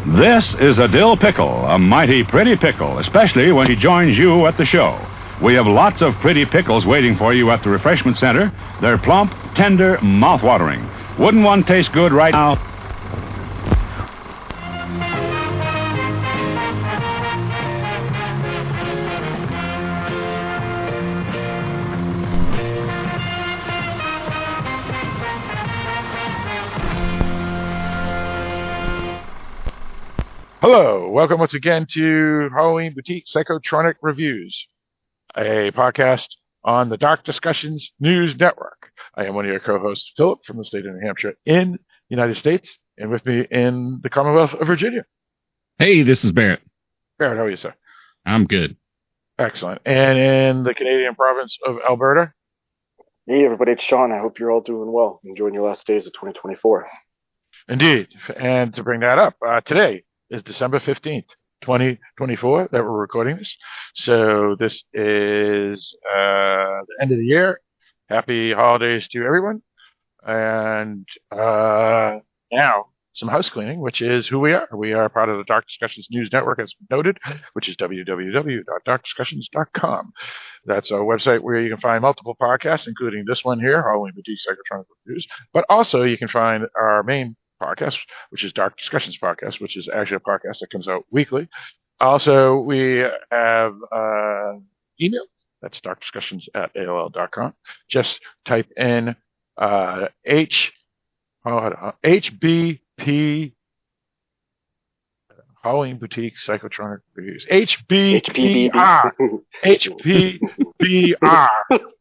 This is a dill pickle, a mighty pretty pickle, especially when he joins you at the show. We have lots of pretty pickles waiting for you at the refreshment center. They're plump, tender, mouth-watering. Wouldn't one taste good right now? Hello, welcome once again to Halloween Boutique Psychotronic Reviews, a podcast on the Dark Discussions News Network. I am one of your co-hosts, Philip, from the state of New Hampshire in the United States, and with me in the Commonwealth of Virginia. Hey, this is Barrett. Barrett, how are you, sir? I'm good. Excellent. And in the Canadian province of Alberta? Hey, everybody, it's Sean. I hope you're all doing well, enjoying your last days of 2024. Indeed. And to bring that up, today is December 15th, 2024, that we're recording this. So this is the end of the year. Happy holidays to everyone. And now, some house cleaning, which is who we are. We are part of the Dark Discussions News Network, as noted, which is www.darkdiscussions.com. That's our website where you can find multiple podcasts, including this one here, Halloween Boutique Psychotronic Reviews. But also you can find our main podcast, which is Dark Discussions Podcast, which is actually a podcast that comes out weekly. Also, we have email. That's darkdiscussions@aol.com. Just type in HBP Halloween Boutique Psychotronic Reviews. HBPR. HBPR.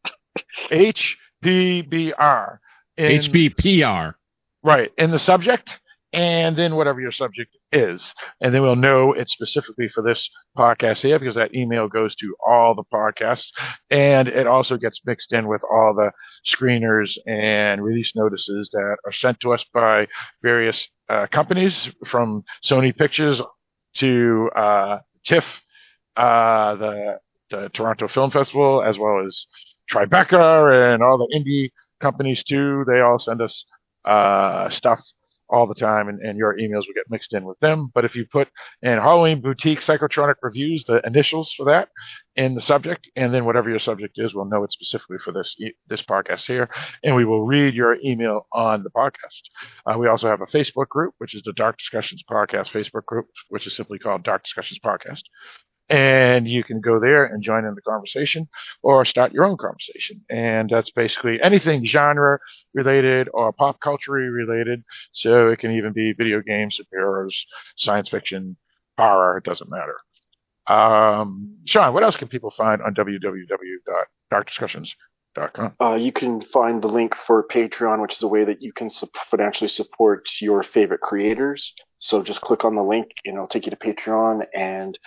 HBPR. HBPR. Right, in the subject, and then whatever your subject is. And then we'll know it's specifically for this podcast here, because that email goes to all the podcasts, and it also gets mixed in with all the screeners and release notices that are sent to us by various companies, from Sony Pictures to TIFF, the Toronto Film Festival, as well as Tribeca and all the indie companies too. They all send us stuff all the time, and your emails will get mixed in with them. But if you put in Halloween Boutique Psychotronic Reviews, the initials for that, in the subject, and then whatever your subject is, we'll know it's specifically for this podcast here, and we will read your email on the podcast. We also have a Facebook group, which is the Dark Discussions Podcast Facebook group, which is simply called Dark Discussions Podcast. And you can go there and join in the conversation or start your own conversation. And that's basically anything genre related or pop culture related. So it can even be video games, superheroes, science fiction, horror, it doesn't matter. Sean, what else can people find on www.darkdiscussions.com? You can find the link for Patreon, which is a way that you can financially support your favorite creators. So just click on the link and it'll take you to Patreon, and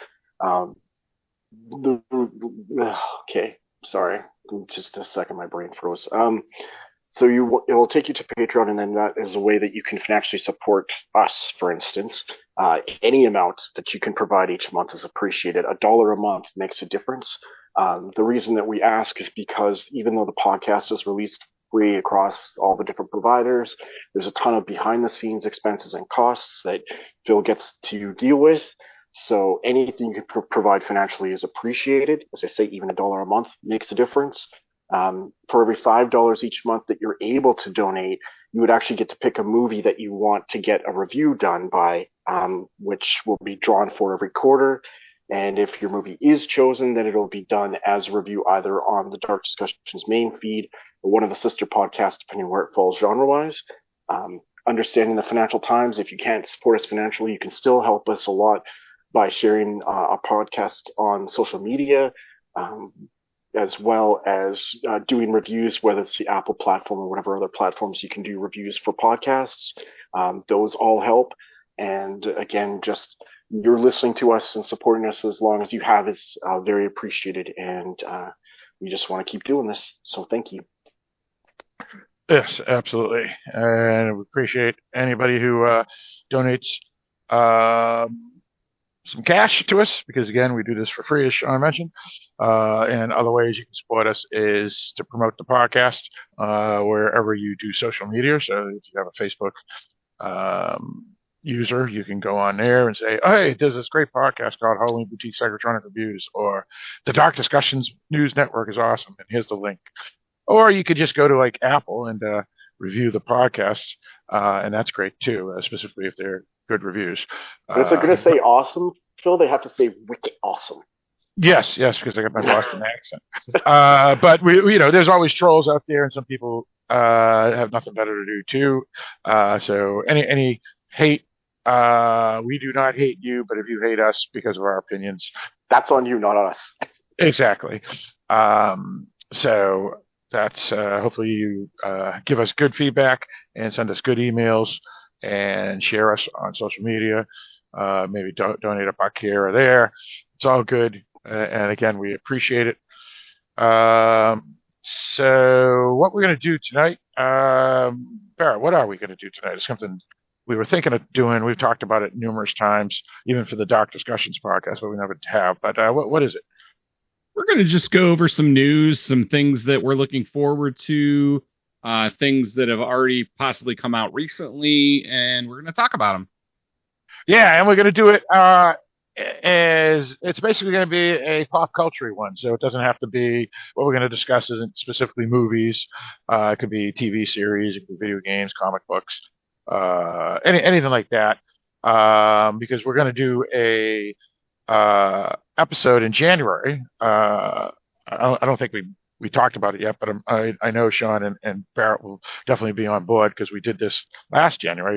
okay, sorry, just a second, my brain froze. So it will take you to Patreon, and then that is a way that you can actually support us, for instance. Any amount that you can provide each month is appreciated. $1 a month makes a difference. The reason that we ask is because even though the podcast is released free across all the different providers, there's a ton of behind-the-scenes expenses and costs that Phil gets to deal with. So anything you can provide financially is appreciated. As I say, even $1 a month makes a difference. For every $5 each month that you're able to donate, you would actually get to pick a movie that you want to get a review done by, which will be drawn for every quarter. And if your movie is chosen, then it'll be done as a review either on the Dark Discussions main feed or one of the sister podcasts, depending where it falls genre-wise. Understanding the financial times, if you can't support us financially, you can still help us a lot by sharing our podcast on social media, as well as doing reviews, whether it's the Apple platform or whatever other platforms you can do reviews for podcasts. Those all help. And again, just you're listening to us and supporting us as long as you have is very appreciated. And we just want to keep doing this. So thank you. Yes, absolutely. And we appreciate anybody who donates some cash to us, because again, we do this for free, as Sean mentioned. And other ways you can support us is to promote the podcast wherever you do social media. So if you have a Facebook user, you can go on there and say, oh, hey, there's this great podcast called Halloween Boutique Psychotronic Reviews, or the Dark Discussions News Network is awesome, and here's the link. Or you could just go to like Apple and review the podcast, and that's great too, specifically if they're good reviews. But if they're going to say awesome, Phil, they have to say wicked awesome. Yes, because I got my Boston accent. But there's always trolls out there, and some people have nothing better to do too. So any hate, we do not hate you, but if you hate us because of our opinions, that's on you, not us. Exactly. So that's hopefully you give us good feedback and send us good emails and share us on social media. Maybe donate a buck here or there. It's all good. And again, we appreciate it. So what we're going to do tonight, Barrett, what are we going to do tonight? It's something we were thinking of doing. We've talked about it numerous times, even for the Dark Discussions podcast, but we never have. But what is it? We're going to just go over some news, some things that we're looking forward to, things that have already possibly come out recently, and we're going to talk about them. Yeah, and we're going to do it as it's basically going to be a pop culture one, so it doesn't have to be what we're going to discuss isn't specifically movies. It could be TV series, it could be video games, comic books, anything like that. Because we're going to do a episode in January. I don't think we talked about it yet, but I know Sean and Barrett will definitely be on board because we did this last January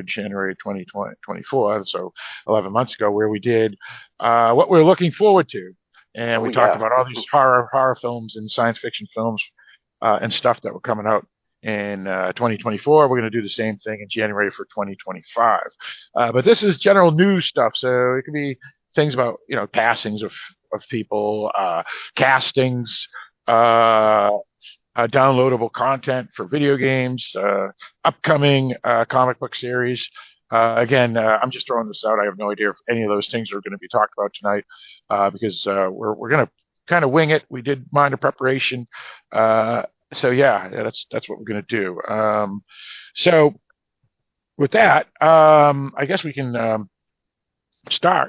2024, so 11 months ago, where we did what we're looking forward to. And we talked about all these horror films and science fiction films and stuff that were coming out in 2024. We're going to do the same thing in January for 2025. But this is general news stuff, so it could be things about, passings of people, castings, downloadable content for video games, upcoming comic book series. Again, I'm just throwing this out. I have no idea if any of those things are going to be talked about tonight because we're going to kind of wing it. We did minor preparation. So that's what we're going to do. So with that, I guess we can start.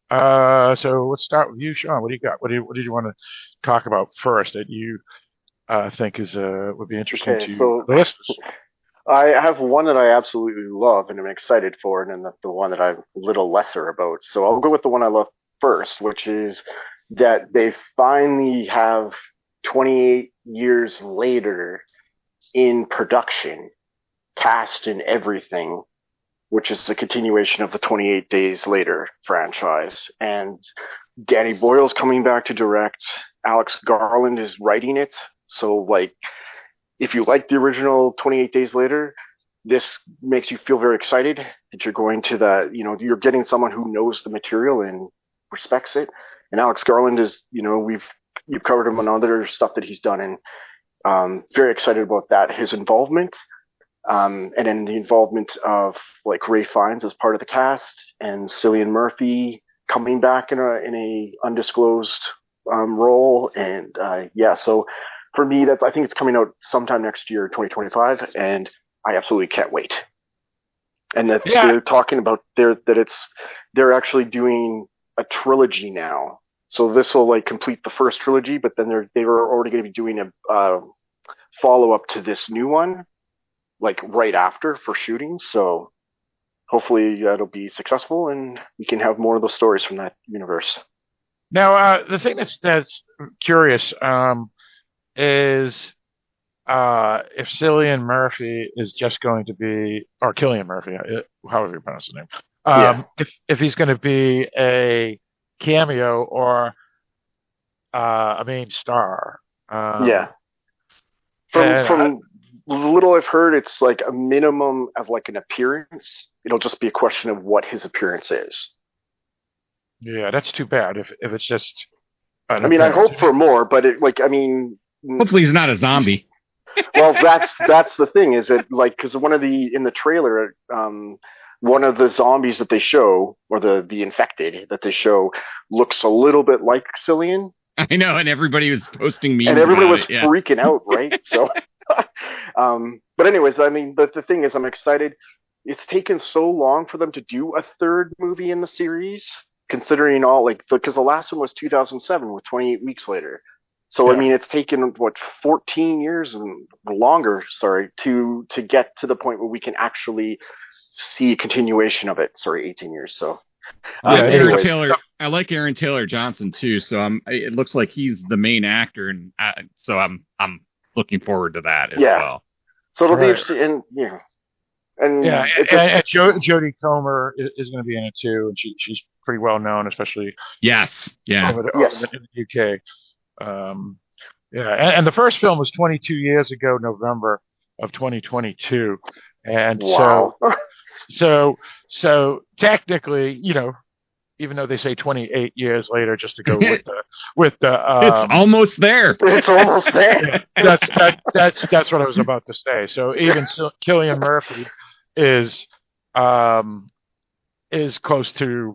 So let's start with you, Sean. What do you got? What did you want to talk about first that you think is would be interesting to the listeners? I have one that I absolutely love and I'm excited for, and then the one that I'm a little lesser about. So I'll go with the one I love first, which is that they finally have 28 years later in production, cast and everything, which is the continuation of the 28 Days Later franchise. And Danny Boyle's coming back to direct. Alex Garland is writing it. So, if you like the original 28 Days Later, this makes you feel very excited that you're going to that, you're getting someone who knows the material and respects it. And Alex Garland is, you've covered him on other stuff that he's done, and very excited about that, his involvement. And then the involvement of Ralph Fiennes as part of the cast, and Cillian Murphy coming back in a undisclosed role, and so for me, I think it's coming out sometime next year, 2025, and I absolutely can't wait. And that they're talking about they're actually doing a trilogy now, so this will complete the first trilogy, but then they were already going to be doing a follow up to this new one. Right after for shooting, so hopefully it'll be successful and we can have more of those stories from that universe. Now, the thing that's curious is if Cillian Murphy is just going to be, or Cillian Murphy, however you pronounce his name, if he's going to be a cameo or a main star. From the little I've heard, it's a minimum of an appearance. It'll just be a question of what his appearance is. Yeah, that's too bad if it's just. I hope for more, but hopefully he's not a zombie. Well, that's the thing, is that because in the trailer, one of the zombies that they show, or the infected that they show, looks a little bit like Cillian. I know, and everybody was posting memes. And everybody was freaking out, right? So, but anyways, the thing is, I'm excited. it's taken so long for them to do a third movie in the series, considering all because the last one was 2007 with 28 Weeks Later. So I Yeah. mean, it's taken 14 years and longer, sorry, to get to the point where we can actually see a continuation of it. Sorry, 18 years. So Aaron Taylor Johnson too. So it looks like he's the main actor, and so I'm looking forward to that as well. So it'll be Right. interesting, and and Jodie Comer is going to be in it too, and she's pretty well known, especially over in the UK. And the first film was 22 years ago, November of 2022, and wow. so technically, even though they say 28 years later, just to go with the it's almost there. It's almost there. That's what I was about to say. So even Cillian Murphy is close to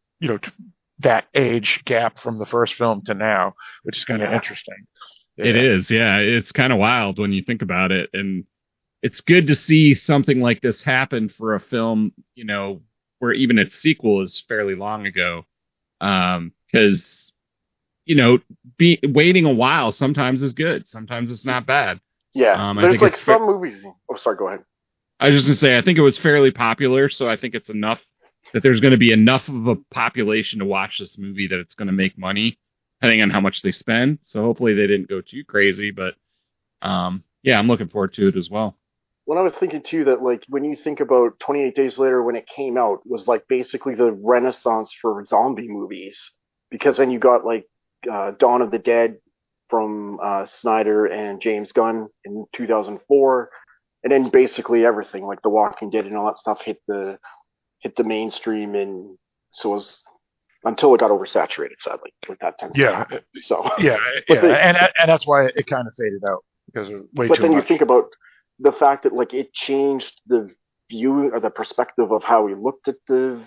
that age gap from the first film to now, which is kind of interesting. Yeah. It is, yeah. It's kind of wild when you think about it, and it's good to see something like this happen for a film, where even its sequel is fairly long ago. Because, waiting a while sometimes is good. Sometimes it's not bad. Yeah, there's some movies. Oh, sorry, go ahead. I was just going to say, I think it was fairly popular, so I think it's enough that there's going to be enough of a population to watch this movie that it's going to make money, depending on how much they spend. So hopefully they didn't go too crazy, but I'm looking forward to it as well. Well, I was thinking too that when you think about 28 Days Later when it came out was basically the renaissance for zombie movies, because then you got Dawn of the Dead from Snyder and James Gunn in 2004, and then basically everything The Walking Dead and all that stuff hit the mainstream, and so it was until it got oversaturated, sadly, with that time. Yeah. So and that's why it kind of faded out because of way too much. But then you think about the fact that it changed the view or the perspective of how we looked at the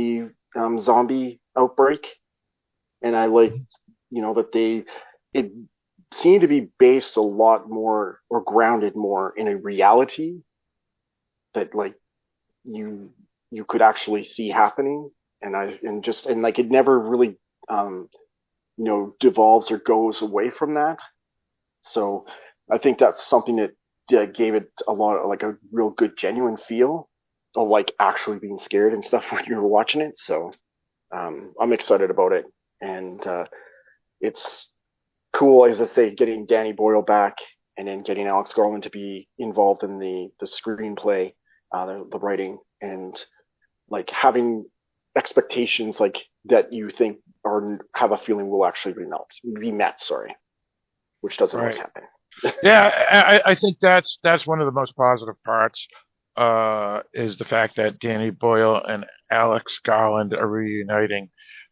zombie outbreak, and I that it seemed to be based a lot more or grounded more in a reality that you could actually see happening, and it never really devolves or goes away from that. So I think that's something that gave it a lot of a real good genuine feel of actually being scared and stuff when you were watching it. So I'm excited about it, and it's cool, as I say, getting Danny Boyle back and then getting Alex Garland to be involved in the screenplay, the writing, and having expectations that you think or have a feeling will actually be met, which doesn't always happen. Yeah, I think that's one of the most positive parts is the fact that Danny Boyle and Alex Garland are reuniting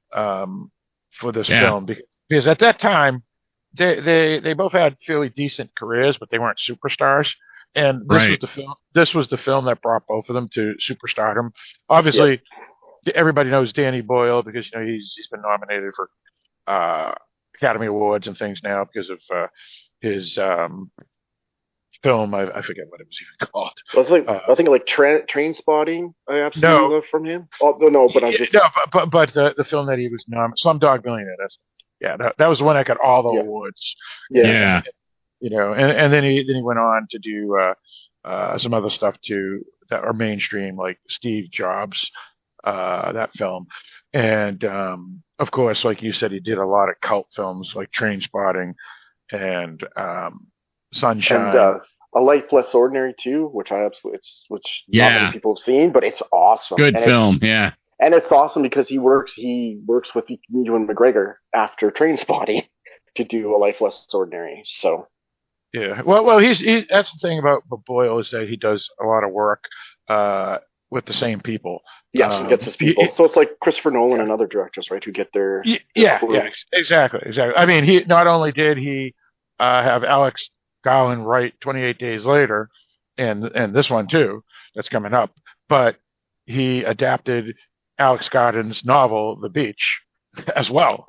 for this film, because at that time they both had fairly decent careers, but they weren't superstars. And this was the film that brought both of them to superstardom. Obviously, everybody knows Danny Boyle because he's been nominated for Academy Awards and things now because of his film. I forget what it was even called. I think Train Spotting. I absolutely love from him. Oh no, but I'm just but the film that he was nominated, Slumdog Millionaire. That was the one that got all the awards. Yeah. And then he went on to do some other stuff too that are mainstream, like Steve Jobs, that film, and of course, like you said, he did a lot of cult films like Train Spotting and Sunshine, and A Life Less Ordinary too, which not many people have seen, but it's awesome. Good film, yeah. And it's awesome because he works with Ewan McGregor after Train Spotting to do A Life Less Ordinary. So yeah, well, he's that's the thing about Boyle is that he does a lot of work with the same people. Yes, he gets his people. So it's like Christopher Nolan and other directors, right, who get their exactly. I mean, he not only did he have Alex Garland write 28 Days Later, and this one too that's coming up, but he adapted Alex Garland's novel The Beach as well.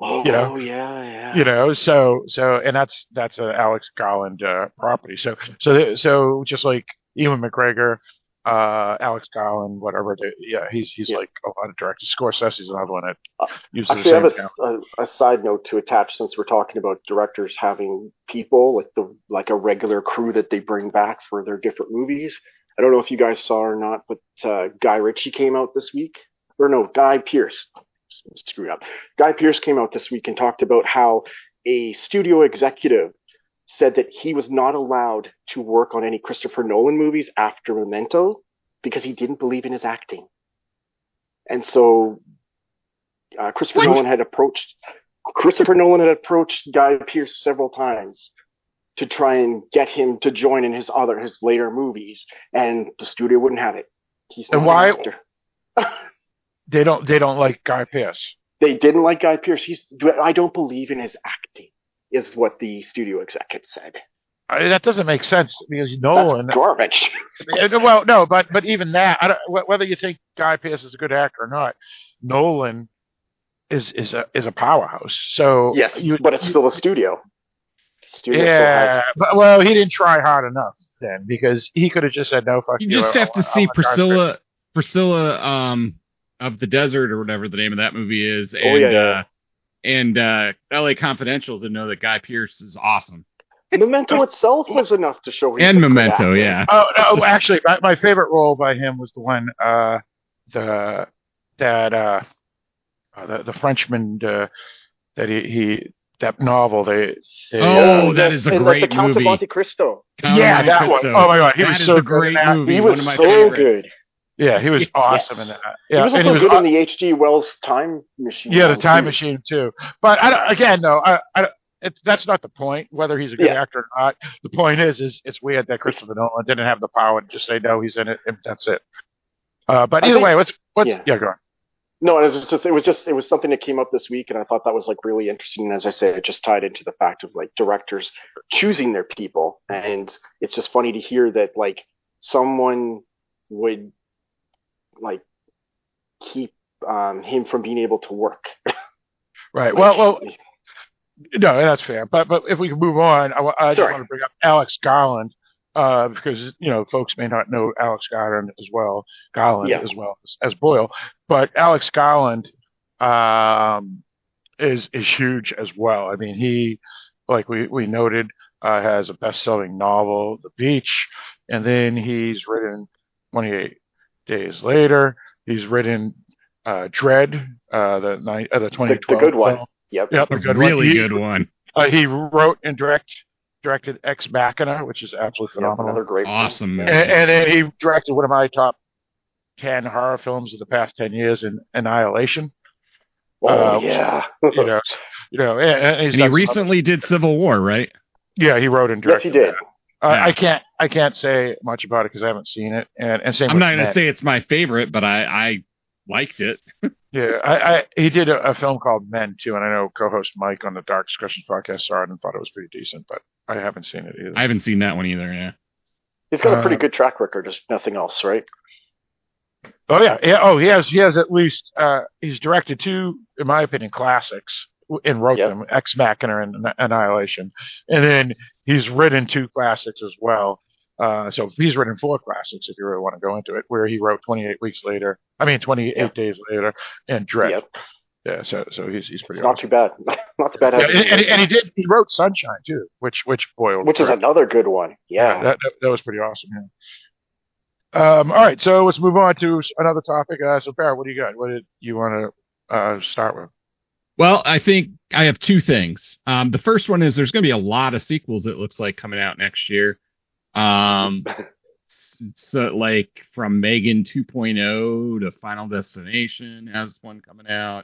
So and that's an Alex Garland property. So just like Ewan McGregor, Alex Garland, whatever. He's like a lot of directors. Scorsese's another one that uses Actually, the I have same a side note to attach since we're talking about directors having people like a regular crew that they bring back for their different movies. I don't know if you guys saw or not, but Guy Ritchie came out this week. Or no, Guy Pearce. Screwed up. Guy Pearce came out this week and talked about how a studio executive said that he was not allowed to work on any Christopher Nolan movies after Memento because he didn't believe in his acting. And so Christopher Nolan had approached Guy Pearce several times to try and get him to join in his later movies, and the studio wouldn't have it. He's not an actor. They don't like Guy Pearce. They didn't like Guy Pearce. I don't believe in his acting, is what the studio executive said. That doesn't make sense because Nolan. That's garbage. Well, no, but even that, whether you think Guy Pearce is a good actor or not, Nolan is a powerhouse. So yes, but it's still a studio. Yeah, but he didn't try hard enough then because he could have just said no. Fuck you. You just have to see Priscilla of the Desert or whatever the name of that movie is, and L.A. Confidential to know that Guy Pearce is awesome. Memento itself was enough to show. And Memento, yeah. Oh no, actually, my favorite role by him was the one the Frenchman that he that novel that is a great the Count movie. of Monte Cristo. That one. Oh my god, he was so great movie. He was so good. Yeah, he was awesome in that. Yeah, he was also good in the H.G. Wells Time Machine. Yeah, the Time Machine too. But that's not the point. Whether he's a good actor or not, the point is it's weird that Christopher Nolan didn't have the power to just say no, he's in it, and that's it. But either way, let's go on. No, it was something that came up this week, and I thought that was like really interesting. And as I say, it just tied into the fact of like directors choosing their people, and it's just funny to hear that like someone would like keep him from being able to work. Right. Well, no, that's fair. But if we can move on, I just want to bring up Alex Garland because folks may not know Alex Garland as well as Boyle, but Alex Garland is huge as well. I mean, he, like we noted, has a best-selling novel, The Beach, and then he's written 28 Days Later. He's written Dread, the 2012 the good one. Film. Yep, the good really one. Good one. He wrote and directed Ex Machina, which is absolutely phenomenal. Another great awesome movie. And then he directed one of my top 10 horror films of the past 10 years, in Annihilation. Oh yeah. And he recently did Civil War, right? Yeah, he wrote and directed. Yes, he did. I can't say much about it because I haven't seen it. And same. I'm not going to say it's my favorite, but I liked it. Yeah, he did a film called Men too, and I know co-host Mike on the Dark Discussions podcast saw it and thought it was pretty decent, but I haven't seen it either. I haven't seen that one either. Yeah, he's got a pretty good track record, just nothing else, right? Oh yeah. Oh, he has at least. He's directed two, in my opinion, classics and wrote them: Ex Machina and Annihilation, and then he's written two classics as well. So he's written four classics, if you really want to go into it, where he wrote 28 Days Later, and Dread. Yep. Yeah, so he's pretty. Not too bad. Not too bad. Yeah, and he wrote Sunshine too, which boiled. Which is another good one. Yeah, that was pretty awesome. Yeah. All right, so let's move on to another topic. So Barrett, what do you got? What did you want to start with? Well, I think I have two things. The first one is there's going to be a lot of sequels, it looks like, coming out next year. So like from Megan 2.0 to Final Destination has one coming out.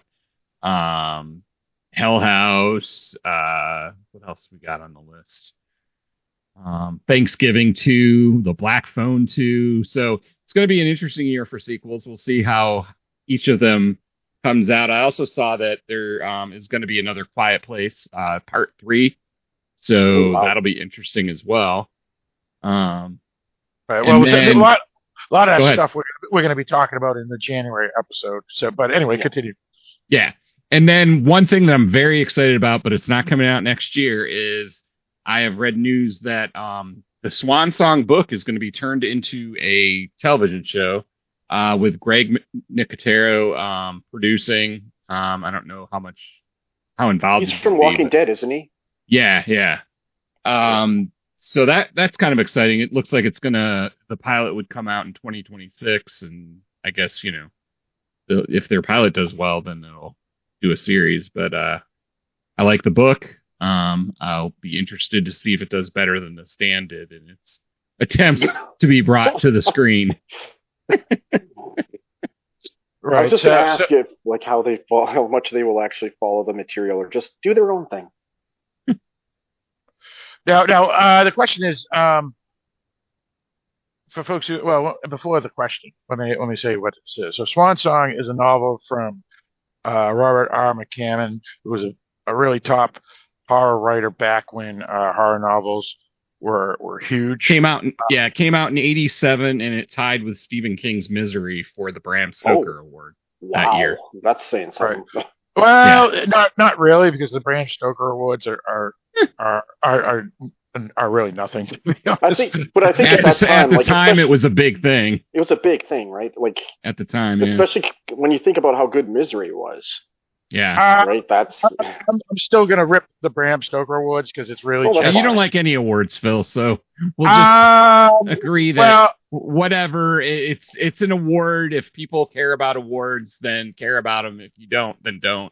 Hell House. What else we got on the list? Thanksgiving 2, The Black Phone 2. So it's going to be an interesting year for sequels. We'll see how each of them comes out. I also saw that there is going to be another Quiet Place Part 3. So that'll be interesting as well. Right. Well, a lot of that stuff we're going to be talking about in the January episode. So, but anyway, continue. Yeah. And then one thing that I'm very excited about, but it's not coming out next year, is I have read news that the Swan Song book is going to be turned into a television show with Greg Nicotero producing. I don't know how involved He's from Walking Dead, isn't he? Yeah. So that's kind of exciting. It looks like the pilot would come out in 2026, and I guess, if their pilot does well, then they'll do a series. But I like the book. I'll be interested to see if it does better than The Stand did in its attempts to be brought to the screen. Right. I was just going to ask if, how much they will actually follow the material, or just do their own thing. Now, the question is, for folks who, before the question, let me say what it says. So, Swan Song is a novel from Robert R. McCammon, who was a really top horror writer back when horror novels were huge. Came out in '87, and it tied with Stephen King's Misery for the Bram Stoker Award that year. That's saying something. Right. Well, not really, because the Bram Stoker Awards are really nothing, to be honest. I think at the time it was a big thing. It was a big thing, right? Like at the time, especially when you think about how good Misery was. Yeah, right. That's. I'm still gonna rip the Bram Stoker Awards because it's really. You don't like any awards, Phil. So we'll just agree that whatever. It's an award. If people care about awards, then care about them. If you don't, then don't.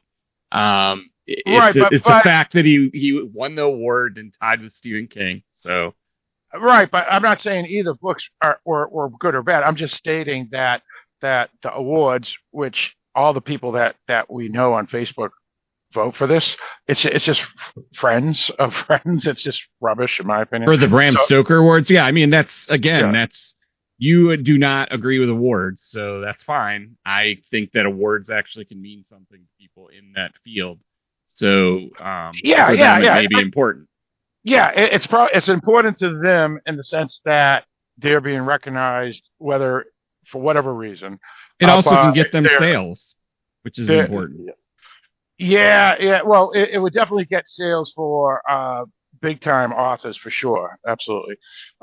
It's a fact that he won the award and tied with Stephen King. So. Right, but I'm not saying either books were good or bad. I'm just stating that the awards, which all the people that we know on Facebook vote for this, it's just friends of friends. It's just rubbish, in my opinion. For the Bram Stoker Awards, yeah. I mean, that's you do not agree with awards, so that's fine. I think that awards actually can mean something to people in that field. So it may be important. Yeah, it's important to them in the sense that they're being recognized, whether for whatever reason. It also can get them sales, which is important. Yeah. Well, it would definitely get sales for big time authors for sure. Absolutely.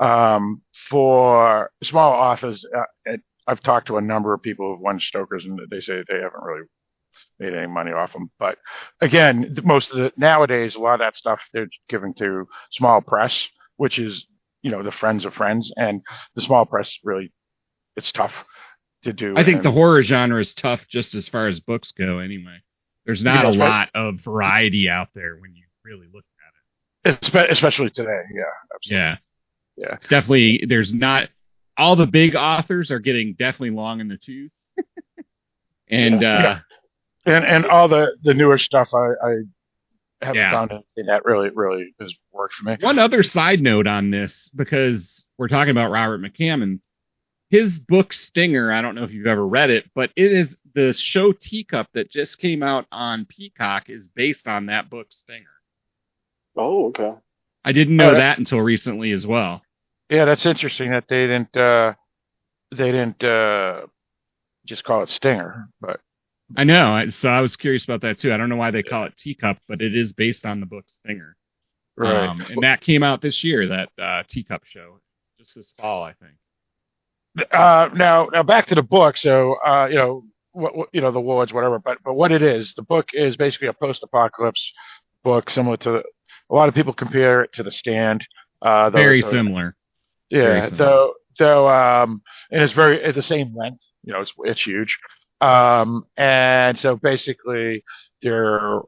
For small authors, I've talked to a number of people who've won Stokers, and they say they haven't really made any money off them. But again, nowadays, a lot of that stuff they're giving to small press, which is, the friends of friends, and the small press really, it's tough to do. I think the horror genre is tough just as far as books go anyway. There's not a lot of variety out there when you really look at it. Especially today, yeah. Absolutely. Yeah. It's definitely, there's not, all the big authors are getting definitely long in the tooth. And, And all the newer stuff, I haven't found anything that really has worked for me. One other side note on this, because we're talking about Robert McCammon, his book Stinger, I don't know if you've ever read it, but it is the show Teacup that just came out on Peacock is based on that book Stinger. Oh, okay. I didn't know that until recently as well. Yeah, that's interesting that they didn't just call it Stinger, but. I know, so I was curious about that too. I don't know why they call it Teacup, but it is based on the book Stinger. Right. And that came out this year, that Teacup show, just this fall, I think. Now back to the book. So, what the awards, whatever. But what it is, the book is basically a post-apocalypse book, similar to a lot of people compare it to The Stand. Very similar. Yeah. Very similar. And it's the same length. It's huge. And so basically they're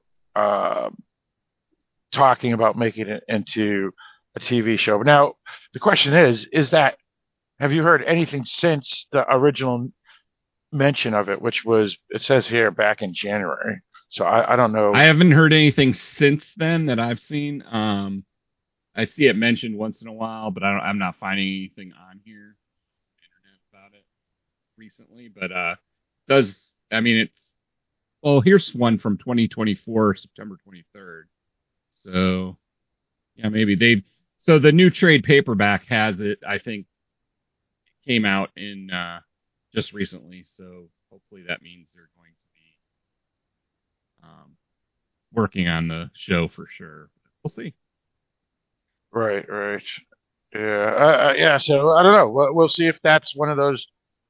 talking about making it into a TV show. But now the question is that, have you heard anything since the original mention of it, which was, it says here, back in January. So I don't know. I haven't heard anything since then that I've seen. I see it mentioned once in a while, but I'm not finding anything on here on the internet about it recently. But here's one from 2024, September 23rd. So yeah, maybe so the new trade paperback has it, I think, came out in just recently, so hopefully that means they're going to be working on the show for sure. We'll see. Right. Yeah. So I don't know. We'll see if that's one of those.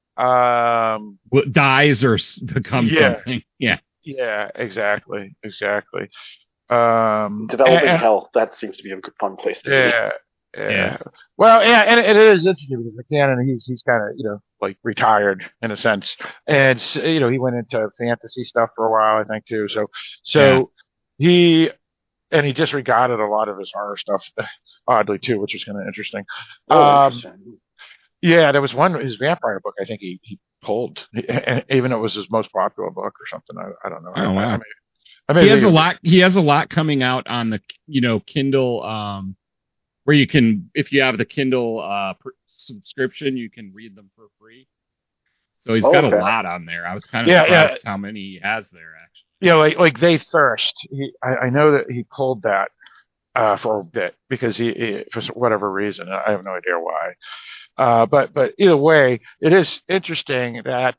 Dies or becomes Yeah. something. Yeah. Yeah. Exactly. Development hell. That seems to be a good fun place to be. Yeah. Yeah. Well, yeah, and it is interesting because McCann, he's kind of like retired in a sense, and he went into fantasy stuff for a while, I think too. So he disregarded a lot of his horror stuff, oddly too, which was kind of interesting. Interesting. Yeah, there was his vampire book. I think he pulled, even though it was his most popular book or something. I don't know. Oh wow. He has a lot. He has a lot coming out on the Kindle, where you can, if you have the Kindle subscription, you can read them for free. So he's got a lot on there. I was kind of surprised how many he has there actually. Yeah, like They Thirst. I know that he pulled that for a bit because he for whatever reason. I have no idea why. But either way, it is interesting that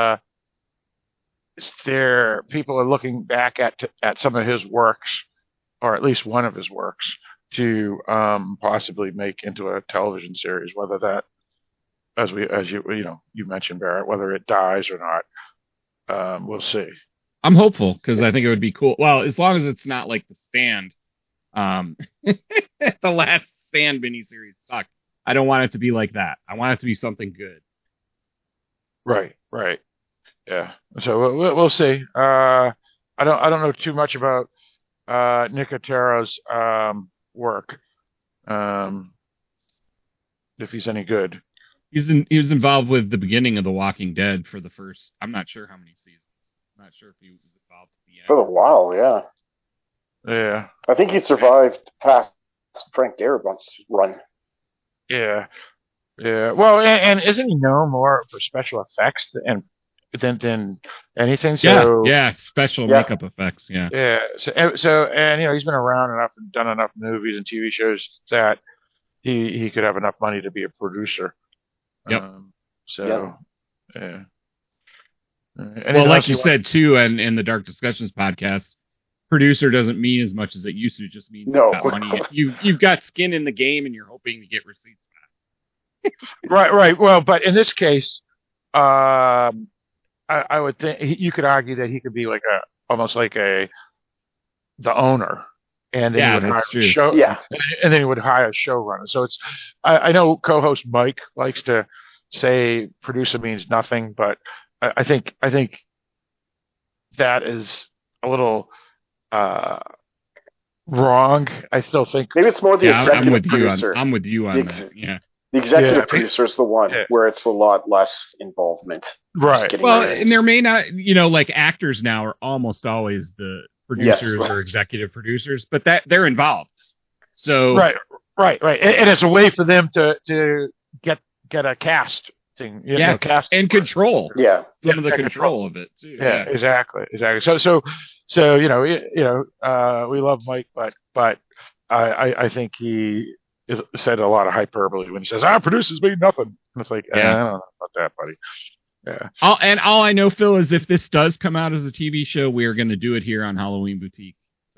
people are looking back at some of his works, or at least one of his works, to possibly make into a television series. Whether that, as you mentioned, Barrett, whether it dies or not, we'll see. I'm hopeful because I think it would be cool. Well, as long as it's not like The Stand. The last Stand miniseries sucked. I don't want it to be like that. I want it to be something good. Right. Yeah. So we'll see. I don't know too much about Nicotero's work. If he's any good. He was involved with the beginning of The Walking Dead for the first. I'm not sure how many seasons. I'm not sure if he was involved at the end. For a while, yeah. Yeah. I think he survived past Frank Darabont's run. Yeah. Well, and isn't he known more for special effects than anything? So special makeup effects. Yeah. Yeah. So he's been around enough and done enough movies and TV shows that he could have enough money to be a producer. Yep. Yeah. Well, like you said too, and in the Dark Discussions podcast, producer doesn't mean as much as it used to. It just means you've got money. You've got skin in the game, and you're hoping to get receipts back. Right. Well, but in this case, I would think you could argue that he could be almost like the owner, and then he would hire and then he would hire a showrunner. So it's I know co-host Mike likes to say producer means nothing, but I think that is a little wrong. I still think maybe it's more the executive producer. I'm with you on that. Yeah. The executive producer is the one where it's a lot less involvement. Right. Well, and there may not, like actors now are almost always the producers or executive producers, but they're involved. So right. And it's a way for them to get a cast thing. Cast and control. Yeah. Some of the control of it too. Yeah. Exactly. So we love Mike, but I think he said a lot of hyperbole when he says, producers mean nothing. And it's like, I don't know about that, buddy. Yeah. All I know, Phil, is if this does come out as a TV show, we are going to do it here on Halloween Boutique.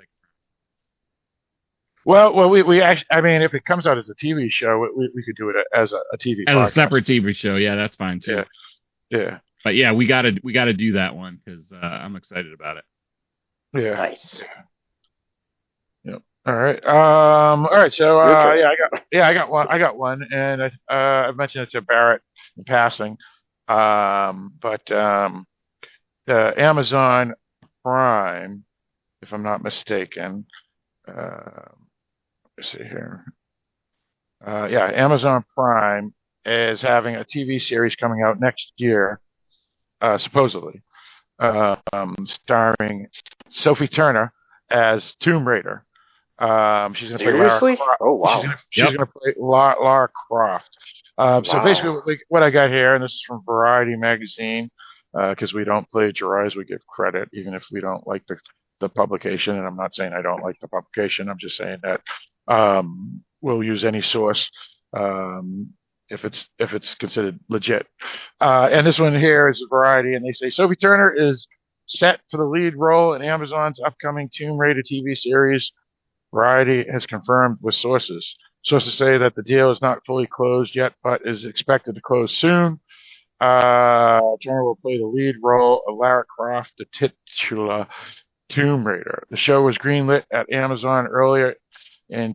Well, we actually, if it comes out as a TV show, we could do it as a TV podcast. A separate TV show. Yeah, that's fine too. Yeah. But yeah, we gotta do that one because I'm excited about it. Yeah. Nice. Yep. All right. So I got one, and I mentioned it to Barrett in passing. But the Amazon Prime, if I'm not mistaken, let's see here. Amazon Prime is having a TV series coming out next year, supposedly, starring Sophie Turner as Tomb Raider. She's going to play Lara. Oh wow! She's going to play Lara Croft. So basically, what I got here, and this is from Variety magazine, because we don't plagiarize, we give credit, even if we don't like the publication. And I'm not saying I don't like the publication. I'm just saying that we'll use any source if it's considered legit. And this one here is Variety, and they say Sophie Turner is set for the lead role in Amazon's upcoming Tomb Raider TV series. Variety has confirmed with sources. Sources say that the deal is not fully closed yet, but is expected to close soon. Turner will play the lead role of Lara Croft, the titular Tomb Raider. The show was greenlit at Amazon earlier in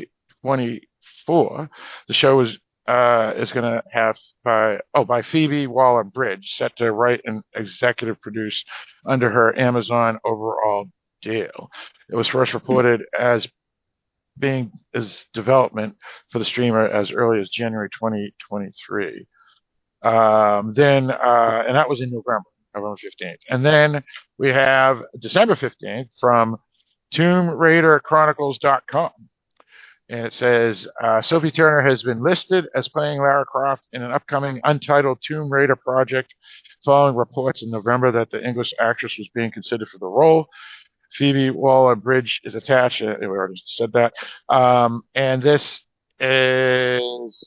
2024. The show is going to have by Phoebe Waller-Bridge, set to write and executive produce under her Amazon overall deal. It was first reported as development for the streamer as early as January 2023. And that was in November 15th. And then we have December 15th from TombRaiderChronicles.com. And it says, Sophie Turner has been listed as playing Lara Croft in an upcoming untitled Tomb Raider project, following reports in November that the English actress was being considered for the role. Phoebe Waller-Bridge is attached. We already said that. And this is...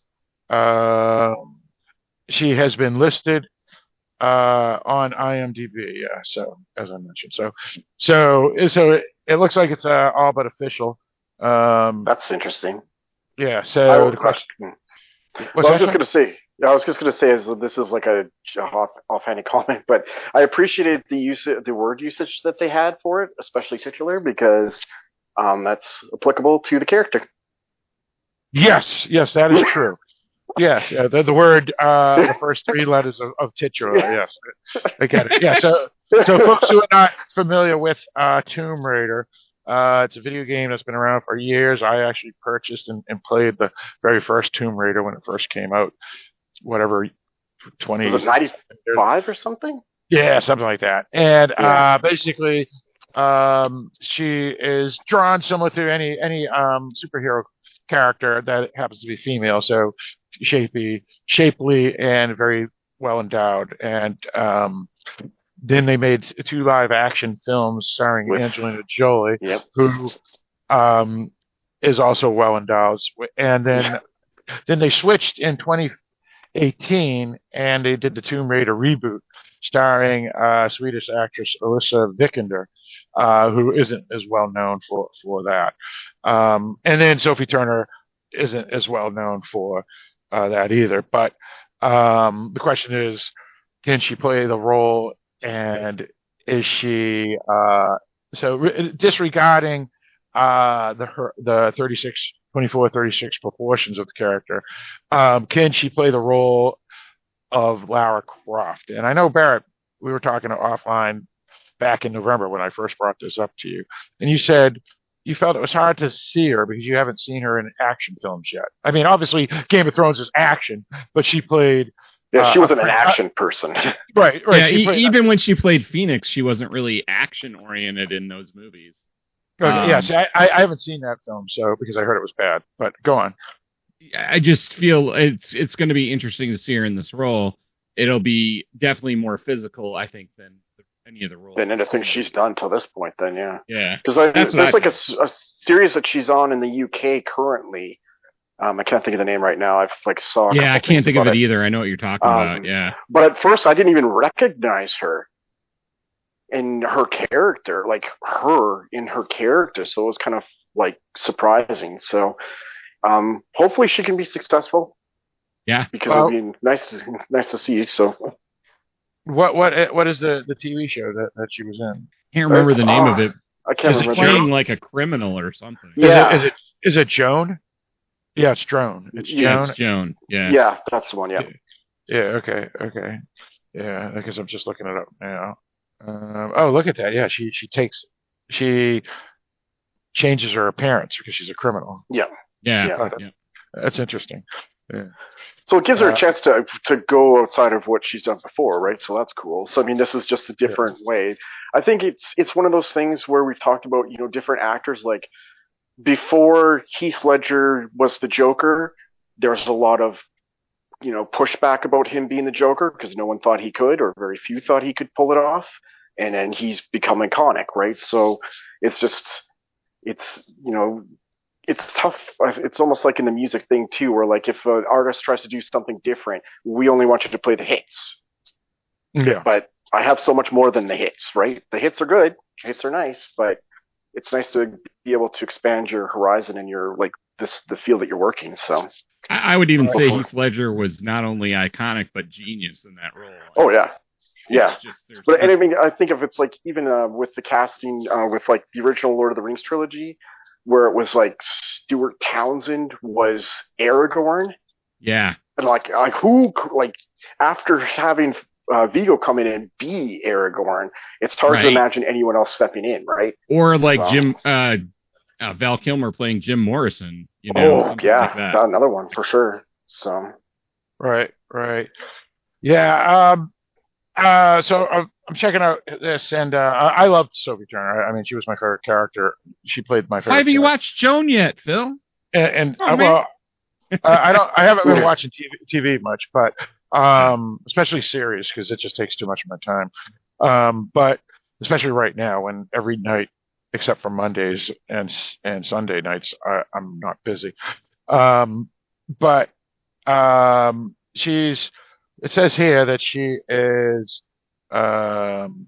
she has been listed on IMDb. Yeah, so as I mentioned, so it looks like it's all but official. That's interesting. Yeah. So the question. I was just going to say is that this is like a offhanded comment, but I appreciated the word usage that they had for it, especially titular, because that's applicable to the character. Yes, that is true. Yes, the word, the first three letters of titular. Yes, I get it. Yeah, so folks who are not familiar with Tomb Raider, it's a video game that's been around for years. I actually purchased and played the very first Tomb Raider when it first came out. Whatever, 20. Was it 95 or something? Yeah, something like that. And basically, she is drawn similar to any superhero character that happens to be female. So shapely, and very well endowed. And then they made 2 live action films starring Angelina Jolie, who is also well endowed. And then they switched in 2018, and they did the Tomb Raider reboot, starring Swedish actress Alicia Vikander, who isn't as well known for that. And then Sophie Turner isn't as well known for that either. But the question is, can she play the role, and is she disregarding the 24-36 proportions of the character, can she play the role of Lara Croft? And I know, Barrett, we were talking offline back in November when I first brought this up to you, and you said you felt it was hard to see her because you haven't seen her in action films yet. I mean, obviously, Game of Thrones is action, but she played... Yeah, she wasn't an action person. Right. Yeah, even when she played Phoenix, she wasn't really action-oriented in those movies. Okay, yeah, see, I haven't seen that film, so because I heard it was bad. But go on. I just feel it's going to be interesting to see her in this role. It'll be definitely more physical, I think, than any of the roles. Than anything she's done till this point, then, yeah. Yeah. Because there's like a series that she's on in the UK currently. I can't think of the name right now. I've saw. Yeah, I can't think of it either. I know what you're talking about. Yeah. But at first, I didn't even recognize her in her character, so it was kind of surprising. So hopefully she can be successful. Yeah, because it would be nice to see. So what is the TV show that she was in? Can't remember the name of it. I can't remember. Playing like a criminal or something. Yeah. Is it Joan? Yeah, it's Joan. It's Joan. It's Joan. Yeah. Yeah, that's the one. Yeah. Yeah. Okay. Yeah, because I'm just looking it up now. Oh, look at that. Yeah, she changes her appearance because she's a criminal. Yeah. That's interesting. Yeah. So it gives her a chance to go outside of what she's done before, right? So that's cool. So I mean, this is just a different way. I think it's one of those things where we've talked about, different actors. Like before Heath Ledger was the Joker, there was a lot of pushback about him being the Joker because no one thought he could, or very few thought he could pull it off. And then he's become iconic, right? So it's tough. It's almost like in the music thing too, where if an artist tries to do something different, we only want you to play the hits. Yeah. But I have so much more than the hits, right? The hits are good. The hits are nice, but it's nice to be able to expand your horizon and your the field that you're working. So I would even say Heath Ledger was not only iconic but genius in that role. Oh yeah. Yeah, but and I mean, I think if it's like even with the casting with like the original Lord of the Rings trilogy, where it was like Stuart Townsend was Aragorn. Yeah, and like who like after having Viggo come in and be Aragorn, it's hard to imagine anyone else stepping in, right? Or like Jim Val Kilmer playing Jim Morrison. You know, like that. Another one for sure. So right, yeah. So I'm checking out this, and I loved Sophie Turner. I mean, she was my favorite character. She played my favorite. Why haven't you watched Joan yet, Phil? I haven't been watching TV much, but especially series because it just takes too much of my time. But especially right now, when every night except for Mondays and Sunday nights, I'm not busy. But she's. It says here that she is 5'8"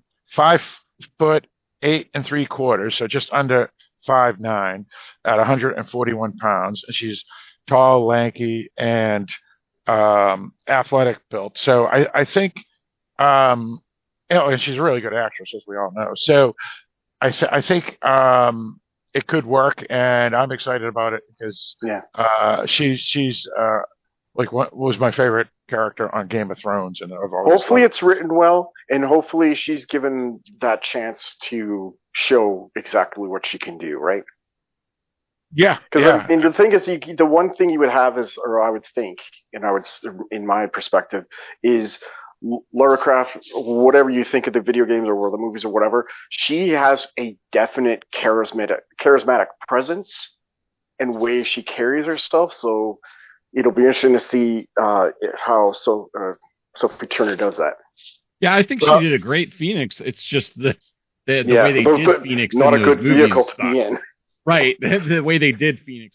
3/4", so just under 5'9", at 141 pounds. And she's tall, lanky, and athletic built. So I think, and she's a really good actress, as we all know. So I think it could work, and I'm excited about it because she's like what was my favorite character on Game of Thrones, and hopefully it's written well, and hopefully she's given that chance to show exactly what she can do, right? Yeah, because I mean, the thing is, the one thing you would have is, or I would think, and in my perspective, is Lara Croft. Whatever you think of the video games or the movies or whatever, she has a definite charismatic presence and way she carries herself. So it'll be interesting to see how Sophie Turner does that. Yeah, I think she did a great Phoenix. It's just the way they did Phoenix. Not in a good vehicle to sucked. be in. Right, the way they did Phoenix.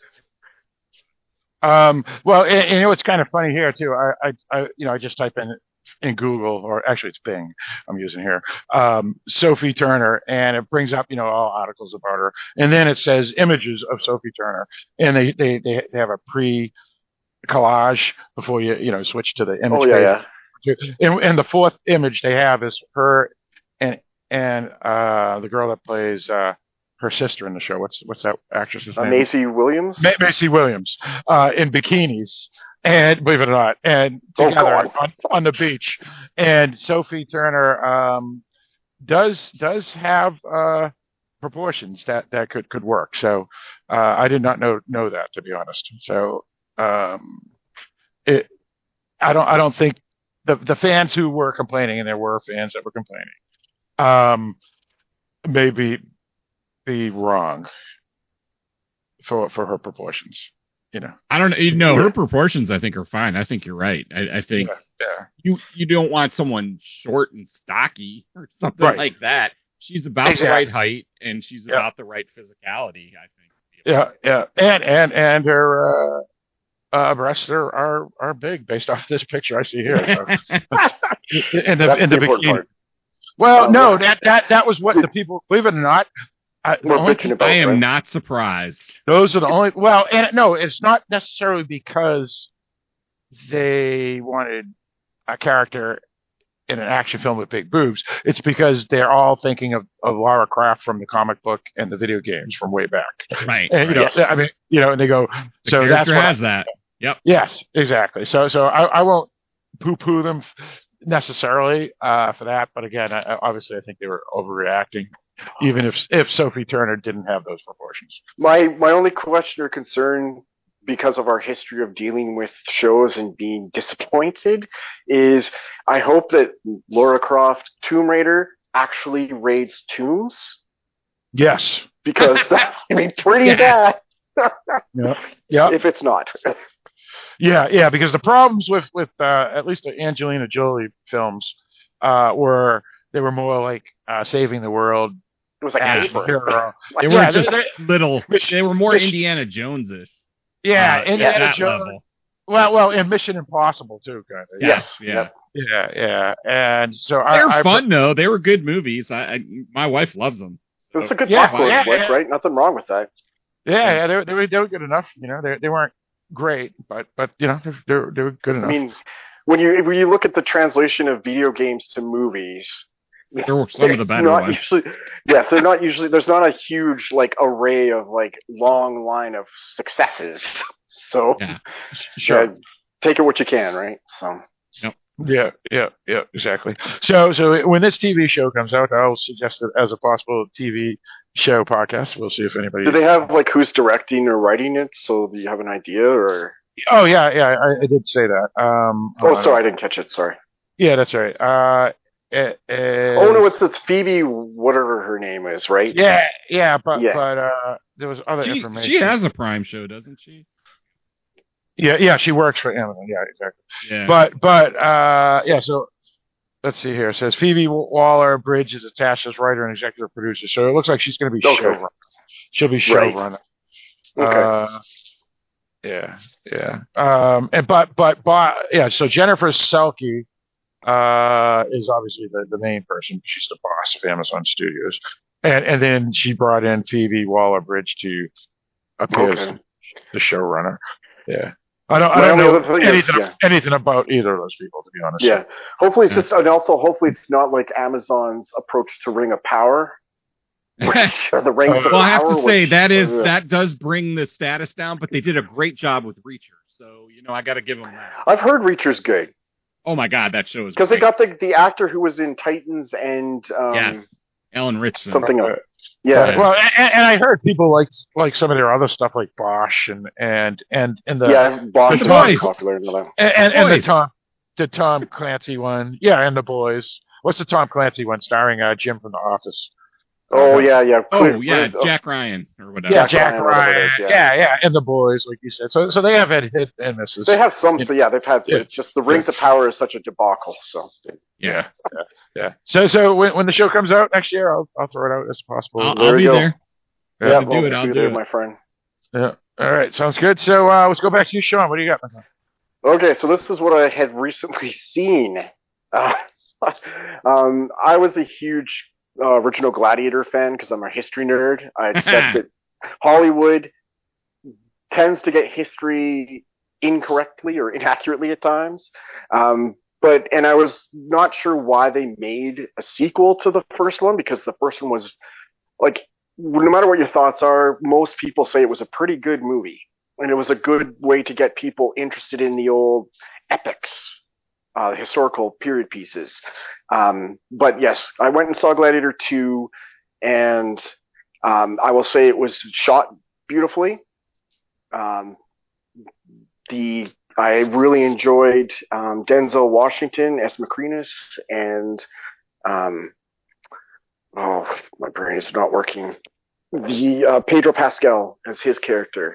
Well, and it's kind of funny here too. I just type in Google, or actually it's Bing I'm using here, Sophie Turner, and it brings up all articles about her, and then it says images of Sophie Turner, and they have a collage before you switch to the image. Oh page. And the fourth image they have is her and the girl that plays her sister in the show. What's that actress's name? Maisie Williams. Maisie Williams in bikinis, and believe it or not, and together on the beach. And Sophie Turner does have proportions that could work. So I did not know that, to be honest. So. I don't think the fans who were complaining, and there were fans that were complaining, maybe be wrong for her proportions. I don't know. Her proportions, I think, are fine. I think you're right. I think you don't want someone short and stocky or something like that. She's about the right height, and she's about the right physicality, I think. Yeah. And her breasts are big based off this picture I see here. So. in the bikini. Part. Well, no, that was what the people, believe it or not. I am not surprised. Those are the only. Well, and no, it's not necessarily because they wanted a character in an action film with big boobs. It's because they're all thinking of Lara Croft from the comic book and the video games from way back. Right. And I mean, and they go. So that's what has that. Yep. Yes, exactly. So I won't poo-poo them necessarily for that, but again, obviously I think they were overreacting, even if Sophie Turner didn't have those proportions. My only question or concern, because of our history of dealing with shows and being disappointed, is I hope that Lara Croft Tomb Raider actually raids tombs. Yes, because that's pretty bad. Yeah. If it's not. Yeah, because the problems with at least the Angelina Jolie films were they were more like saving the world. It was like hero. They were just little. They were more Indiana Jones-ish. Yeah, Indiana Jones. Well, and Mission Impossible too, kind of. Yes. Yeah. And so they're fun though. They were good movies. My wife loves them. So. It's a good popcorn flick, right? Nothing wrong with that. Yeah, they were good enough. They weren't great, but they were good I enough. mean, when you look at the translation of video games to movies, There were some of the it's better not ones. usually, yes, they're not usually. There's not a huge like array of like long line of successes. So Yeah. Sure. yeah, take it what you can, right? So Yeah, exactly. So when this TV show comes out, I'll suggest it as a possible TV show podcast. We'll see if anybody. do they have like who's directing or writing it? So do you have an idea or? Oh yeah, I did say that. Oh, sorry, I didn't catch it. Sorry. Yeah, that's right. It is, Oh no, it's Phoebe, whatever her name is, right? yeah, but Yeah. there was other information. She has a Prime show, doesn't she? Yeah, she works for Amazon. Yeah, exactly. Yeah. But yeah. So let's see here. It says Phoebe Waller-Bridge is attached as writer and executive producer. So it looks like she's going to be Okay. showrunner. She'll be showrunner. Okay. Yeah. And but yeah. So Jennifer Selke is obviously the main person. She's the boss of Amazon Studios, and then she brought in Phoebe Waller-Bridge to appear as the showrunner. Yeah. I don't know anything about either of those people, to be honest. Yeah. Hopefully it's just, and also hopefully it's not like Amazon's approach to Ring of Power. Or the Rings of Power. Well, I have to say that does bring the status down, but they did a great job with Reacher. So, I got to give them that. I've heard Reacher's good. Oh my God, that show is because they got the actor who was in Titans and yes. Alan Ritchson. Something else. Yeah. Well, and I heard people like some of their other stuff, like Bosch and the Bosch is very popular. And the Tom Clancy one, and The Boys. What's the Tom Clancy one starring Jim from The Office? Jack Ryan or whatever. Yeah, Jack Ryan. Yeah, and The Boys, like you said. So they have had hit and misses. They have some. So they've had. So it's just the Rings of Power is such a debacle. So yeah. So when the show comes out next year, I'll throw it out as possible. I'll be there. Yeah, I'll do it, my friend. Yeah. All right, sounds good. So let's go back to you, Sean. What do you got, my friend? Okay, so this is what I had recently seen. I was a huge original Gladiator fan because I'm a history nerd. I said that Hollywood tends to get history incorrectly or inaccurately at times. And I was not sure why they made a sequel to the first one, because the first one was like, no matter what your thoughts are, most people say it was a pretty good movie. And it was a good way to get people interested in the old epics, historical period pieces. But yes, I went and saw Gladiator 2, and I will say it was shot beautifully. I really enjoyed Denzel Washington as Macrinus, and my brain is not working. The Pedro Pascal as his character.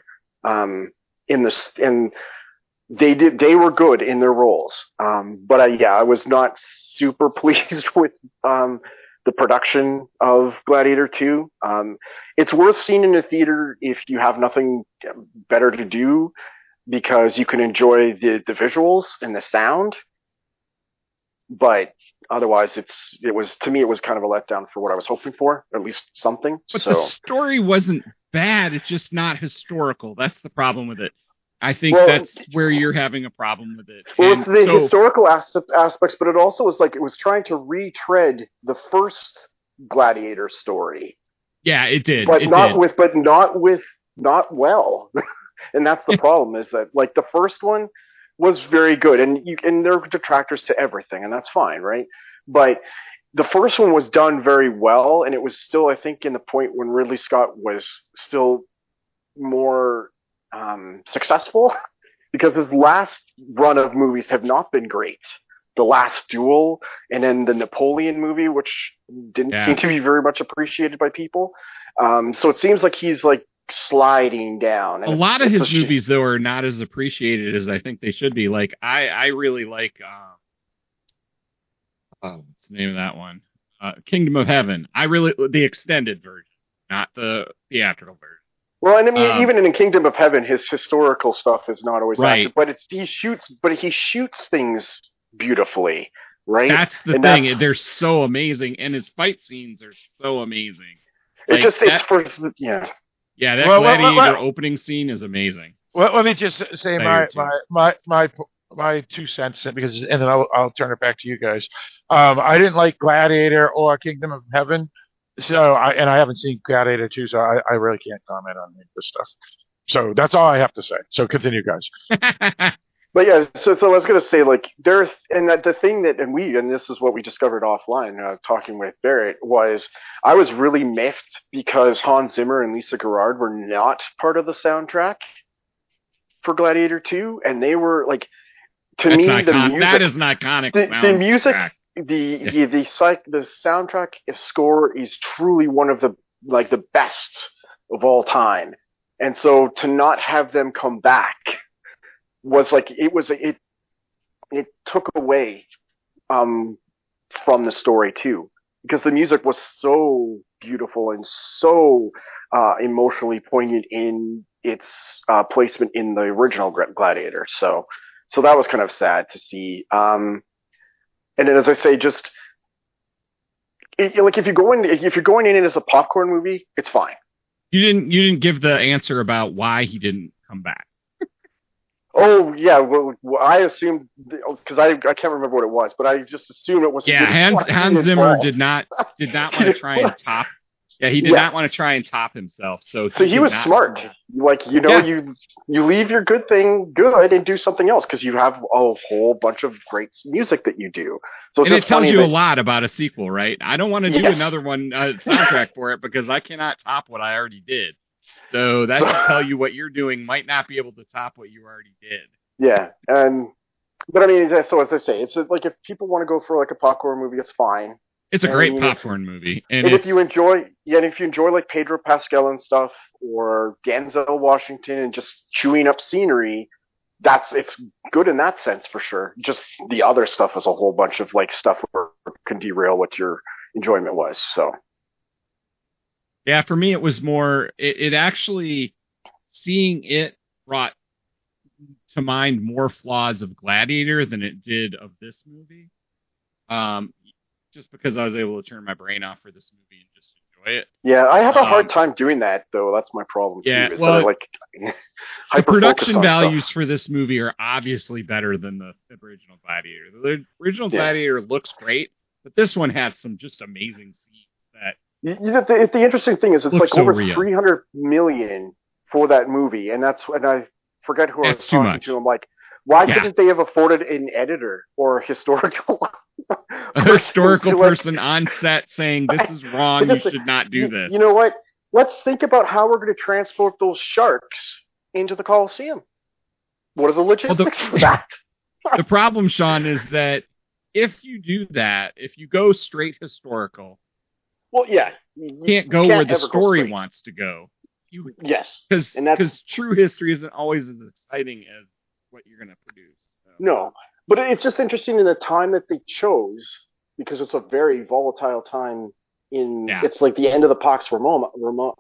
They were good in their roles. But I was not super pleased with the production of Gladiator 2. It's worth seeing in a theater if you have nothing better to do, because you can enjoy the visuals and the sound. But otherwise, it was kind of a letdown for what I was hoping for, at least something. But the story wasn't bad. It's just not historical. That's the problem with it. I think that's where you're having a problem with it. Well, it's the historical aspects, but it also was like it was trying to retread the first Gladiator story. Yeah, it did. But not well. And that's the problem, is that like the first one was very good, and there are detractors to everything, and that's fine, right? But the first one was done very well, and it was still, I think, in the point when Ridley Scott was still more successful, because his last run of movies have not been great. The Last Duel, and then the Napoleon movie, which didn't seem to be very much appreciated by people. So it seems like he's like sliding down. And a lot of his movies, though, are not as appreciated as I think they should be. Like I really like what's the name of that one? Kingdom of Heaven. The extended version, not the theatrical version. Well, and I mean, even in Kingdom of Heaven, his historical stuff is not always accurate, but he shoots things beautifully, right? That's the thing. They're so amazing, and his fight scenes are so amazing. Yeah, that Well, Gladiator opening scene is amazing. well, let me just say Gladiator my 2 cents, because, and then I'll turn it back to you guys. I didn't like Gladiator or Kingdom of Heaven, so I haven't seen Gladiator 2, so I really can't comment on any of this stuff. So that's all I have to say. So continue, guys. But yeah, so I was gonna say, like, there's, and the thing that, and this is what we discovered offline, talking with Barrett, was I was really miffed because Hans Zimmer and Lisa Gerrard were not part of the soundtrack for Gladiator 2, and they were like, to me, the music, that is an iconic the music, soundtrack. the soundtrack score is truly one of the best of all time, and so to not have them come back was like, it took away from the story too, because the music was so beautiful and so emotionally poignant in its placement in the original Gladiator. So that was kind of sad to see. And then, as I say, just like, if you're going in it as a popcorn movie, it's fine. You didn't give the answer about why he didn't come back. Oh yeah, well I assumed, because I can't remember what it was, but I just assumed it was. Yeah, Hans Zimmer did not want to try and top. Yeah, he did not want to try and top himself. So he was smart. Like, you leave your good thing good and do something else, because you have a whole bunch of great music that you do. So and it tells you a lot about a sequel, right? I don't want to do another one soundtrack for it, because I cannot top what I already did. So that should tell you what you're doing might not be able to top what you already did. Yeah, but I mean, so as I say, it's like, if people want to go for like a popcorn movie, it's fine. It's a great popcorn movie, and if you enjoy like Pedro Pascal and stuff, or Denzel Washington, and just chewing up scenery, it's good in that sense for sure. Just the other stuff is a whole bunch of like stuff where can derail what your enjoyment was. So. Yeah, for me, it was more, it actually, seeing it brought to mind more flaws of Gladiator than it did of this movie. Just because I was able to turn my brain off for this movie and just enjoy it. Yeah, I have a hard time doing that, though. That's my problem, too. Yeah, is that I, like, the production values for this movie are obviously better than the original Gladiator. The original Gladiator looks great, but this one has some just amazing scenes that... The interesting thing is, it's like over real. $300 million for that movie, and I forget who I was talking to. I'm like, why couldn't they have afforded an editor or a historical person on set saying, this is wrong, you should not do this? You know what? Let's think about how we're going to transport those sharks into the Coliseum. What are the logistics for that? The problem, Sean, is that if you do that, if you go straight historical, well, yeah, you can't go where the story wants to go. Yes, because true history isn't always as exciting as what you're going to produce. So. No, but it's just interesting in the time that they chose, because it's a very volatile time. It's like the end of the Pax Romana.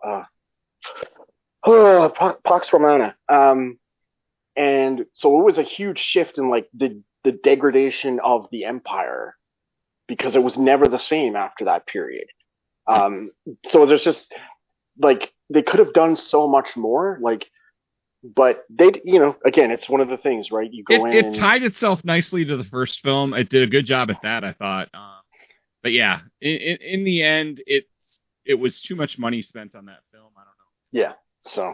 Pax Romana. And so it was a huge shift in like the degradation of the empire, because it was never the same after that period. So there's just, like, they could have done so much more, like, but they, again, it's one of the things, right? You go in. It tied itself nicely to the first film. It did a good job at that, I thought. But yeah, in the end, it was too much money spent on that film. I don't know. Yeah. So.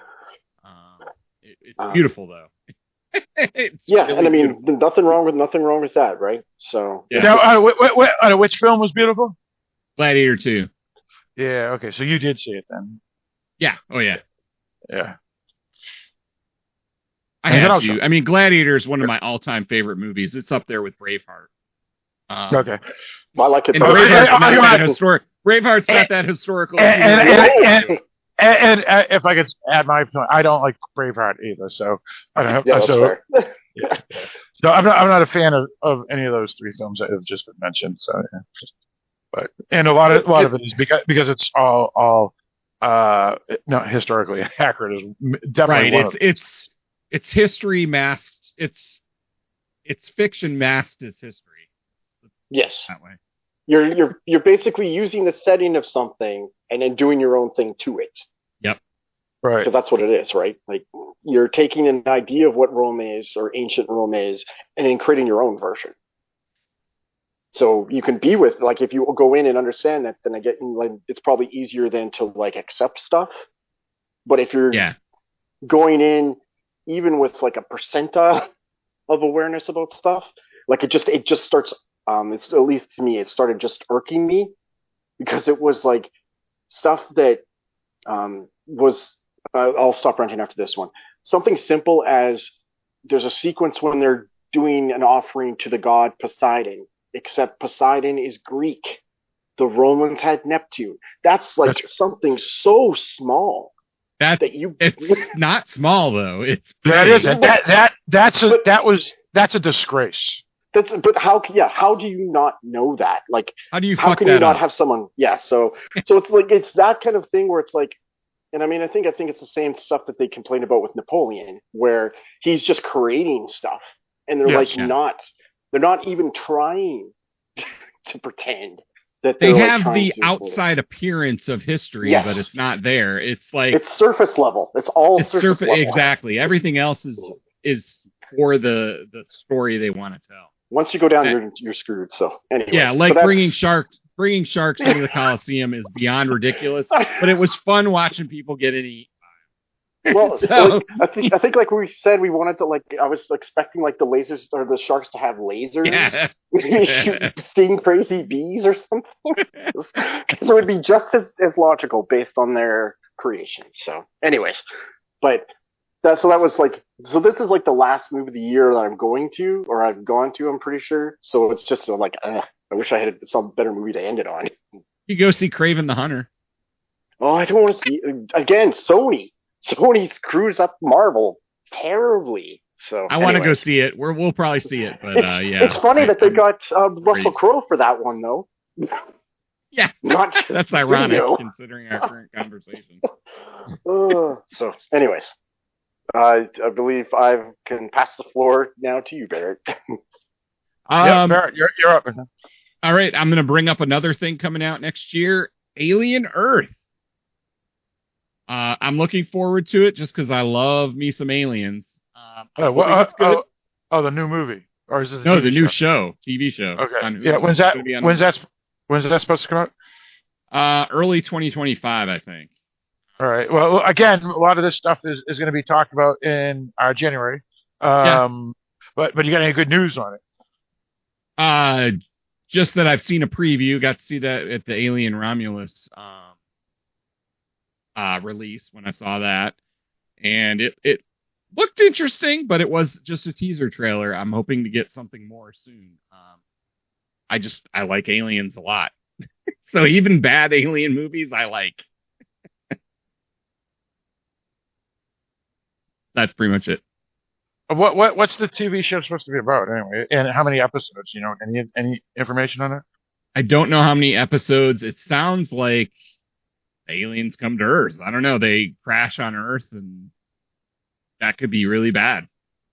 It's beautiful though. Yeah, really, and I mean, nothing wrong with that, right? So. Yeah. Now, which film was beautiful? Gladiator 2. Yeah, okay, so you did see it then. Yeah, oh yeah. Yeah. I have to. I mean, Gladiator is one of my all-time favorite movies. It's up there with Braveheart. Okay. Well, I like it. Braveheart's not that historical. And if I could add my point, I don't like Braveheart either, so I don't have. Yeah, that's fair. Yeah. So I'm not a fan of any of those three films that have just been mentioned. So, yeah. But a lot of it is because it's all not historically accurate. Is definitely right. It's history masked. It's fiction masked as history. Yes. That way. You're basically using the setting of something and then doing your own thing to it. Yep. Right. Because that's what it is, right? Like, you're taking an idea of what Rome is, or ancient Rome is, and then creating your own version. So you can be with, like, if you go in and understand that, then like, it's probably easier then to, like, accept stuff. But if you're Yeah. going in even with like a percentile of awareness about stuff, like, it just starts, it's, at least to me, it started just irking me, because it was like stuff that was, I'll stop ranting after this one. Something simple as, there's a sequence when they're doing an offering to the god Poseidon, except Poseidon is Greek. The Romans had Neptune. That's like something so small that you. It's not small though. It's that is that's a disgrace. But how? Yeah, how do you not know that? Like, how do you? How can you not have someone? Yeah, so it's like, it's that kind of thing where it's like, and I mean, I think it's the same stuff that they complain about with Napoleon, where he's just creating stuff, and they're they're not even trying to pretend that they they're have the outside appearance of history, but it's not there. It's like, it's surface level. It's all surface level. Exactly. Everything else is for the story they want to tell. Once you go down, you're screwed. So anyway, yeah, like bringing sharks into the Coliseum is beyond ridiculous, but it was fun watching people get in eat. Well, so, like, I think like we said, we wanted to, like, I was expecting like the lasers or the sharks to have lasers, sting crazy bees or something. Because it would be just as logical based on their creation. So, anyways, but that was like, so this is like the last movie of the year that I'm going to, or I've gone to, I'm pretty sure. So it's just like, I wish I had some better movie to end it on. You go see Kraven the Hunter. Oh, I don't want to see again. Sony screws up Marvel terribly. So I want to go see it. We'll probably see it, but yeah. It's funny that they got Russell Crowe for that one, though. Yeah, that's ironic considering our current conversation. So, anyways, I believe I can pass the floor now to you, Barrett. Barrett, you're up. All right, I'm going to bring up another thing coming out next year, Alien Earth. I'm looking forward to it just because I love me some aliens. The new movie, or is it the new show, TV show? Okay, yeah. When's that supposed to come out? Early 2025, I think. All right. Well, again, a lot of this stuff is going to be talked about in January. But you got any good news on it? Just that I've seen a preview. Got to see that at the Alien Romulus release when I saw that, and it looked interesting, but it was just a teaser trailer. I'm hoping to get something more soon. I like aliens a lot, so even bad alien movies I like. That's pretty much it. What's the TV show supposed to be about anyway? And how many episodes? You know, any information on it? I don't know how many episodes. It sounds like aliens come to Earth. I don't know. They crash on Earth, and that could be really bad.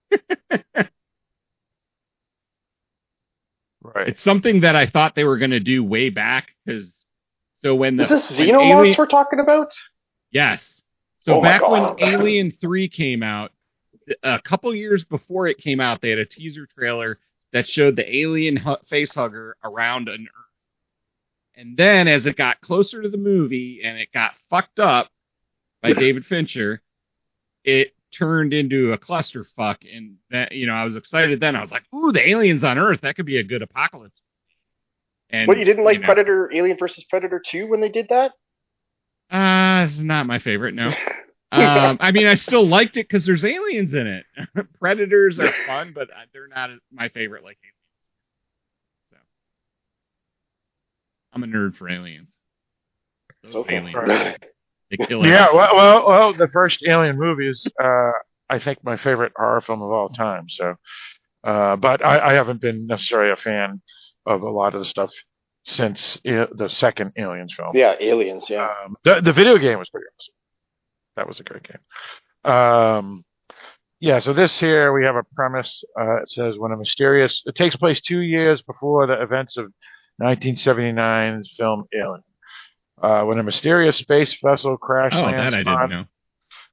Right. It's something that I thought they were going to do way back, because is this Xenomorphs we're talking about? Yes. So back when Alien 3 came out, a couple years before it came out, they had a teaser trailer that showed the alien face hugger around an Earth. And then as it got closer to the movie and it got fucked up by David Fincher, it turned into a clusterfuck. And that, I was excited then. I was like, ooh, the aliens on Earth, that could be a good apocalypse. And you didn't like Predator, Alien vs. Predator 2 when they did that? It's not my favorite, no. I mean, I still liked it because there's aliens in it. Predators are fun, but they're not my favorite like aliens. So I'm a nerd for aliens. Those aliens. They kill everything. Yeah, well, the first Alien movie is, I think, my favorite horror film of all time. So, but I haven't been necessarily a fan of a lot of the stuff since the second Aliens film. Yeah, Aliens. Yeah. The video game was pretty awesome. That was a great game. So this here, we have a premise. It says, it takes place 2 years before the events of 1979's film Alien. When a mysterious space vessel crash lands that I didn't know.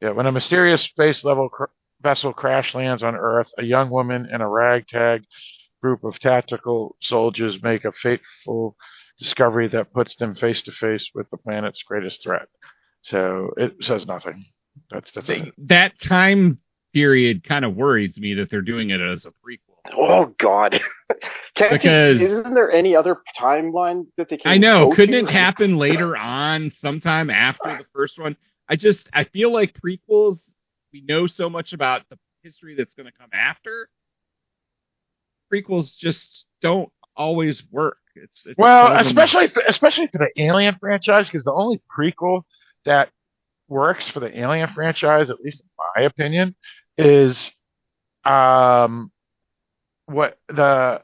Yeah, when a mysterious space level vessel crash lands on Earth, a young woman and a ragtag group of tactical soldiers make a fateful discovery that puts them face to face with the planet's greatest threat. So it says nothing. That's it. That time period kind of worries me that they're doing it as a prequel. Oh God! Isn't there any other timeline that they can? I know. Couldn't it happen later on, sometime after the first one? I feel like prequels. We know so much about the history that's going to come after. Prequels just don't always work. It's well, especially for the Alien franchise, because the only prequel that works for the Alien franchise, at least in my opinion, is what the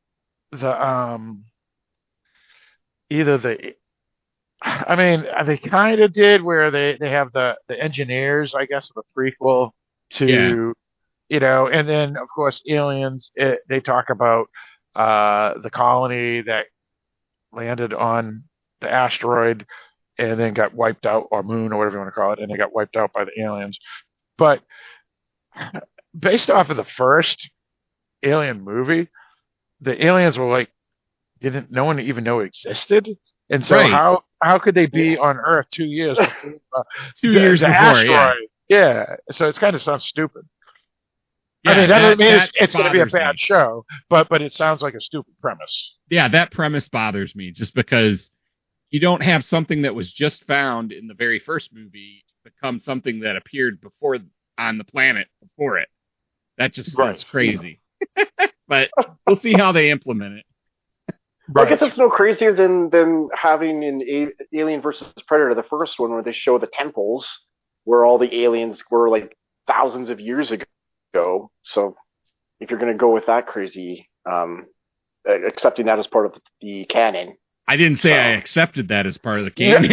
either the I mean they kind of did where they have the engineers, I guess, of the prequel to and then of course Aliens, they talk about the colony that landed on the asteroid and then got wiped out, or moon, or whatever you want to call it, and they got wiped out by the aliens. But based off of the first Alien movie, the aliens were like, no one even know existed, and so how could they be on Earth 2 years before, 2 years before asteroid? Yeah, so it's kind of sounds stupid. Yeah, I mean, that doesn't mean it's going to be a bad show, but it sounds like a stupid premise. Yeah, that premise bothers me, just because you don't have something that was just found in the very first movie become something that appeared before on the planet before it. That just is crazy. But we'll see how they implement it. Well, I guess it's no crazier than having in Alien versus Predator, the first one, where they show the temples where all the aliens were like thousands of years ago. So if you're going to go with that crazy, accepting that as part of the canon. I didn't say I accepted that as part of the canon.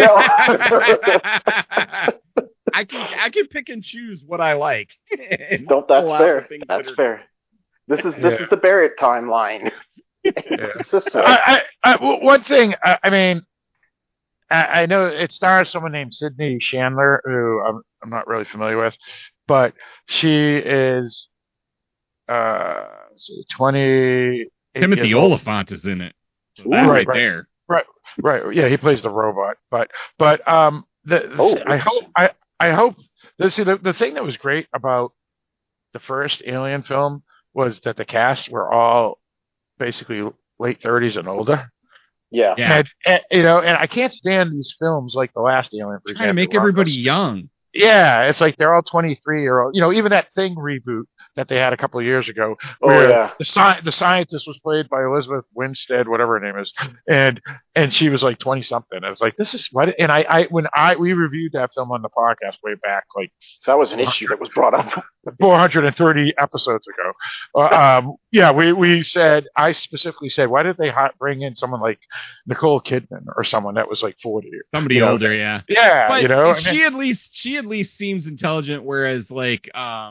I can pick and choose what I like. That's fair. That's fair. This is the Barrett timeline. One thing, I mean, I know it stars someone named Sydney Chandler, who I'm not really familiar with, but she is 20. Timothy Olyphant is in it. So right there. Right. Yeah, he plays the robot. But I hope the thing that was great about the first Alien film was that the cast were all basically late 30s and older. Yeah. And I can't stand these films like the last Alien, for example. Trying to make everybody young. Yeah, it's like they're all 23-year-old. Even that Thing reboot that they had a couple of years ago, where the scientist was played by Elizabeth Winstead, whatever her name is, and she was like 20 something. I was like, this is what. And we reviewed that film on the podcast way back, like that was an issue that was brought up 430 episodes ago. We said, I specifically said, why did they bring in someone like Nicole Kidman or someone that was like 40? Somebody older, yeah. Yeah, but she at least seems intelligent, whereas like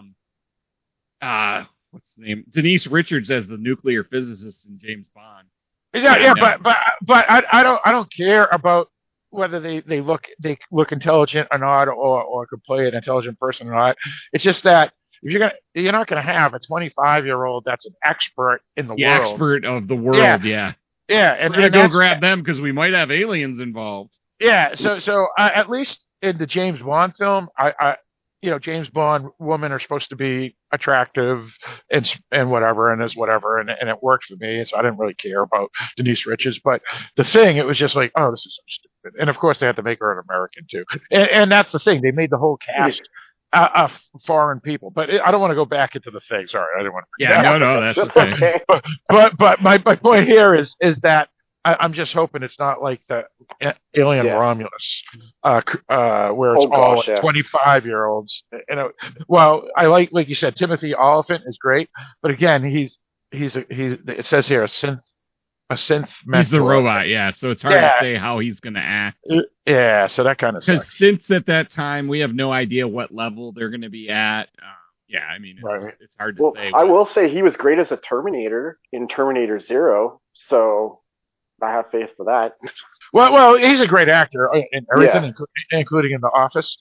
what's the name? Denise Richards as the nuclear physicist in James Bond. But I don't care about whether they look intelligent or not, or could play an intelligent person or not. It's just that if you're not gonna have a 25-year-old that's an expert in the world. Expert of the world, yeah. Yeah, and we're gonna go grab them because we might have aliens involved. Yeah, so at least in the James Bond film, James Bond women are supposed to be attractive and whatever, and is whatever, and it worked for me. So I didn't really care about Denise Richards, but the thing, it was just like, oh, this is so stupid. And of course, they had to make her an American too, and that's the thing. They made the whole cast foreign people. But I don't want to go back into the thing. Sorry, I didn't want to. Yeah, no, that's okay. But my point here is that I'm just hoping it's not like the Alien Romulus, where it's all 25-year-olds. I like you said, Timothy Olyphant is great, but again, he's it says here a synth mentor. He's the robot, yeah. So it's hard to say how he's going to act. Yeah, so that kind of because since at that time we have no idea what level they're going to be at. I mean, it's hard to say. I will say he was great as a Terminator in Terminator Zero, so I have faith for that. Well, he's a great actor in everything, including in The Office.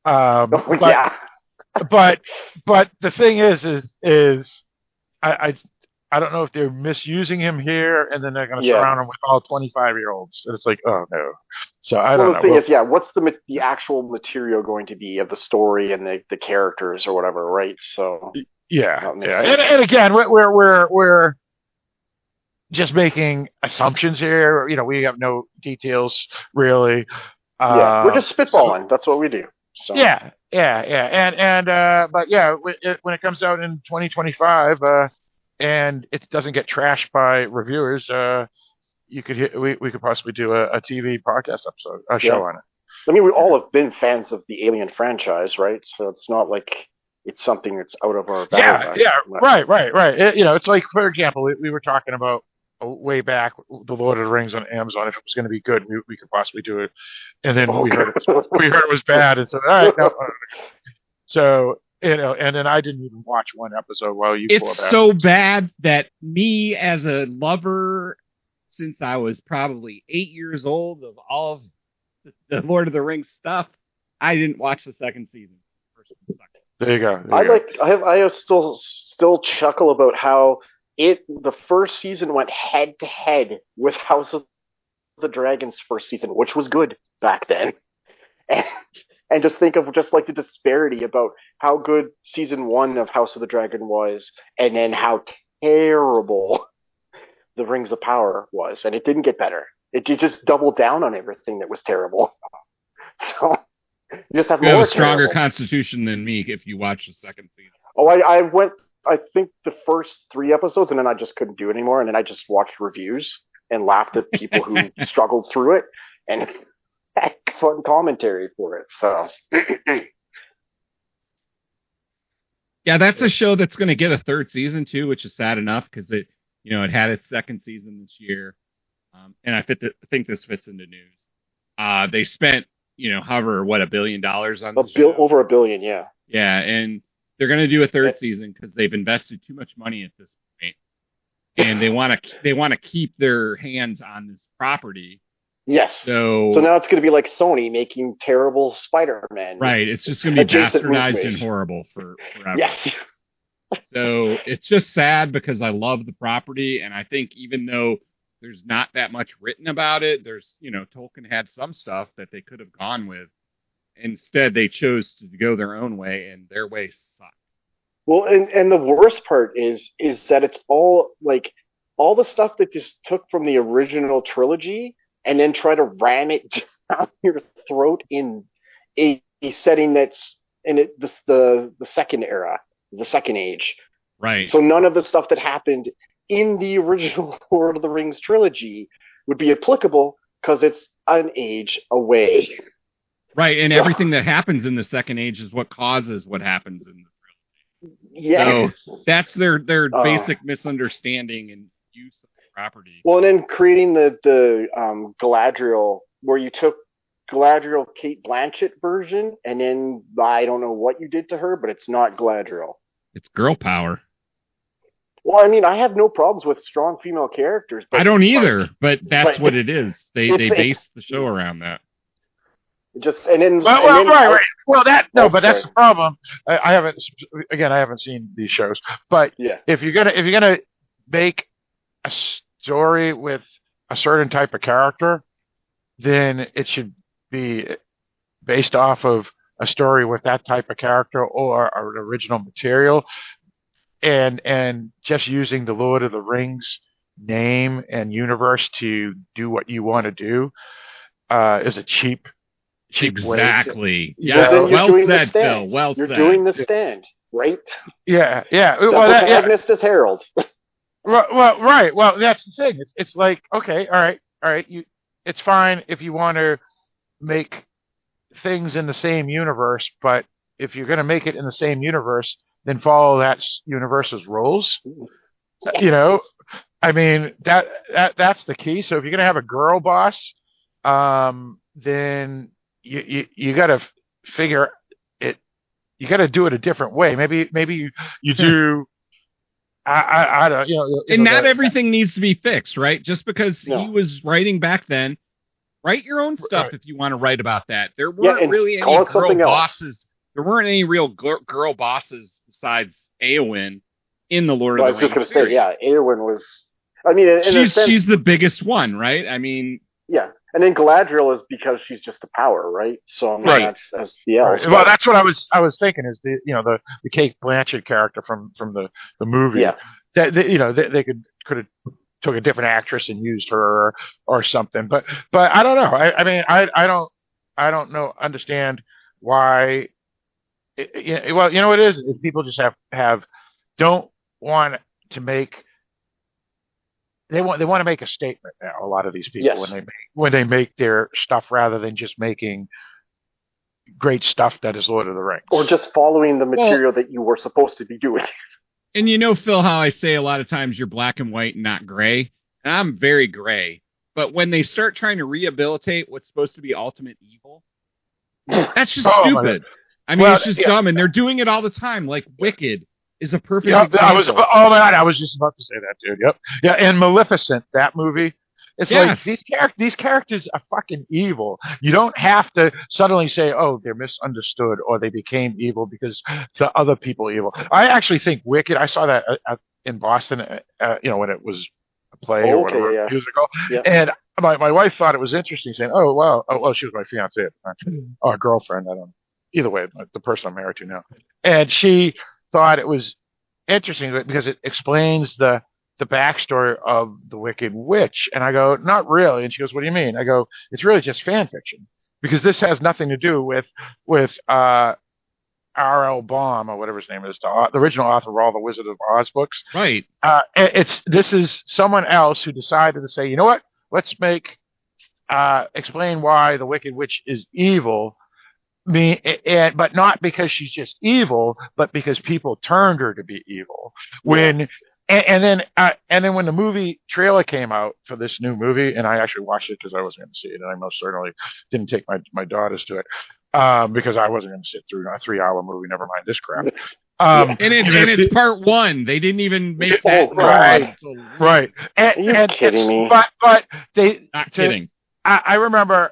But Yeah. but the thing is I don't know if they're misusing him here, and then they're going to Yeah. surround him with all 25-year-olds. And it's like, oh no. So I Well, don't the know. thing Well, is, yeah, what's the actual material going to be of the story and the characters or whatever, right? So yeah, that makes yeah. sense. And again, we're just making assumptions here. You know, we have no details really. Yeah, we're just So spitballing. That's what we do. So yeah, and but yeah, when it comes out in 2025, and it doesn't get trashed by reviewers, we could possibly do a TV podcast episode, a show on it. I mean, we all have been fans of the Alien franchise, right? So it's not like it's something that's out of our bag. Yeah, right. It's like, for example, we were talking about way back the Lord of the Rings on Amazon. If it was going to be good, we could possibly do it. And then we heard it was bad, and so all right, no. So and then I didn't even watch one episode while you. It's so bad that me, as a lover, since I was probably 8 years old, of all of the Lord of the Rings stuff, I didn't watch the second season. There you go. I still chuckle about how the first season went head to head with House of the Dragon's first season, which was good back then, and just think of just like the disparity about how good season 1 of House of the Dragon was, and then how terrible the Rings of Power was, and it didn't get better. It just doubled down on everything that was terrible. So you just have you more have a stronger terrible. constitution than me if you watch the second season. Oh, I went, I think, the first 3 episodes, and then I just couldn't do it anymore, and then I just watched reviews and laughed at people who struggled through it, and it's fun commentary for it. So yeah, that's a show that's going to get a third season too, which is sad enough because it had its second season this year, and I think this fits into news. They spent however $1 billion on this show. Over $1 billion, yeah. Yeah, and they're going to do a third season because they've invested too much money at this point, and they want to keep their hands on this property. Yes. So now it's going to be like Sony making terrible Spider-Man. Right. It's just going to be bastardized and horrible forever. Yes. So it's just sad because I love the property, and I think even though there's not that much written about it, there's Tolkien had some stuff that they could have gone with. Instead, they chose to go their own way, and their way sucked. Well, and the worst part is that it's all like all the stuff that just took from the original trilogy and then try to ram it down your throat in a setting that's in the second era, the second age. Right. So none of the stuff that happened in the original Lord of the Rings trilogy would be applicable because it's an age away. Right, and everything that happens in the second age is what causes what happens in the trilogy. Yeah. So that's their basic misunderstanding and use of the property. Well, and then creating the Galadriel, where you took Galadriel Kate Blanchett version, and then I don't know what you did to her, but it's not Galadriel. It's girl power. Well, I mean, I have no problems with strong female characters. But I don't either, but that's what it is. They base the show around that. Right. Well, that's the problem. I haven't seen these shows, but yeah. if you're gonna make a story with a certain type of character, then it should be based off of a story with that type of character or an original material, and just using the Lord of the Rings name and universe to do what you want to do is a cheap exactly. Yeah. Well said, Phil. Well said. You're doing the Stand, right? Yeah. The protagonist is Harold. Well, right. Well, that's the thing. It's like, okay, all right. It's fine if you want to make things in the same universe, but if you're going to make it in the same universe, then follow that universe's rules. I mean that's the key. So if you're going to have a girl boss, then you got to figure it. You got to do it a different way. Maybe you do. I don't. And not everything needs to be fixed, right? Just because he was writing back then, Write your own stuff if you want to write about that. There Yeah, weren't and really call any it something girl else. bosses. There weren't any real girl bosses besides Eowyn in the Lord I of was the just Rings going to say, yeah, series. Eowyn was. I mean, in a sense, She's the biggest one, right? I mean, yeah. And then Galadriel is because she's just the power, right? So I mean, Right. that's the else. Right. Well, that's what I was thinking is the Kate Blanchett character from the movie. Yeah. That they could have took a different actress and used her or something. But I don't know. I mean I don't know understand why. Well, you know what it is people just have don't want to make. They want to make a statement now. A lot of these people Yes. when they make their stuff rather than just making great stuff that is Lord of the Rings. Or just following the material that you were supposed to be doing. And you know, Phil, how I say a lot of times you're black and white and not gray. And I'm very gray. But when they start trying to rehabilitate what's supposed to be ultimate evil, that's just stupid. I mean, it's just dumb. And they're doing it all the time. Like Wicked is a perfect example. Oh my God, I was just about to say that, dude. Yep. Yeah, and Maleficent, that movie. It's like these characters are fucking evil. You don't have to suddenly say, "Oh, they're misunderstood" or they became evil because the other people are evil. I actually think Wicked. I saw that in Boston, when it was a play or whatever musical, and my wife thought it was interesting, saying, "Oh, wow, she was my fiance at the time, or girlfriend. I don't know. Either way, the person I'm married to now," and she thought it was interesting because it explains the backstory of the Wicked Witch. And I go, not really. And she goes, what do you mean? I go, it's really just fan fiction because this has nothing to do with R.L. Baum or whatever his name is, the original author of all the Wizard of Oz books. Right. This is someone else who decided to say, you know what? Let's explain why the Wicked Witch is evil. But not because she's just evil, but because people turned her to be evil. And then when the movie trailer came out for this new movie, and I actually watched it because I wasn't going to see it, and I most certainly didn't take my daughters to it because I wasn't going to sit through a 3-hour movie. Never mind this crap. And it's part one. They didn't even make that right. Are you kidding me? But they not kidding. I remember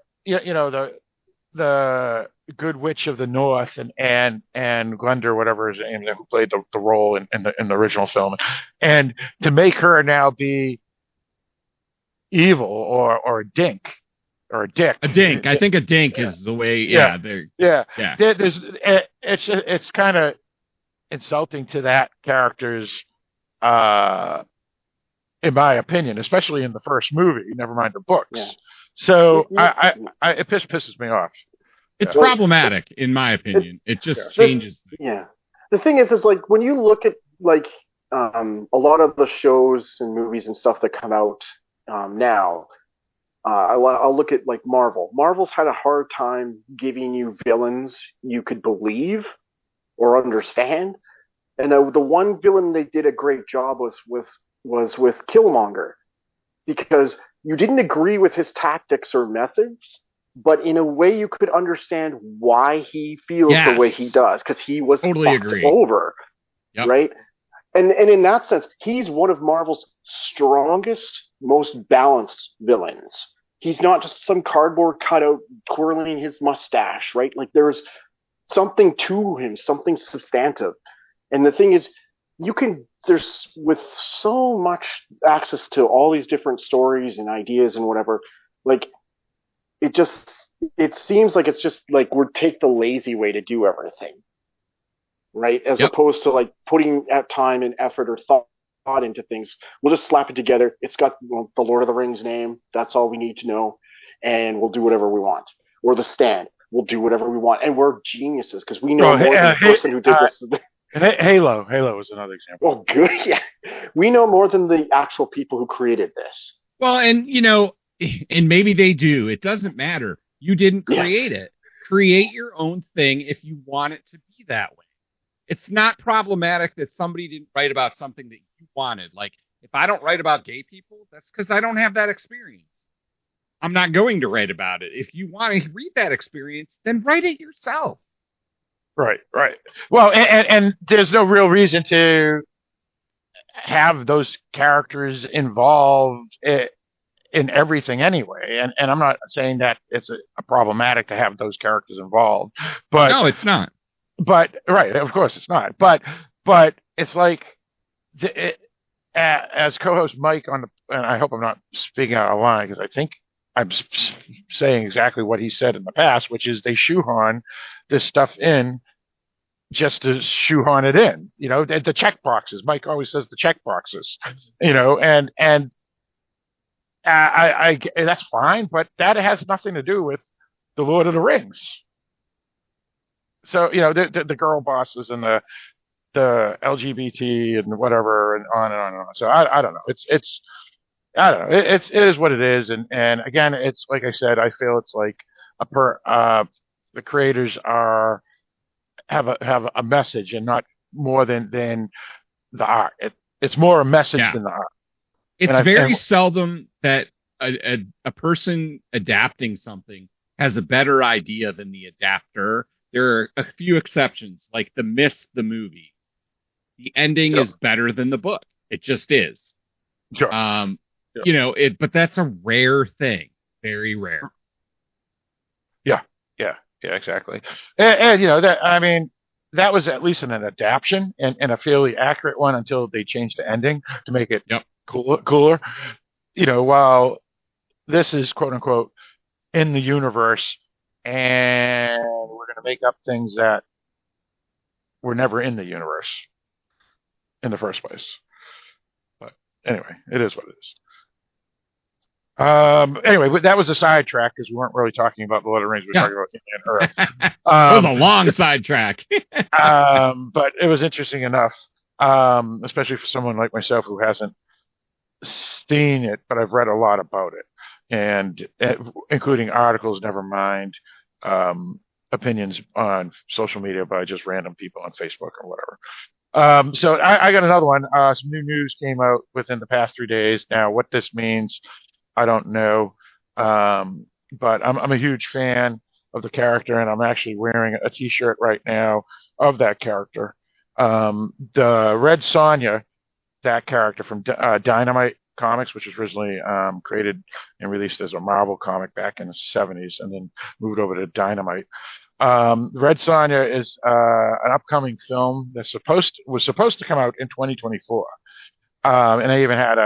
the Good Witch of the North and Glenda, whatever his name is, who played the role in the original film, and to make her now be evil or a dink or a dick. A dink. I think a dink is the way. Yeah. It's kind of insulting to that character's, in my opinion, especially in the first movie. Never mind the books. Yeah. So it pisses me off. It's problematic, in my opinion. It just changes. Yeah. The thing is like when you look at like a lot of the shows and movies and stuff that come out now, I'll look at like Marvel. Marvel's had a hard time giving you villains you could believe or understand. And the one villain they did a great job was with Killmonger, because you didn't agree with his tactics or methods, but in a way you could understand why he feels the way he does, because he was totally fucked over, right? And in that sense, he's one of Marvel's strongest, most balanced villains. He's not just some cardboard cutout twirling his mustache, right? Like there's something to him, something substantive. And the thing is, there's with so much access to all these different stories and ideas and whatever, like it seems like it's just like we'll take the lazy way to do everything, right? As opposed to like putting time and effort or thought into things. We'll just slap it together. It's got the Lord of the Rings name. That's all we need to know. And we'll do whatever we want. Or The Stand. We'll do whatever we want. And we're geniuses because we know more than the person who did this. And Halo is another example. Oh, good. Yeah. We know more than the actual people who created this. Well, and and maybe they do. It doesn't matter. You didn't create it. Create your own thing if you want it to be that way. It's not problematic that somebody didn't write about something that you wanted. Like, if I don't write about gay people, that's because I don't have that experience. I'm not going to write about it. If you want to read that experience, then write it yourself. Right. Well, and there's no real reason to have those characters involved in everything anyway. And I'm not saying that it's a problematic to have those characters involved, but No, it's not. But right, of course it's not. But it's like as co-host Mike on the, and I hope I'm not speaking out of line because I think I'm saying exactly what he said in the past, which is they shoehorn this stuff in just to shoehorn it in. You know, the check boxes. Mike always says the check boxes. You know, and I that's fine, but that has nothing to do with the Lord of the Rings. So, you know, the girl bosses and the LGBT and whatever and on and on and on. So I don't know. It's I don't know. It is what it is. And again, it's like I said, I feel it's like the creators have a message and not more than the art. It's more a message than the art. It's very seldom that a person adapting something has a better idea than the adapter. There are a few exceptions, like The Mist, the movie. The ending is better than the book. It just is. Sure. You know, but that's a rare thing. Very rare. Yeah, exactly. And you know, that was at least an adaptation and a fairly accurate one until they changed the ending to make it cooler. You know, while this is quote unquote in the universe, and we're going to make up things that were never in the universe in the first place. But anyway, it is what it is. Anyway, but that was a sidetrack because we weren't really talking about the Lord of the Rings. We were talking about Earth. It was a long sidetrack. But it was interesting enough, especially for someone like myself who hasn't seen it, but I've read a lot about it, and including articles, never mind opinions on social media by just random people on Facebook or whatever. So I got another one. Some new news came out within the past 3 days. Now, what this means, I don't know. But I'm a huge fan of the character, and I'm actually wearing a T-shirt right now of that character. The Red Sonja, that character from Dynamite Comics, which was originally created and released as a Marvel comic back in the 70s, and then moved over to Dynamite. Red Sonja is an upcoming film that was supposed to come out in 2024, and I even had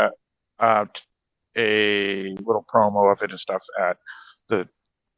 a little promo of it and stuff at the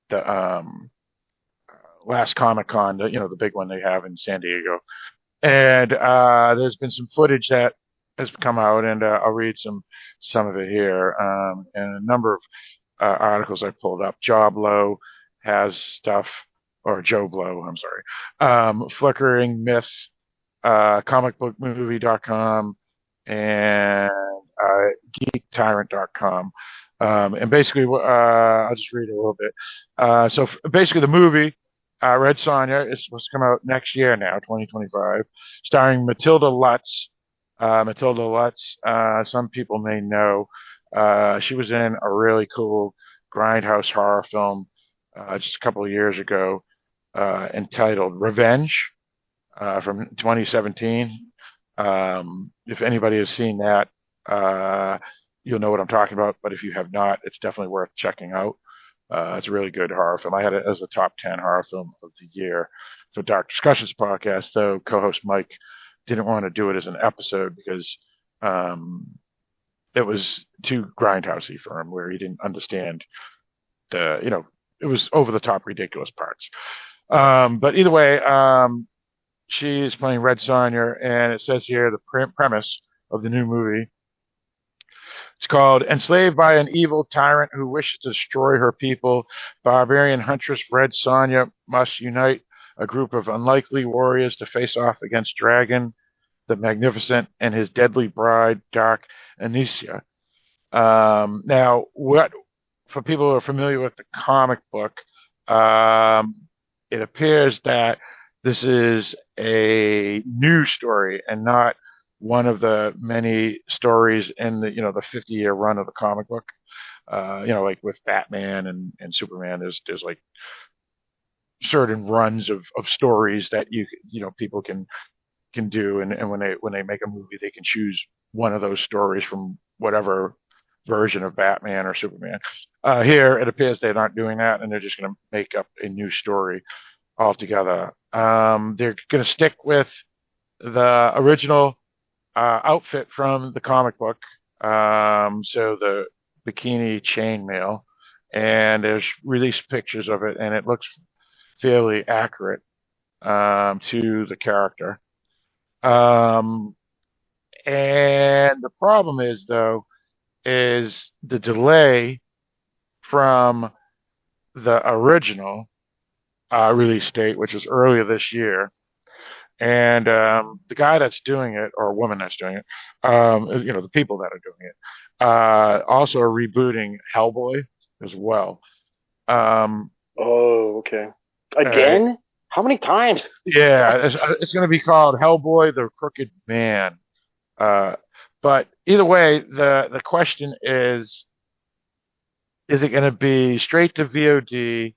last Comic-Con, the big one they have in San Diego. And there's been some footage that has come out, and I'll read some of it here. And a number of articles I pulled up. Joblo has stuff, or Joe Blow, I'm sorry. Flickering Myth, comicbookmovie.com, and geektyrant.com. And basically, I'll just read it a little bit. So basically, the movie, Red Sonja, is supposed to come out next year now, 2025, starring Matilda Lutz. Matilda Lutz, some people may know. She was in a really cool grindhouse horror film just a couple of years ago entitled Revenge from 2017. If anybody has seen that, you'll know what I'm talking about. But if you have not, it's definitely worth checking out. It's a really good horror film. I had it as a top 10 horror film of the year for Dark Discussions podcast, though co-host Mike didn't want to do it as an episode because it was too grindhousey for him, where he didn't understand it was over the top ridiculous parts. But either way, she's playing Red Sonja, and it says here the premise of the new movie. It's called Enslaved by an Evil Tyrant Who Wishes to Destroy Her People, barbarian huntress Red Sonja must unite a group of unlikely warriors to face off against Dragon the Magnificent and his deadly bride, Dark Anicia. Now, for people who are familiar with the comic book, it appears that this is a new story and not one of the many stories in the 50-year run of the comic book. Like with Batman and Superman, there's like certain runs of stories that people can do, and when they make a movie, they can choose one of those stories from whatever version of Batman or Superman. Here, it appears they're not doing that, and they're just going to make up a new story altogether. They're going to stick with the original outfit from the comic book, so the bikini chainmail, and there's released pictures of it, and it looks fairly accurate to the character. And the problem is, though, is the delay from the original release date, which was earlier this year. And the guy that's doing it, or woman that's doing it, the people that are doing it, also are rebooting Hellboy as well. Okay. Again? How many times? Yeah, it's going to be called Hellboy: The Crooked Man. But either way, the question is it going to be straight to VOD,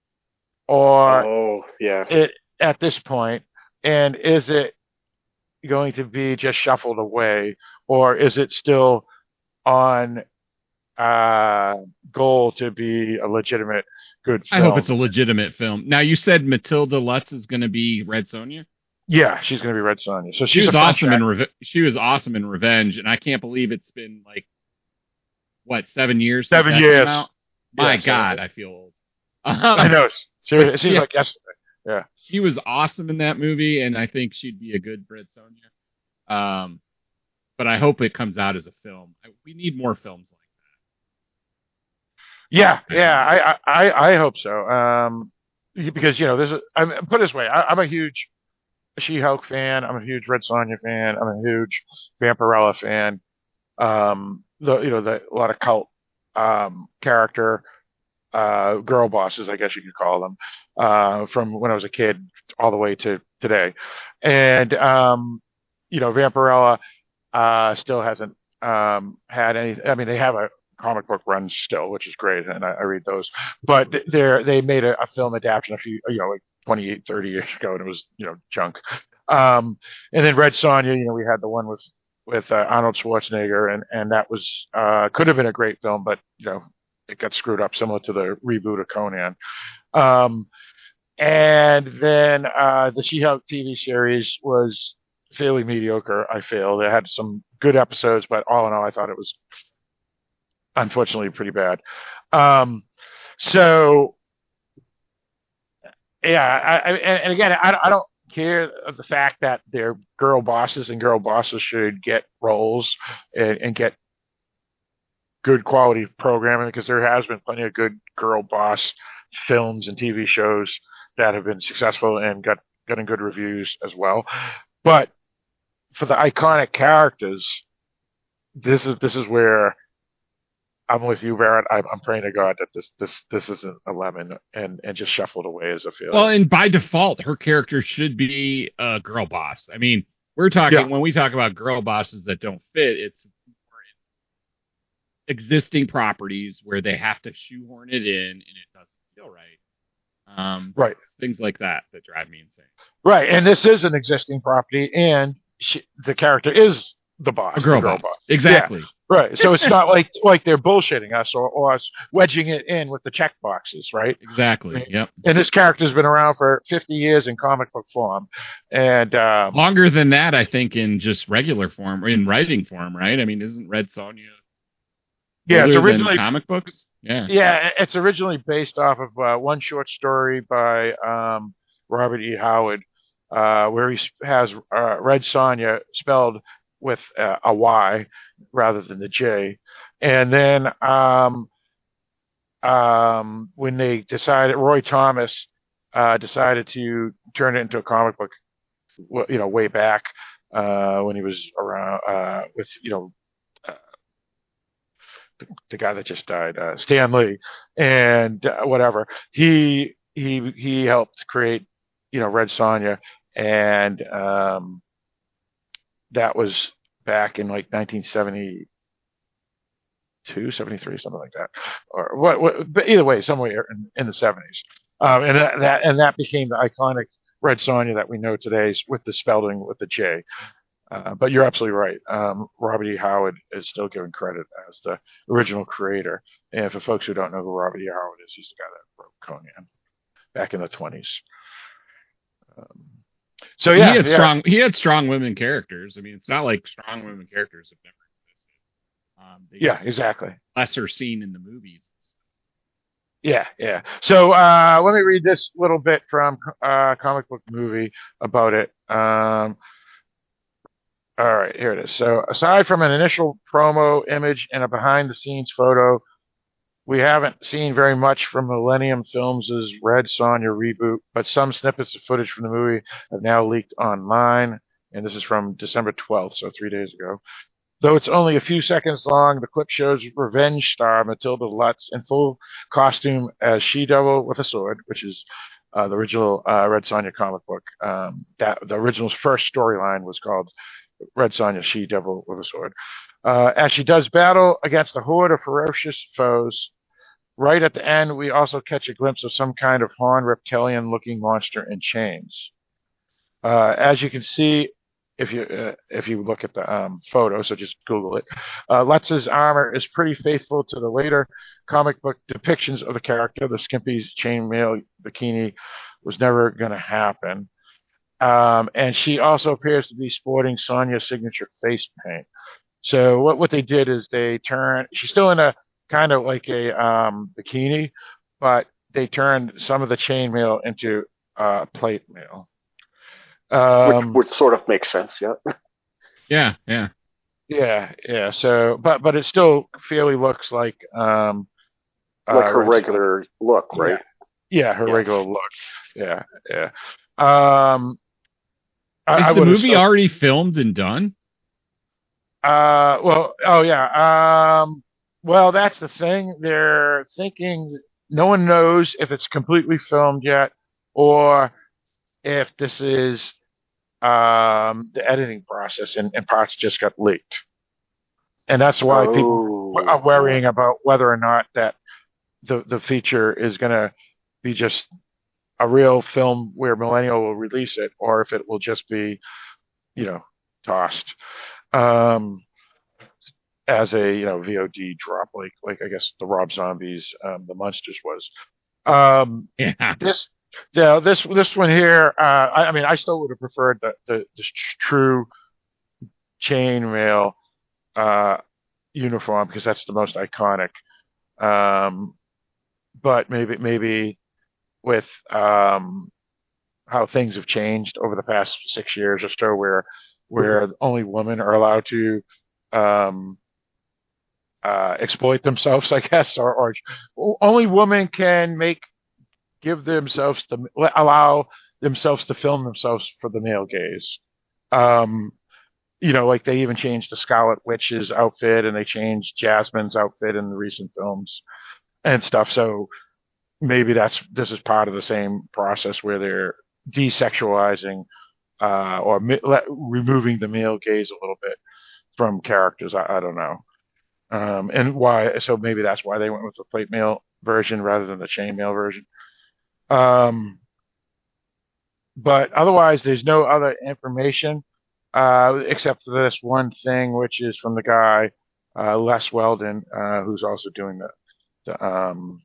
or at this point, and is it going to be just shuffled away, or is it still on goal to be a legitimate good film? I hope it's a legitimate film. Now, you said Matilda Lutz is going to be Red Sonja? Yeah, she's going to be Red Sonja. So she was awesome in she was awesome in Revenge, and I can't believe it's been 7 years? 7 years. My God, I feel old. I know. It seems like yesterday. Yeah, she was awesome in that movie, and I think she'd be a good Red Sonja. But I hope it comes out as a film. We need more films like that. Yeah, I hope so. Because put it this way, I'm a huge She-Hulk fan. I'm a huge Red Sonja fan. I'm a huge Vampirella fan. A lot of cult character girl bosses, I guess you could call them, from when I was a kid all the way to today. And Vampirella still hasn't had any. I mean, they have a comic book run still, which is great, and I read those. But they made a film adaptation a few 28, 30 years ago, and it was junk. And then Red Sonja, we had the one with Arnold Schwarzenegger, and that was could have been a great film, but it got screwed up, similar to the reboot of Conan. And then the She-Hulk TV series was fairly mediocre, I feel. They had some good episodes, but all in all, I thought it was unfortunately pretty bad. So, yeah, and again, I don't care of the fact that they're girl bosses, and girl bosses should get roles and get good quality programming, because there has been plenty of good girl boss films and TV shows that have been successful and getting good reviews as well. But for the iconic characters, this is where I'm with you, Barrett. I'm praying to God that this isn't a lemon and just shuffled away as a failure. Well, and by default, her character should be a girl boss. I mean, we're talking when we talk about girl bosses that don't fit, it's existing properties where they have to shoehorn it in and it doesn't feel right. Right. Things like that drive me insane. Right. And this is an existing property, and the character is the boss. A girl boss. Exactly. Yeah. Right. So it's not like they're bullshitting us or us wedging it in with the check boxes, right? Exactly. Yep. And this character's been around for 50 years in comic book form. And longer than that, I think, in just regular form, or in writing form, right? I mean, isn't Red Sonja it's originally comic books? Yeah, it's originally based off of one short story by Robert E. Howard, where he has Red Sonja spelled with a Y rather than the J. And then when they decided, Roy Thomas decided to turn it into a comic book, way back when he was around with the guy that just died, Stan Lee, and whatever. He helped create, Red Sonja, and that was back in 1972, 73, something like that, or what? But either way, somewhere in the 70s, and that became the iconic Red Sonja that we know today, with the spelling with the J. But you're absolutely right. Robert E. Howard is still given credit as the original creator. And for folks who don't know who Robert E. Howard is, he's the guy that wrote Conan back in the 20s. So yeah, he had strong women characters. I mean, it's not like strong women characters have never existed. Exactly. Lesser seen in the movies. Yeah. So let me read this little bit from Comic Book Movie about it. All right, here it is. So aside from an initial promo image and a behind-the-scenes photo, we haven't seen very much from Millennium Films' Red Sonja reboot, but some snippets of footage from the movie have now leaked online, and this is from December 12th, so 3 days ago. Though it's only a few seconds long, the clip shows revenge star Matilda Lutz in full costume as She-Devil with a sword, which is the original Red Sonja comic book. That the original's first storyline was called Red Sonja She-Devil with a sword. As she does battle against a horde of ferocious foes. Right at the end, we also catch a glimpse of some kind of horned reptilian-looking monster in chains. As you can see, if you look at the photo, so just Google it, Lutz's armor is pretty faithful to the later comic book depictions of the character. The skimpy chainmail bikini was never going to happen. And she also appears to be sporting Sonja's signature face paint. So what they did is she's still in a kind of like a bikini, but they turned some of the chainmail into plate mail. Which sort of makes sense, yeah. Yeah. So, but it still fairly looks like her regular look, right? Yeah, her regular look. Yeah. Is the movie already filmed and done? Well, that's the thing. They're thinking no one knows if it's completely filmed yet or if this is the editing process and parts just got leaked. And that's why people are worrying about whether or not that the feature is going to be just a real film where Millennial will release it or if it will just be, tossed. As a VOD drop, like I guess the Rob Zombies, the Munsters was. This one here. I mean, I still would have preferred the true chainmail uniform because that's the most iconic. But maybe with how things have changed over the past 6 years or so, where only women are allowed to exploit themselves, I guess, or only women can allow themselves to film themselves for the male gaze. Like they even changed the Scarlet Witch's outfit and they changed Jasmine's outfit in the recent films and stuff. So maybe this is part of the same process where they're desexualizing or removing the male gaze a little bit from characters. I don't know. And why? So maybe that's why they went with the plate mail version rather than the chain mail version. But otherwise, there's no other information except for this one thing, which is from the guy Les Weldon, who's also doing the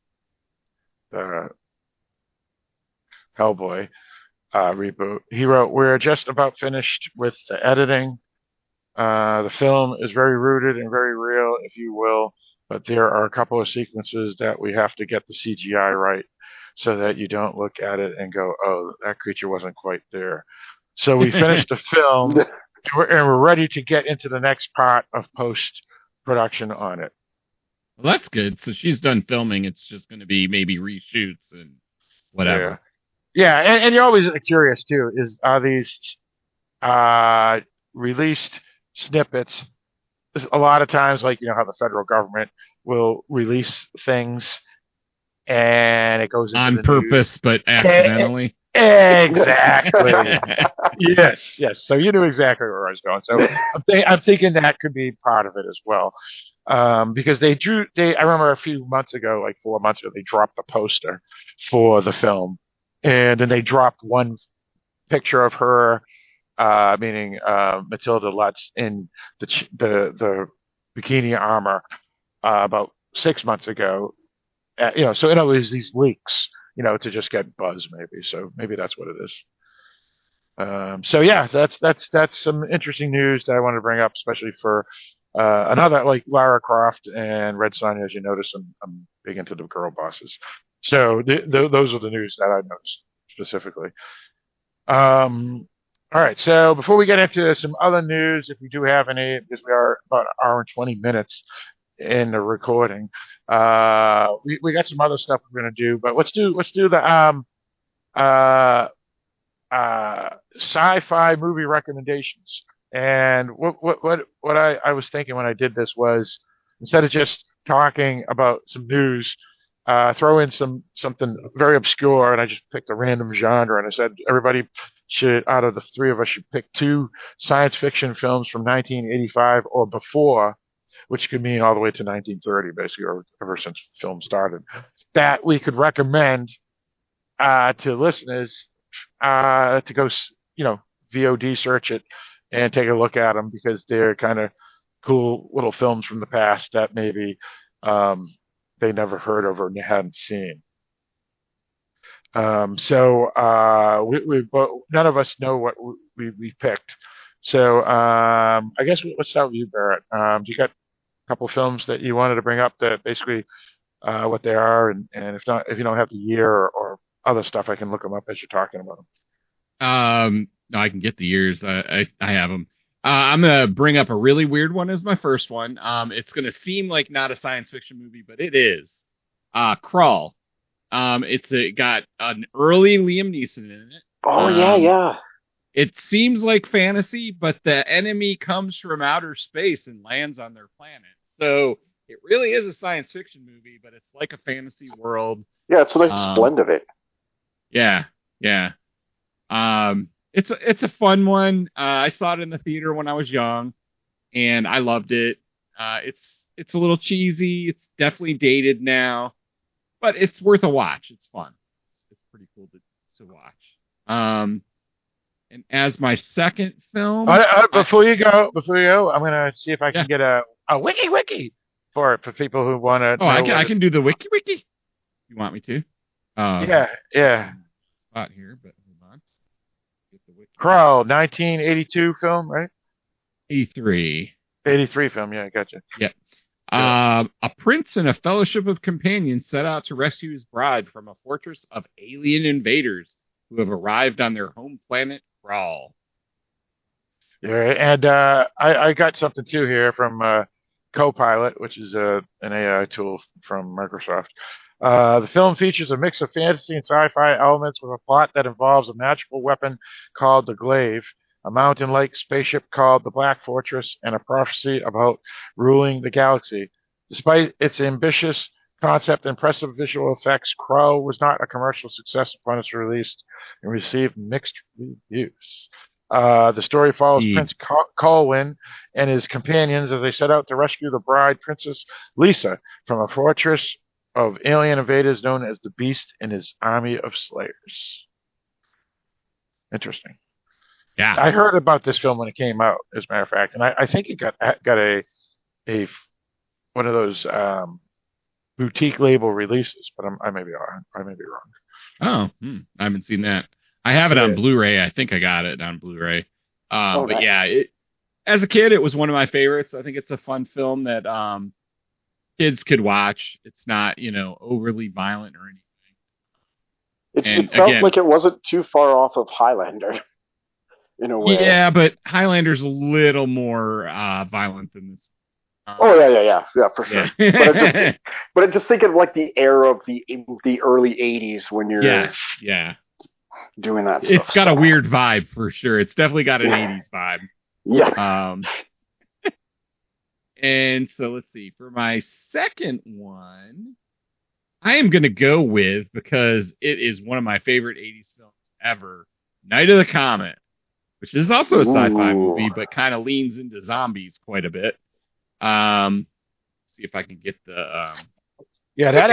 Hellboy reboot. He wrote, "We're just about finished with the editing. The film is very rooted and very real, if you will, but there are a couple of sequences that we have to get the CGI right so that you don't look at it and go, oh, that creature wasn't quite there. So we finished the film and we're ready to get into the next part of post-production on it." Well, that's good. So she's done filming. It's just going to be maybe reshoots and whatever. Yeah, and you're always curious, too, are these released snippets? A lot of times, like, how the federal government will release things and it goes into on the purpose, news. But accidentally. Exactly. yes. So you knew exactly where I was going. So I'm thinking that could be part of it as well. Because I remember a few months ago, like 4 months ago, they dropped the poster for the film. And then they dropped one picture of her meaning Matilda Lutz in the bikini armor about 6 months ago. So in other words, these leaks, to just get buzz, maybe. So maybe that's what it is. So yeah, that's some interesting news that I wanted to bring up, especially for another like Lara Croft and Red Sonja. As you notice, I'm big into the girl bosses. So those are the news that I noticed specifically. All right. So before we get into some other news, if we do have any, because we are about an hour and 20 minutes in the recording, we got some other stuff we're going to do, but let's do the sci-fi movie recommendations. And what I was thinking when I did this was, instead of just talking about some news, throw in something very obscure, and I just picked a random genre, and I said everybody should, out of the three of us, should pick 2 science fiction films from 1985 or before, which could mean all the way to 1930, basically, or ever since film started, that we could recommend to listeners to go, VOD search it and take a look at them, because they're kind of cool little films from the past that maybe they never heard of or hadn't seen. So we none of us know what we picked. So I guess let's start with you, Barrett. You got a couple films that you wanted to bring up that basically what they are, and if not, if you don't have the year or other stuff, I can look them up as you're talking about them. No, I can get the years. I have them. I'm gonna bring up a really weird one as my first one. It's gonna seem like not a science fiction movie, but it is. Crawl. It got an early Liam Neeson in it. Oh yeah. It seems like fantasy, but the enemy comes from outer space and lands on their planet. So it really is a science fiction movie, but it's like a fantasy world. Yeah, it's a nice blend of it. Yeah. It's a fun one. I saw it in the theater when I was young, and I loved it. It's a little cheesy. It's definitely dated now, but it's worth a watch. It's fun. It's pretty cool to watch. And as my second film, before you go, I'm gonna see if I can get a wiki for people who want to. Oh, I can do the wiki. You want me to? Yeah. Spot here, but hold on. Get the wiki. Crawl, 1982 film, right? 83 film. Yeah, gotcha. Yep. A prince and a fellowship of companions set out to rescue his bride from a fortress of alien invaders who have arrived on their home planet, Crawl. Yeah, and I got something too here from Copilot, which is an AI tool from Microsoft. The film features a mix of fantasy and sci-fi elements with a plot that involves a magical weapon called the Glaive, a mountain-like spaceship called the Black Fortress, and a prophecy about ruling the galaxy. Despite its ambitious concept and impressive visual effects, Crawl was not a commercial success upon its release and received mixed reviews. The story follows Prince Colwyn and his companions as they set out to rescue the bride, Princess Lisa, from a fortress of alien invaders known as the Beast and his army of slayers. Interesting. Yeah, I heard about this film when it came out, as a matter of fact, and I think it got a one of those boutique label releases, but I may be wrong. Oh, I haven't seen that. I have it on Blu-ray. I think I got it on Blu-ray. But nice. Yeah, as a kid, it was one of my favorites. I think it's a fun film that kids could watch. It's not, overly violent or anything. It felt like it wasn't too far off of Highlander, in a way. Yeah, but Highlander's a little more violent than this. Yeah, for sure. But I just think of like the era of the early '80s when you're doing that stuff. It's got a weird vibe for sure. It's definitely got an '80s vibe. Yeah. And so let's see. For my second one, I am going to go with, because it is one of my favorite '80s films ever, Night of the Comet, which is also a sci-fi movie, but kind of leans into zombies quite a bit. See if I can get the that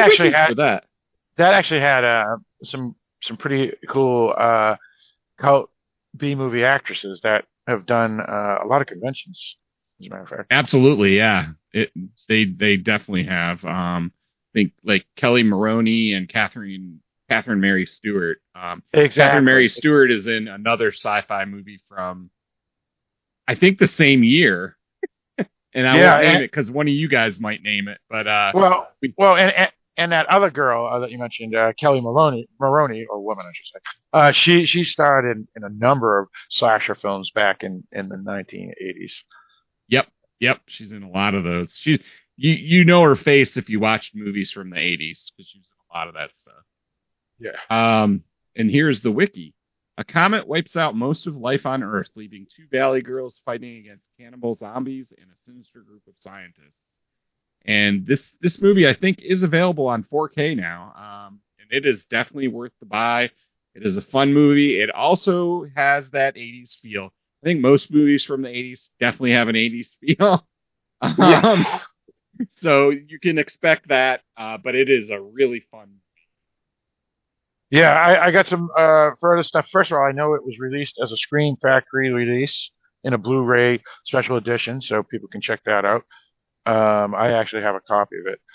actually had some pretty cool cult B movie actresses that have done a lot of conventions. As a matter of fact, Absolutely, yeah. They definitely have. I think like Kelly Maroney and Catherine Mary Stewart. Catherine exactly. Mary Stewart is in another sci-fi movie from I think the same year, and I Yeah, won't name it because one of you guys might name it. But well, we, well, and that other girl that you mentioned, Kelly Maroney, or woman, I should say, she starred in a number of slasher films back in the 1980s. yep, she's in a lot of those. You know her face if you watched movies from the 80s because she's in a lot of that stuff. Yeah. And here's the wiki. A comet wipes out most of life on Earth, leaving two valley girls fighting against cannibal zombies and a sinister group of scientists. And this movie, I think, is available on 4K now, and it is definitely worth the buy. It is a fun movie. It also has that 80s feel. I think most movies from the 80s definitely have an 80s feel. Yeah. So you can expect that, but it is a really fun. Yeah, I got some further stuff. First of all, I know it was released as a Screen Factory release in a Blu-ray special edition, so people can check that out. I actually have a copy of it.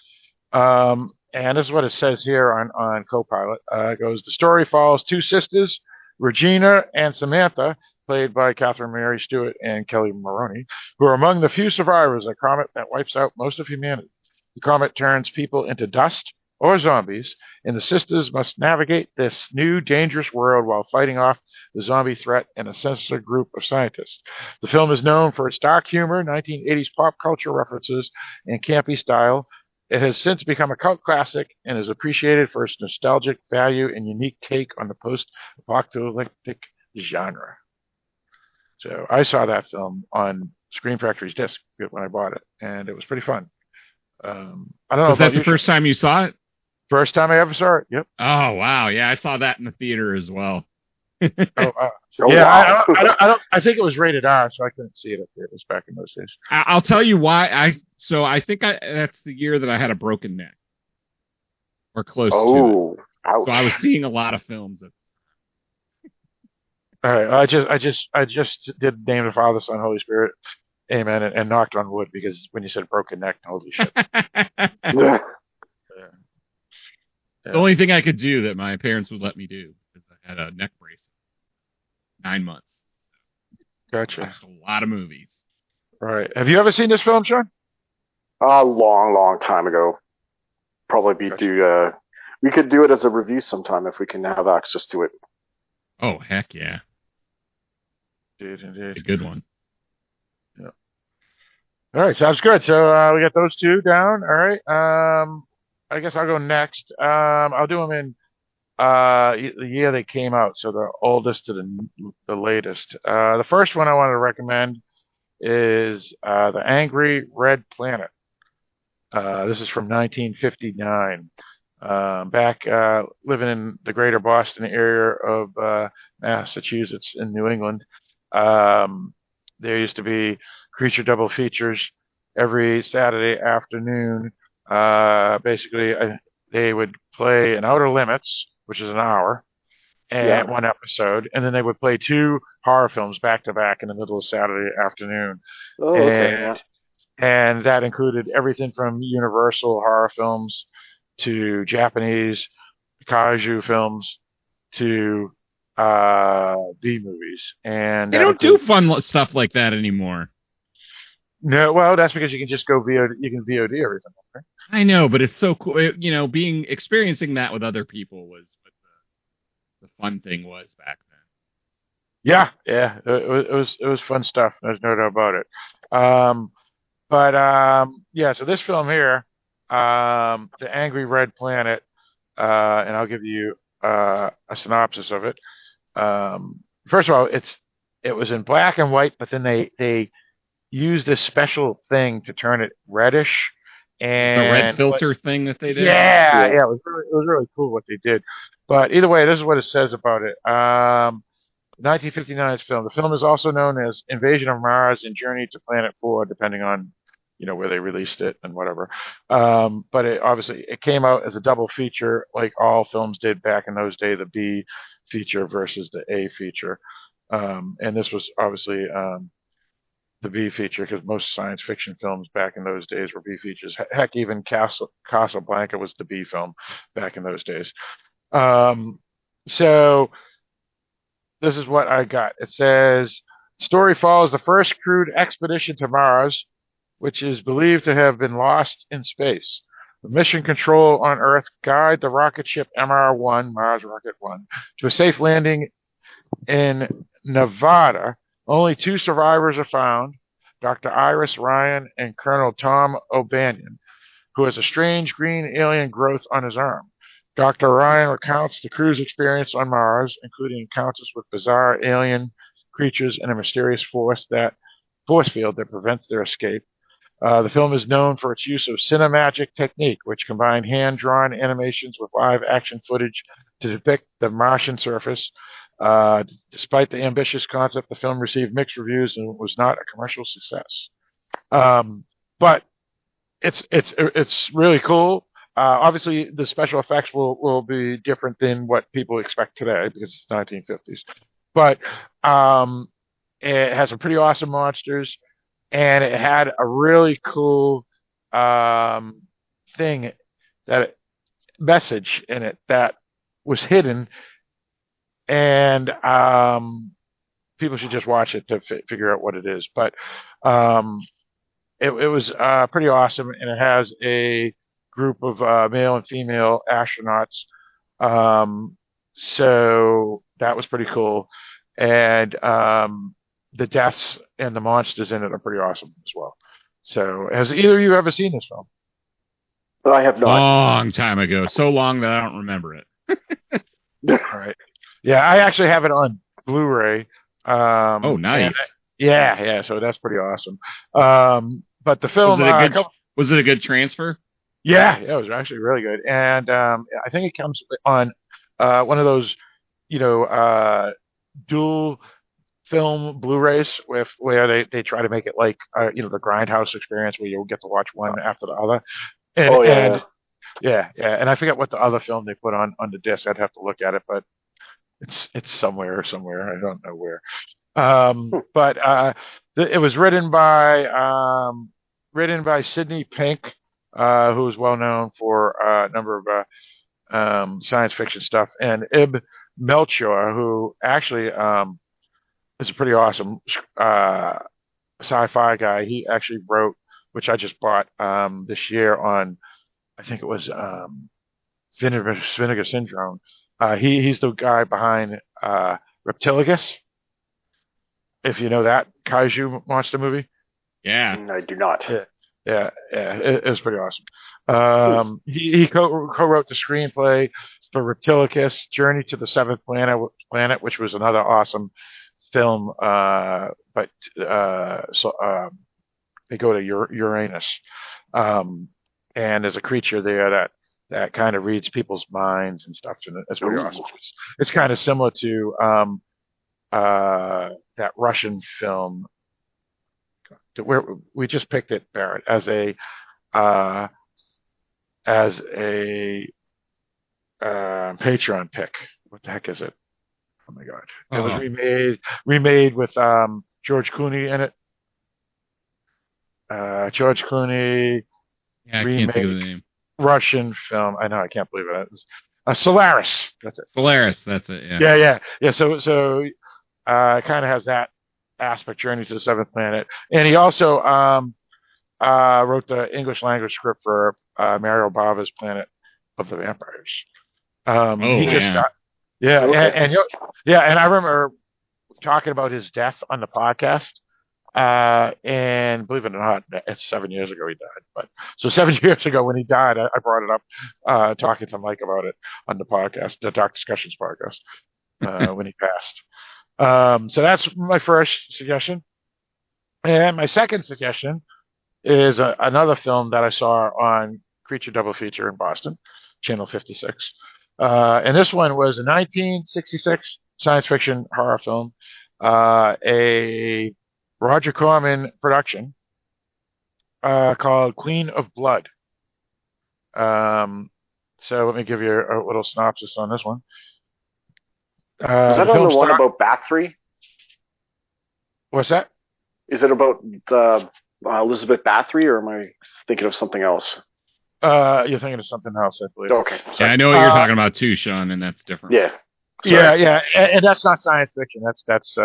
And this is what it says here on Copilot. It goes, the story follows two sisters, Regina and Samantha, played by Catherine Mary Stewart and Kelly Maroney, who are among the few survivors of a comet that wipes out most of humanity. The comet turns people into dust or zombies, and the sisters must navigate this new dangerous world while fighting off the zombie threat and a sinister group of scientists. The film is known for its dark humor, 1980s pop culture references, and campy style. It has since become a cult classic and is appreciated for its nostalgic value and unique take on the post-apocalyptic genre. So I saw that film on Screen Factory's disc when I bought it, and it was pretty fun. I don't know Was that about the you, first time you saw it? first time I ever saw it. Yep. Oh wow, yeah, I saw that in the theater as well. Oh, Oh, yeah. wow. I think it was rated R, so I couldn't see it at theaters back in those days. I'll tell you why. I think that's the year that I had a broken neck, or close to it. Oh, ouch. So I was seeing a lot of films. All right. I just did name the Father, Son, Holy Spirit. Amen. And knocked on wood because when you said broken neck, holy shit. The Yeah. only thing I could do that my parents would let me do is I had a neck brace. 9 months. Gotcha. Watched a lot of movies. All right. Have you ever seen this film, Sean? A long time ago. Probably be Gotcha. we could do it as a review sometime if we can have access to it. Oh heck yeah, Indeed. a good one. Yeah. All right. Sounds good. So we got those two down. All right. I guess I'll go next. I'll do them in the year they came out, so the oldest to the latest. The first one I want to recommend is The Angry Red Planet. This is from 1959. Back living in the greater Boston area of Massachusetts in New England, there used to be creature double features every Saturday afternoon. Basically, they would play an Outer Limits, which is an hour, and one episode, and then they would play two horror films back to back in the middle of Saturday afternoon. Oh, okay. Yeah. And that included everything from Universal horror films to Japanese kaiju films to B movies. And They don't do fun stuff like that anymore. No, well, that's because you can just go VOD. You can VOD everything. Right? I know, but it's so cool. Experiencing that with other people was what the fun thing was back then. Yeah. It was fun stuff. There's no doubt about it. So this film here, The Angry Red Planet, and I'll give you a synopsis of it. First of all, it was in black and white, but then they used this special thing to turn it reddish. And the red filter thing that they did? Yeah, it was really cool what they did. But either way, this is what it says about it. 1959 film. The film is also known as Invasion of Mars and Journey to Planet 4, depending on where they released it and whatever. But it came out as a double feature, like all films did back in those days, the B feature versus the A feature. And this was obviously the B feature because most science fiction films back in those days were B features. Heck, even Casablanca was the B film back in those days. So this is what I got. It says, story follows the first crewed expedition to Mars, which is believed to have been lost in space. The mission control on Earth guide the rocket ship MR-1, Mars Rocket 1, to a safe landing in Nevada. Only 2 survivors are found, Dr. Iris Ryan and Colonel Tom O'Banion, who has a strange green alien growth on his arm. Dr. Ryan recounts the crew's experience on Mars, including encounters with bizarre alien creatures and a mysterious force field that prevents their escape. The film is known for its use of cinemagic technique, which combined hand-drawn animations with live-action footage to depict the Martian surface. Despite the ambitious concept, the film received mixed reviews and was not a commercial success. But it's really cool. Obviously, the special effects will be different than what people expect today because it's 1950s. But it has some pretty awesome monsters, and it had a really cool message in it that was hidden, and people should just watch it to figure out what it is. But it was pretty awesome, and it has a group of male and female astronauts. So that was pretty cool. And the deaths and the monsters in it are pretty awesome as well. So has either of you ever seen this film? I have not. Long time ago. So long that I don't remember it. All right. Yeah, I actually have it on Blu-ray. Oh, nice. Yeah. So that's pretty awesome. But the film was it a good transfer? Yeah, it was actually really good, and I think it comes on one of those, dual film Blu-rays where they try to make it like the Grindhouse experience where you'll get to watch one after the other. And and I forget what the other film they put on the disc. I'd have to look at it, but it's somewhere. I don't know where. But it was written by Sidney Pink, who is well known for a number of science fiction stuff, and Ib Melchior, who actually is a pretty awesome sci-fi guy. He actually wrote, which I just bought this year on, I think it was Vinegar Syndrome. He's the guy behind Reptilicus, if you know that kaiju monster movie. Yeah, I do not. Yeah, it was pretty awesome. He co-wrote the screenplay for Reptilicus, Journey to the Seventh Planet, which was another awesome film. But they go to Uranus, and there's a creature there that kind of reads people's minds and stuff, and it's pretty awesome. It's kind of similar to that Russian film. Where we just picked it, Barrett, as a Patreon pick. What the heck is it? Oh my god! It was remade with George Clooney in it. George Clooney. Yeah, I can't think of the name. Russian film. I know. I can't believe it. Solaris. That's it. Solaris. That's it. Yeah. Yeah. So it kind of has that aspect, Journey to the Seventh Planet, and he also wrote the English language script for Mario Bava's Planet of the Vampires. He just got, and I remember talking about his death on the podcast, and believe it or not, it's 7 years ago he died. But so 7 years ago when he died, I brought it up, talking to Mike about it on the podcast, the Dark Discussions podcast, when he passed. So that's my first suggestion. And my second suggestion is another film that I saw on Creature Double Feature in Boston, Channel 56. And this one was a 1966 science fiction horror film, a Roger Corman production called Queen of Blood. So let me give you a little synopsis on this one. Is that on the one about Bathory? What's that? Is it about Elizabeth Bathory, or am I thinking of something else? You're thinking of something else, I believe. Okay. Yeah, Sorry. I know what you're talking about too, Sean, and that's different. Yeah. Yeah, and that's not science fiction. That's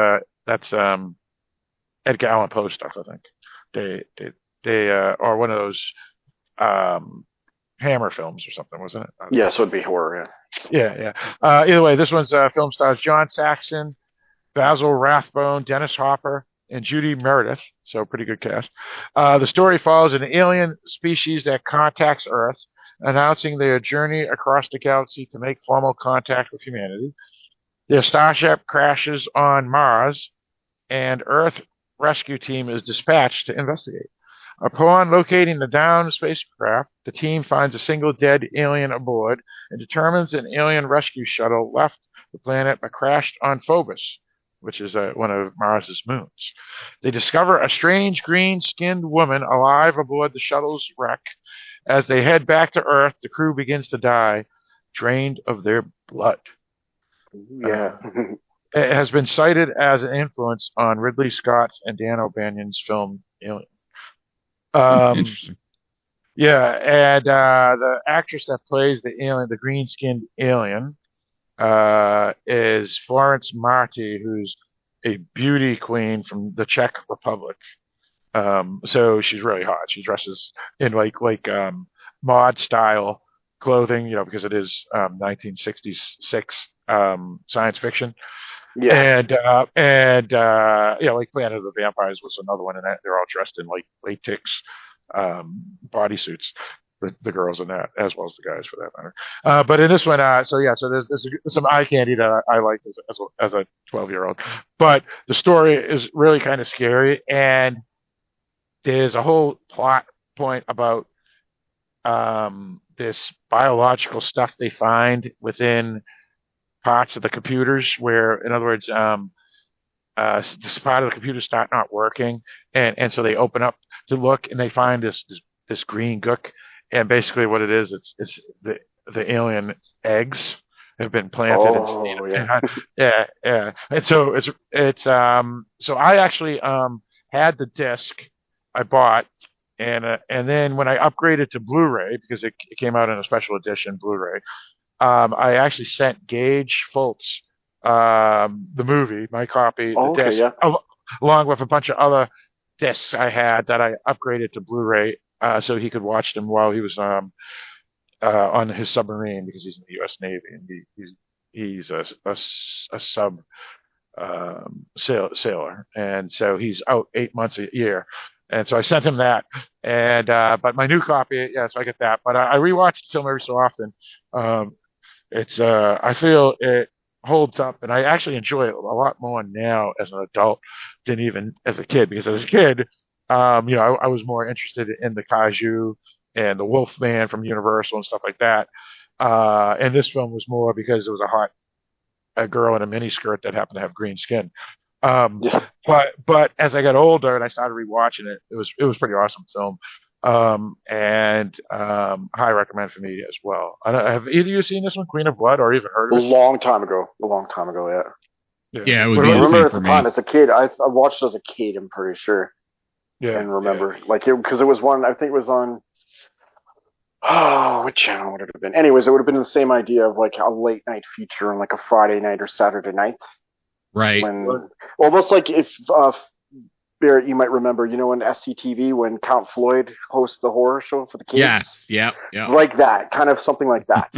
Edgar Allan Poe stuff, I think. They are one of those Hammer films or something, wasn't it? Yes, it would be horror. Yeah. Either way, this one's film stars John Saxon, Basil Rathbone, Dennis Hopper, and Judy Meredith. So pretty good cast. The story follows an alien species that contacts Earth, announcing their journey across the galaxy to make formal contact with humanity. Their starship crashes on Mars, and Earth rescue team is dispatched to investigate. Upon locating the downed spacecraft, the team finds a single dead alien aboard and determines an alien rescue shuttle left the planet but crashed on Phobos, which is one of Mars's moons. They discover a strange green-skinned woman alive aboard the shuttle's wreck. As they head back to Earth, the crew begins to die, drained of their blood. Yeah. It has been cited as an influence on Ridley Scott's and Dan O'Banion's film Alien. Interesting. Yeah, and the actress that plays the alien, the green-skinned alien, is Florence Marty, who's a beauty queen from the Czech Republic. So she's really hot. She dresses in like mod style clothing, because it is 1966 science fiction. Yeah. And like Planet of the Vampires was another one, and they're all dressed in like latex bodysuits. The girls in that, as well as the guys for that matter. But in this one, so there's some eye candy that I liked as a 12-year-old. But the story is really kind of scary, and there's a whole plot point about this biological stuff they find within parts of the computers, where, in other words, this part of the computer start not working, and so they open up to look, and they find this green gook, and basically what it is, it's the alien eggs have been planted. Yeah. And so it's so I actually had the disc I bought, and then when I upgraded to Blu-ray, because it came out in a special edition Blu-ray, I actually sent Gage Foltz the movie, my copy, the disc, along with a bunch of other discs I had that I upgraded to Blu-ray, so he could watch them while he was on his submarine, because he's in the U.S. Navy, and he's a sub sailor, and so he's out 8 months a year. And so I sent him that, and but my new copy, so I get that. But I rewatch the film every so often. It's I feel it holds up, and I actually enjoy it a lot more now as an adult than even as a kid. Because as a kid, I was more interested in the kaiju and the Wolfman from Universal and stuff like that. And this film was more because it was a girl in a miniskirt that happened to have green skin. But as I got older and I started rewatching it, it was pretty awesome film. And high recommend for me as well. Have either of you seen this one, Queen of Blood, or even heard of it? A long time ago, yeah. Yeah, it would I be remember at for the me. time as a kid. I watched it as a kid, I'm pretty sure. Yeah. And remember, because it was one, I think it was on, what channel would it have been? Anyways, it would have been the same idea of like a late night feature on like a Friday night or Saturday night. Right. Almost like if Barrett, you might remember, on SCTV when Count Floyd hosts the horror show for the kids. Yes. Yep. It's like that, kind of something like that.